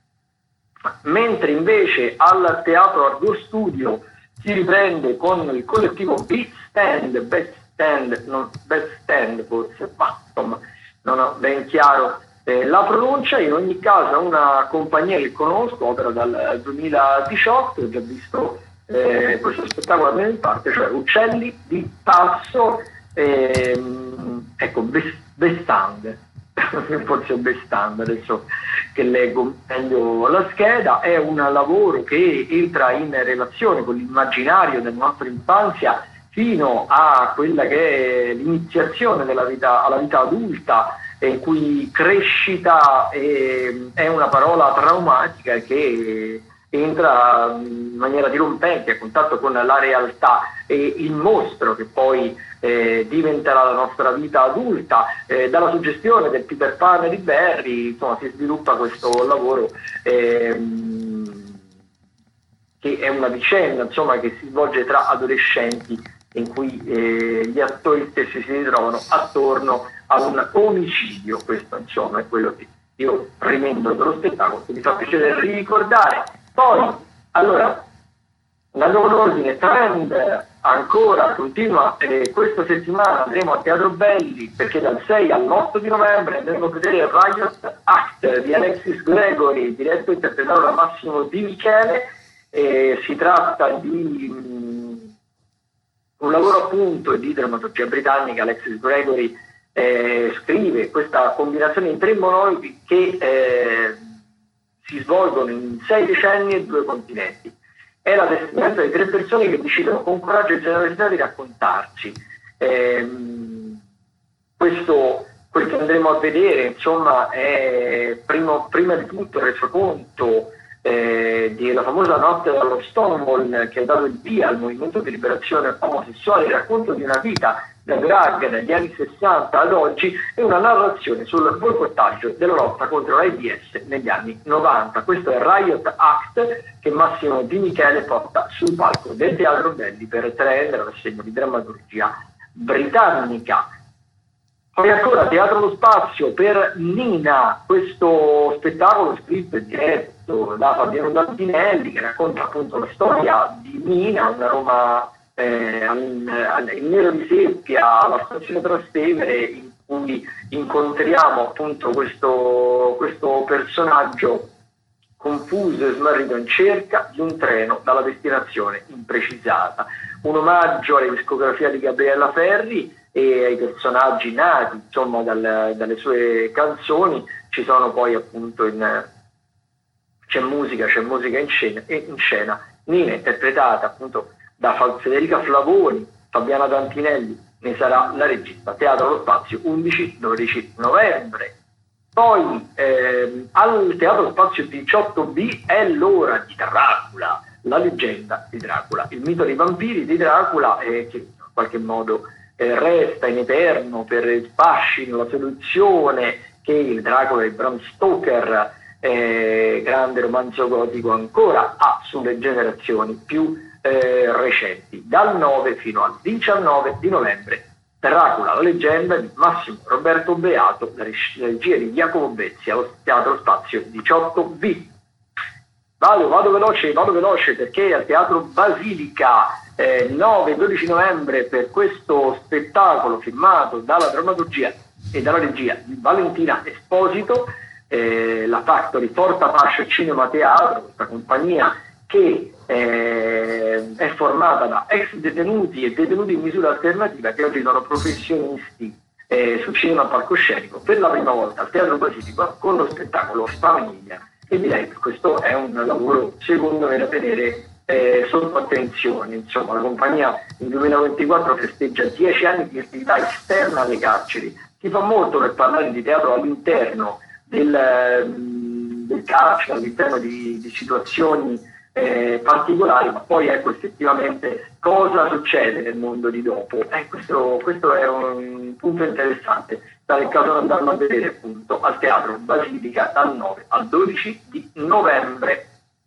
Mentre invece al Teatro Argo Studio si riprende con il collettivo Beat Stand, Best Stand, non Best Stand forse, ma insomma non ho ben chiaro eh, la pronuncia. In ogni caso è una compagnia che conosco, opera dal duemiladiciotto, ho già visto eh, questo spettacolo da in parte, cioè Uccelli di Passo, ehm, ecco, Best, Best Stand, forse Best Stand, adesso che leggo meglio la scheda. È un lavoro che entra in relazione con l'immaginario della nostra infanzia fino a quella che è l'iniziazione della vita, alla vita adulta, in cui crescita è, è una parola traumatica che entra in maniera dirompente a contatto con la realtà, e il mostro che poi eh, diventerà la nostra vita adulta. Eh, dalla suggestione del Peter Pan di Barry, insomma, si sviluppa questo lavoro ehm, che è una vicenda, insomma, che si svolge tra adolescenti, in cui eh, gli attori stessi si ritrovano attorno a un omicidio. Questo insomma è quello che io rimembro dello spettacolo, che mi fa piacere ricordare. Poi, allora, la l'ordine trend ancora continua, eh, questa settimana andremo a Teatro Belli, perché dal sei all'otto di novembre andremo a vedere Riot Act di Alexis Gregory, diretto e interpretato da Massimo Di Michele. Eh, si tratta di mh, un lavoro appunto di drammaturgia britannica. Alexis Gregory eh, scrive questa combinazione in tre monologhi che eh, si svolgono in sei decenni e due continenti. È la testimonianza di tre persone che decidono con coraggio e generosità di raccontarci. Ehm, questo, quel che andremo a vedere, insomma, è primo, prima di tutto il resoconto eh, della famosa notte dallo Stonewall, che ha dato il via al movimento di liberazione omosessuale, il racconto di una vita da drag dagli anni sessanta ad oggi, e una narrazione sul boicottaggio della lotta contro l'AIDS negli anni novanta. Questo è Riot Act che Massimo Di Michele porta sul palco del Teatro Belli per tre la rassegna di drammaturgia britannica. Poi ancora Teatro Lo Spazio per Nina, questo spettacolo scritto e diretto da Fabiano Dantinelli, che racconta appunto la storia di Nina, una Roma eh, in nero di seppia alla stazione Trastevere, in cui incontriamo appunto questo, questo personaggio confuso e smarrito in cerca di un treno dalla destinazione imprecisata. Un omaggio alla discografia di Gabriella Ferri e ai personaggi nati insomma dal, dalle sue canzoni. Ci sono poi appunto in, c'è musica, c'è musica in scena, e in scena Nina interpretata appunto da Federica Flavoni, Fabiana Dantinelli ne sarà la regista. Teatro Lo Spazio undici dodici novembre. Poi ehm, al Teatro Spazio diciotto B è l'ora di Dracula, la leggenda di Dracula, il mito dei vampiri di Dracula, eh, che in qualche modo eh, resta in eterno per il fascino, la seduzione che il Dracula di Bram Stoker, eh, grande romanzo gotico, ancora ha sulle generazioni più eh, recenti. Dal nove fino al diciannove di novembre Dracula, la leggenda di Massimo Roberto Beato, la regia di Jacopo Bezzi allo Teatro Spazio diciotto B. Vado, vado veloce, vado veloce perché al Teatro Basilica eh, nove dodici novembre per questo spettacolo firmato dalla drammaturgia e dalla regia di Valentina Esposito, eh, la Factory Porta Pasce Cinema Teatro, questa compagnia che eh, è formata da ex detenuti e detenuti in misura alternativa che oggi sono professionisti eh, sul cinema palcoscenico, per la prima volta al Teatro Basilico con lo spettacolo Famiglia. E direi che questo è un lavoro secondo me da tenere eh, sotto attenzione. Insomma, la compagnia nel duemilaventiquattro festeggia dieci anni di attività esterna alle carceri. Si fa molto per parlare di teatro all'interno del, del carcere, all'interno di, di situazioni eh, particolari, ma poi ecco effettivamente cosa succede nel mondo di dopo. Eh, questo, questo è un punto interessante. Nel caso andranno a vedere appunto al Teatro Basilica dal nove al dodici di novembre.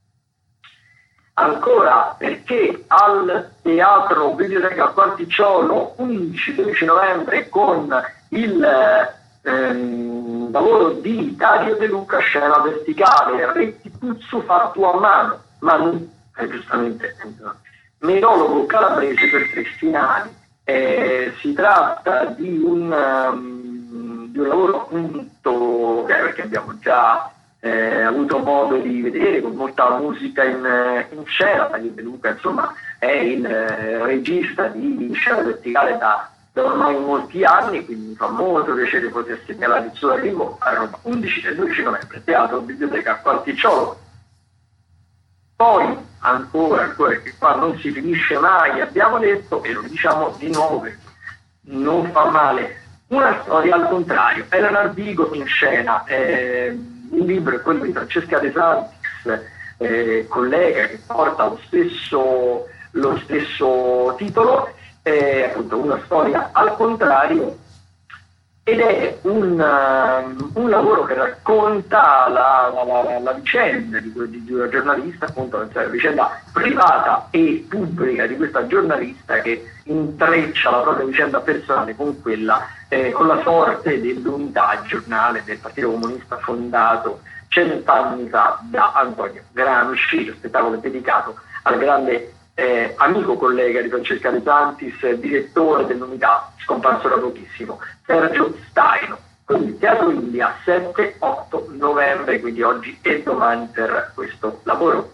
Ancora perché al Teatro Biblioteca Quarticciolo undici dodici novembre con il ehm, lavoro di Dario De Luca, Scena Verticale, Rettipuzzo fatto a mano, Manu, eh, giustamente, melologo calabrese per tre finali. Eh, si tratta di un um, di un lavoro appunto che abbiamo già eh, avuto modo di vedere, con molta musica in, in scena. Dario De Luca insomma è il eh, regista di Scena Verticale da, da ormai molti anni, quindi mi fa molto piacere poter segnalare il suo arrivo a Roma. undici e dodici novembre, Teatro Biblioteca Quarticciolo. Poi ancora, ancora che qua non si finisce mai, abbiamo detto e lo diciamo di nuovo, non fa male, una storia al contrario. Elena Arbigo in scena, eh, il libro è quello di Francesca De Santis, eh, collega che porta lo stesso, lo stesso titolo, eh, appunto una storia al contrario. ed è un, um, un lavoro che racconta la, la, la, la vicenda di, di, di una giornalista, appunto la vicenda privata e pubblica di questa giornalista che intreccia la propria vicenda personale con quella, eh, con la sorte dell'Unità, il giornale del Partito Comunista fondato cent'anni fa da Antonio Gramsci. Lo spettacolo è dedicato al grande eh, amico collega di Francesca De Santis, direttore dell'Unità, scomparso da pochissimo, Sergio Staino. Quindi Teatro India, sette otto novembre, quindi oggi e domani per questo lavoro.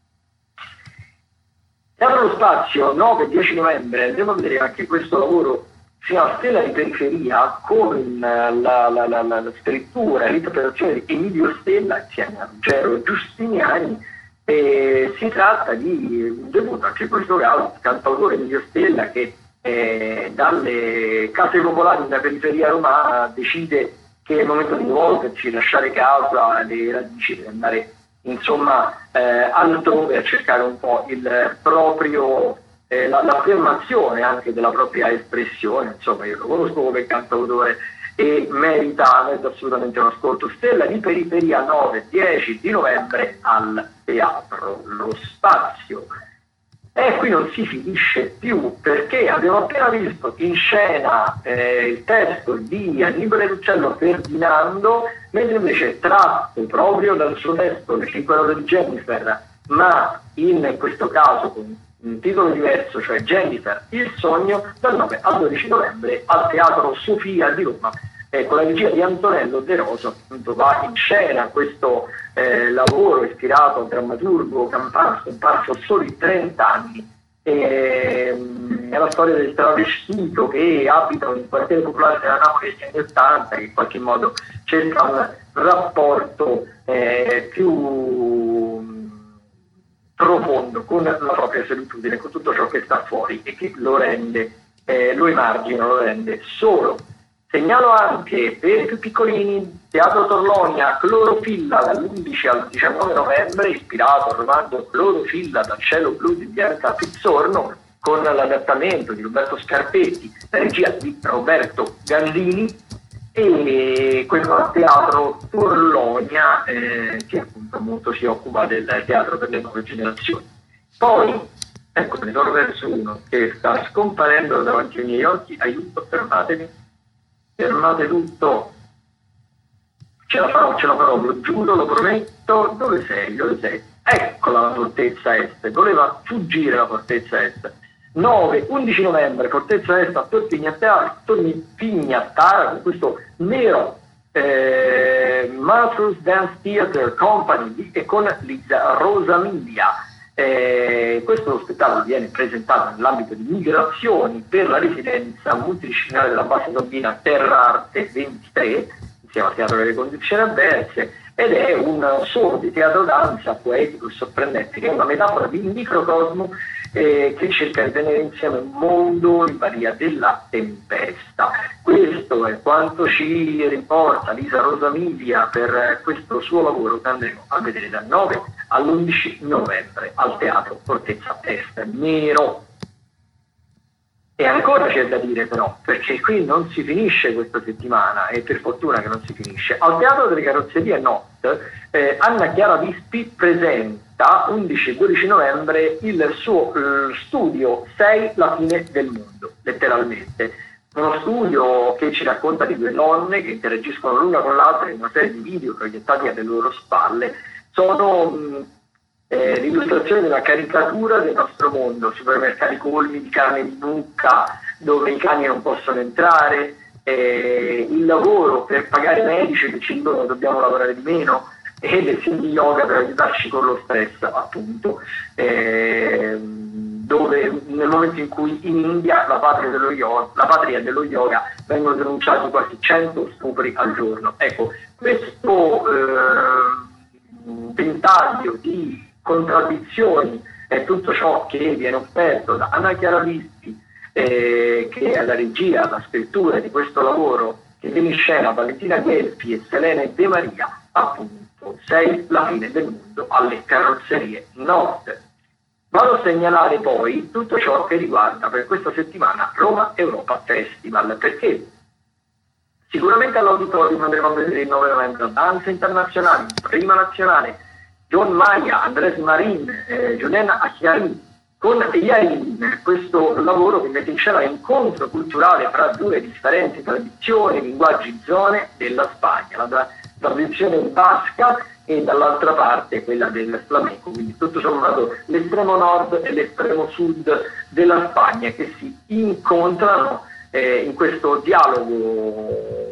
Teatro Lo Spazio, nove dieci novembre, andremo a vedere anche questo lavoro fino alla Stella di Periferia con la, la, la, la, la scrittura e l'interpretazione di Emilio Stella insieme a Ruggero Giustiniani. E si tratta di un debutto, anche in questo caso, il cantautore Emilio Stella che eh, dalle case popolari della periferia romana decide che è il momento di volgerci, lasciare casa, le radici, di andare insomma eh, altrove a cercare un po' il proprio eh, la, l'affermazione anche della propria espressione. Insomma, io lo conosco come cantautore e merita, merita assolutamente un ascolto. Stella di Periferia, nove dieci di novembre al Teatro Lo Spazio. E qui non si finisce più, perché abbiamo appena visto in scena eh, il testo di Annibale Ruccello Ferdinando, mentre invece è tratto proprio dal suo testo Le cinque ore di Jennifer, ma in questo caso con un titolo diverso, cioè Jennifer, il sogno, dal nove al dodici novembre al Teatro Sofia di Roma. Eh, con la regia di Antonello De Rosa, appunto, va in scena questo eh, lavoro ispirato al drammaturgo campano scomparso a soli trenta anni. E, um, è la storia del travestito che abita in un quartiere popolare della Napoli negli anni ottanta, che in qualche modo cerca un rapporto eh, più profondo con la propria solitudine, con tutto ciò che sta fuori e che lo rende, eh, lo emargina, lo rende solo. Segnalo anche per i più piccolini Teatro Torlonia, Clorofilla, dall'undici al diciannove novembre, ispirato al romanzo Clorofilla dal cielo blu di Bianca Pizzorno, con l'adattamento di Roberto Scarpetti, la regia di Roberto Gandini, e questo al Teatro Torlonia eh, che appunto molto si occupa del teatro per le nuove generazioni. Poi ecco, ne torno verso uno che sta scomparendo davanti ai miei occhi. Aiuto, fermatemi. Fermate tutto, ce la farò, ce la farò, lo giuro, lo prometto. Dove sei? Dove sei? Eccola la Fortezza Est, voleva fuggire la Fortezza Est. nove undici novembre, Fortezza Est a Torpignattara, Torpignattara con questo nero eh, Matthews Dance Theatre Company e con Lisa Rosamilia. Eh, questo spettacolo viene presentato nell'ambito di migrazioni per la residenza multidisciplinare della base Sabina Terra Arte ventitré, insieme al Teatro delle Condizioni Avverse, ed è un suono di teatro danza poetico e sorprendente, che è una metafora di microcosmo eh, che cerca di tenere insieme un mondo in balia della tempesta. Questo è quanto ci riporta Lisa Rosamilia per questo suo lavoro che andremo a vedere dal nove all'undici novembre al Teatro Fortezza Est Nero. E ancora c'è da dire però, perché qui non si finisce questa settimana, e per fortuna che non si finisce. Al Teatro delle Carrozzerie Not, eh, Anna Chiara Vispi presenta undici e dodici novembre il suo eh, studio sei La fine del mondo, letteralmente. Uno studio che ci racconta di due donne che interagiscono l'una con l'altra in una serie di video proiettati alle loro spalle. Sono mh, eh, l'illustrazione della caricatura del nostro mondo, supermercati colmi di carne di mucca dove i cani non possono entrare, eh, il lavoro per pagare i medici che ci dicono che dobbiamo lavorare di meno, e lezioni di yoga per aiutarci con lo stress, appunto, eh, dove nel momento in cui in India, la patria dello yoga, la patria dello yoga, vengono denunciati quasi cento stupri al giorno. Ecco, questo eh, ventaglio di contraddizioni è tutto ciò che viene offerto da Anna Chiara Vispi, eh, che è la regia, la scrittura di questo lavoro, che viene in scena Valentina Guelfi e Selene De Maria, appunto, sei La fine del mondo alle Carrozzerie Not. Vado a segnalare poi tutto ciò che riguarda per questa settimana Roma Europa Festival, perché Sicuramente all'auditorium andremo a vedere il nove novembre danze internazionali, prima nazionale, John Maia, Andrés Marin, eh, Juliana Achiari, con Yain, questo lavoro che mette in scena l'incontro culturale fra due differenti tradizioni, linguaggi, zone della Spagna, la tra- tradizione basca e dall'altra parte quella del flamenco, quindi tutto sommato l'estremo nord e l'estremo sud della Spagna che si incontrano eh, in questo dialogo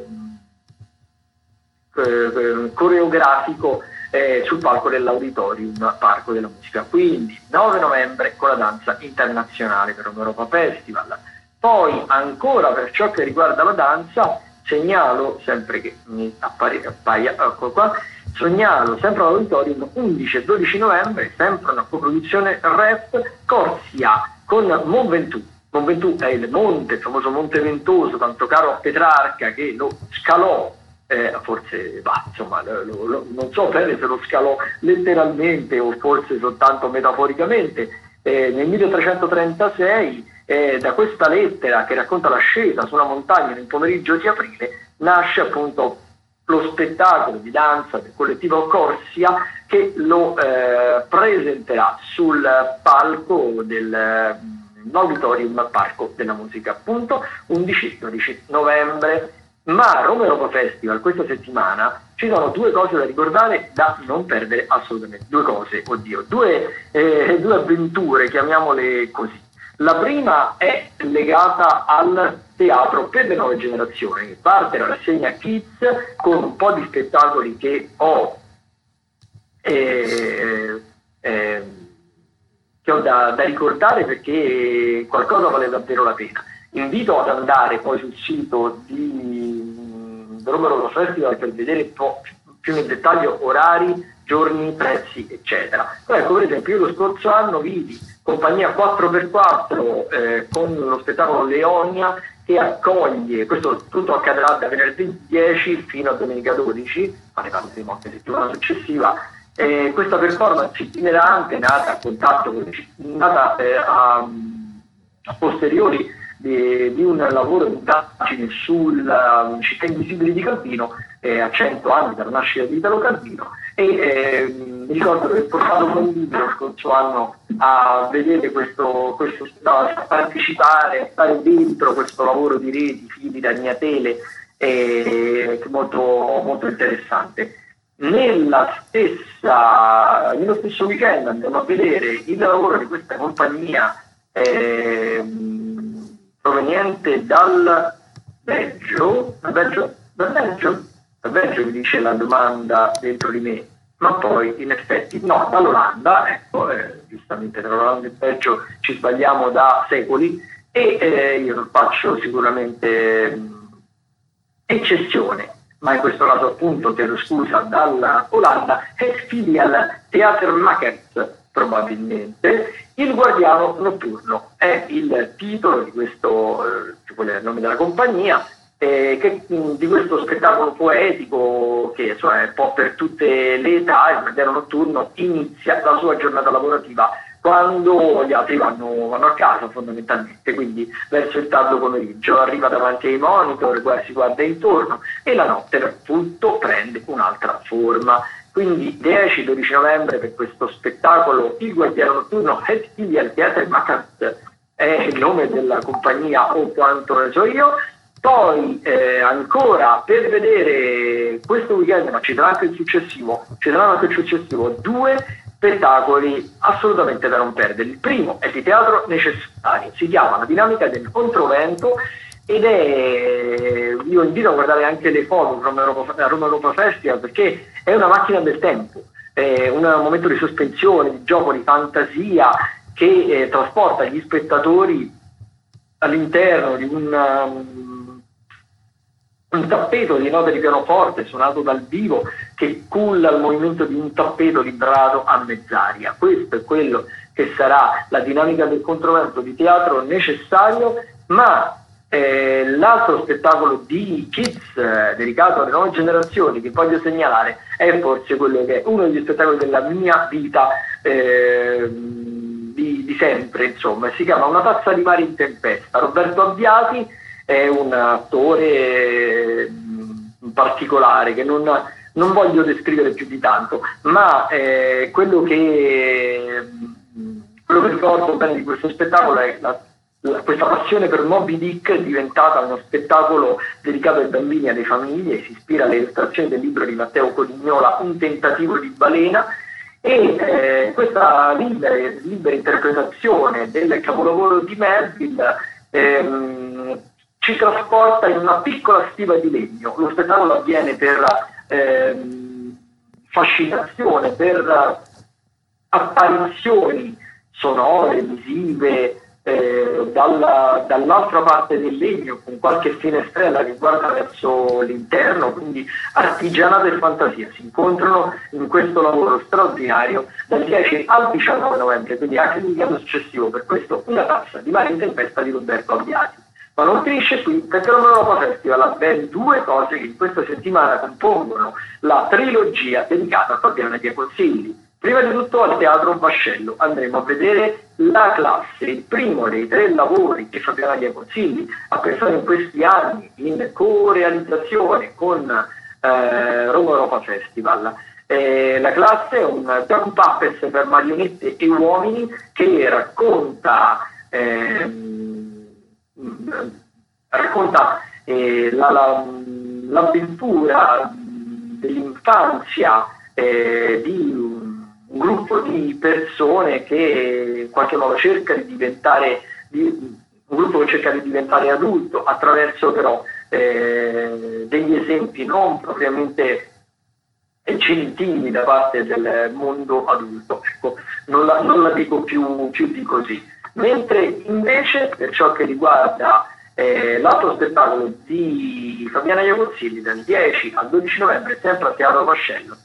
eh, coreografico eh, sul palco dell'Auditorium Parco della Musica. Quindi nove novembre con la danza internazionale per un Europa Festival. Poi ancora per ciò che riguarda la danza segnalo, sempre che mi appare, appaia, ecco qua, segnalo sempre all'Auditorium undici e dodici novembre, sempre una coproduzione rap, Corsia con Mont Ventoux. Mont Ventoux è il monte, il famoso Monte Ventoso, tanto caro a Petrarca, che lo scalò, eh, forse, bah, insomma, lo, lo, non so bene se lo scalò letteralmente o forse soltanto metaforicamente, eh, nel milletrecentotrentasei. Eh, da questa lettera che racconta l'ascesa su una montagna nel pomeriggio di aprile nasce appunto lo spettacolo di danza del collettivo Corsia che lo eh, presenterà sul palco dell'Auditorium Parco della Musica, appunto undici dodici novembre. Ma a Roma Europa Festival questa settimana ci sono due cose da ricordare, da non perdere assolutamente. Due cose, oddio, due, eh, due avventure, chiamiamole così. La prima è legata al teatro per le nuove generazioni, parte la rassegna Kids con un po' di spettacoli che ho, eh, eh, che ho da, da ricordare perché qualcosa vale davvero la pena. Invito ad andare poi sul sito di Roma Europa Festival per vedere un po' più nel dettaglio orari, giorni, prezzi, eccetera. Poi, ecco, per esempio, io lo scorso anno vidi compagnia quattro per quattro eh, con lo spettacolo Leonia che accoglie, questo tutto accadrà da venerdì dieci fino a domenica dodici, ma ne parleremo anche settimana successiva. Eh, questa performance itinerante nata a contatto con, nata eh, a, a posteriori di, di un lavoro di indagine sulla uh, città invisibili di Calvino eh, a cento anni dalla nascita di Italo Calvino. E eh, mi ricordo che ho portato con libro lo scorso anno a vedere questo, questo a partecipare, a stare dentro questo lavoro di reti, fili, ragnatele, eh, molto, molto interessante. Nella stessa, nello stesso weekend andiamo a vedere il lavoro di questa compagnia eh, proveniente dal Belgio, dal Belgio, dal Belgio, dal Belgio mi dice la domanda dentro di me, ma poi in effetti no, dall'Olanda, ecco, eh, giustamente tra l'Olanda e il Belgio ci sbagliamo da secoli e eh, io faccio sicuramente mh, eccezione, ma in questo caso appunto chiedo scusa dall'Olanda, è Filial Theatermakers probabilmente. Il Guardiano Notturno è il titolo di questo, eh, qual è il nome della compagnia, eh, che, di questo spettacolo poetico che insomma, è un po' per tutte le età. Il Guardiano Notturno inizia la sua giornata lavorativa quando gli altri vanno, vanno a casa fondamentalmente, quindi verso il tardo pomeriggio, arriva davanti ai monitor, si guarda intorno e la notte tutto prende un'altra forma. Quindi dieci dodici novembre per questo spettacolo Il Guardiano Notturno et Filial Theatermakers è il nome della compagnia o quanto ne so io. Poi eh, ancora per vedere questo weekend, ma ci sarà anche il successivo, ci saranno anche il successivo due spettacoli assolutamente da non perdere. Il primo è di teatro necessario, si chiama La dinamica del controvento ed è, io invito a guardare anche le foto a Roma Europa Festival perché è una macchina del tempo, è un momento di sospensione, di gioco, di fantasia che eh, trasporta gli spettatori all'interno di un, um, un tappeto di note di pianoforte suonato dal vivo che culla il movimento di un tappeto librato a mezz'aria. Questo è quello che sarà la dinamica del controvento di teatro necessario, ma Eh, l'altro spettacolo di Kids eh, dedicato alle nuove generazioni che voglio segnalare è forse quello che è uno degli spettacoli della mia vita eh, di, di sempre, insomma, si chiama Una tazza di mare in tempesta. Roberto Abbiati è un attore particolare che non, non voglio descrivere più di tanto, ma eh, quello che quello che ricordo bene di questo spettacolo è la, la, questa passione per Moby Dick è diventata uno spettacolo dedicato ai bambini e alle famiglie, si ispira alle illustrazioni del libro di Matteo Codignola, Un tentativo di balena, e eh, questa libera, libera interpretazione del capolavoro di Melville ehm, ci trasporta in una piccola stiva di legno. Lo spettacolo avviene per ehm, fascinazione, per apparizioni sonore, visive, eh, dalla, dall'altra parte del legno, con qualche finestrella che guarda verso l'interno, quindi artigianata e fantasia si incontrano in questo lavoro straordinario dal dieci al diciannove novembre, quindi anche il weekend successivo. Per questo Una tazza di mare in tempesta di Roberto Abbiati. Ma non finisce qui, perché Roma Europa Festival ha ben due cose che in questa settimana compongono la trilogia dedicata a Fabiana Consigli. Prima di tutto al Teatro Vascello andremo a vedere La classe, il primo dei tre lavori che Fabiana Consigli ha pensato in questi anni in co-realizzazione con eh, Roma Europa Festival. Eh, La classe è un drum puppets per marionette e uomini che racconta ehm, racconta eh, la, la, l'avventura dell'infanzia eh, di un gruppo di persone che in qualche modo cerca di diventare di, un gruppo che cerca di diventare adulto attraverso però eh, degli esempi non propriamente gentili da parte del mondo adulto. Ecco, non la, non la dico più, più di così. Mentre invece per ciò che riguarda eh, l'altro spettacolo di Fabiana Consigli dal dieci al dodici novembre sempre al Teatro Vascello,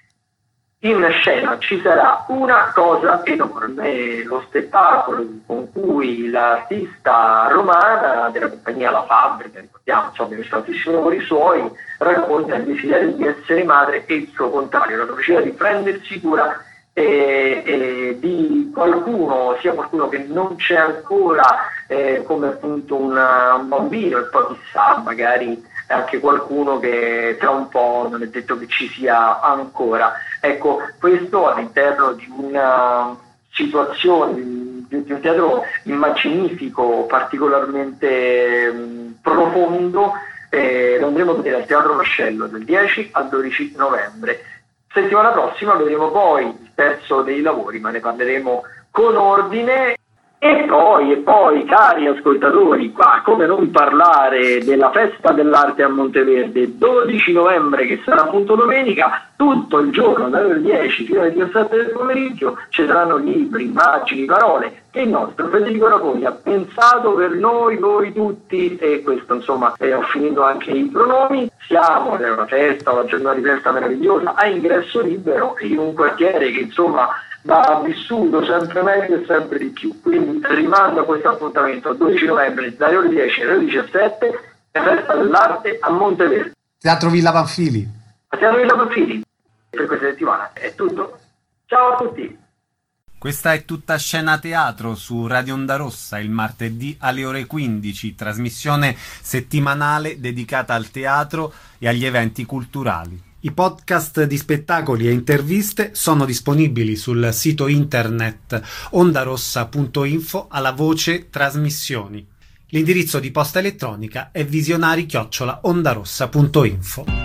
in scena ci sarà una cosa enorme, lo spettacolo con cui l'artista romana della compagnia La Fabbrica, ricordiamo, insomma, i tantissimi lavori suoi, racconta il desiderio di essere madre e il suo contrario, la capacità di prendersi cura e, e di qualcuno, sia qualcuno che non c'è ancora, eh, come appunto una, un bambino, e poi chissà, magari anche qualcuno che tra un po' non è detto che ci sia ancora. Ecco, questo all'interno di una situazione, di, di un teatro immaginifico particolarmente mh, profondo, eh, lo andremo a vedere al Teatro Vascello dal dieci al dodici novembre. Settimana prossima vedremo poi il terzo dei lavori, ma ne parleremo con ordine. E poi, e poi, cari ascoltatori, qua come non parlare della Festa dell'Arte a Monteverde, dodici novembre, che sarà appunto domenica, tutto il giorno dalle ore dieci fino alle diciassette del pomeriggio ci saranno libri, immagini, parole che il nostro Federico Raponi ha pensato per noi, voi tutti, e questo insomma, eh, ho finito anche i pronomi. Siamo in una festa, una giornata di festa meravigliosa, a ingresso libero, in un quartiere che insomma va vissuto sempre meglio e sempre di più. Quindi rimando a questo appuntamento al dodici novembre dalle ore dieci alle ore diciassette, la Festa dell'Arte a Monteverde, Teatro Villa Panfili. a Teatro Villa Panfili. Per questa settimana è tutto, ciao a tutti. Questa è Tutta Scena Teatro su Radio Onda Rossa il martedì alle ore quindici, trasmissione settimanale dedicata al teatro e agli eventi culturali. I podcast di spettacoli e interviste sono disponibili sul sito internet ondarossa punto info alla voce trasmissioni. L'indirizzo di posta elettronica è visionari chiocciola ondarossa punto info.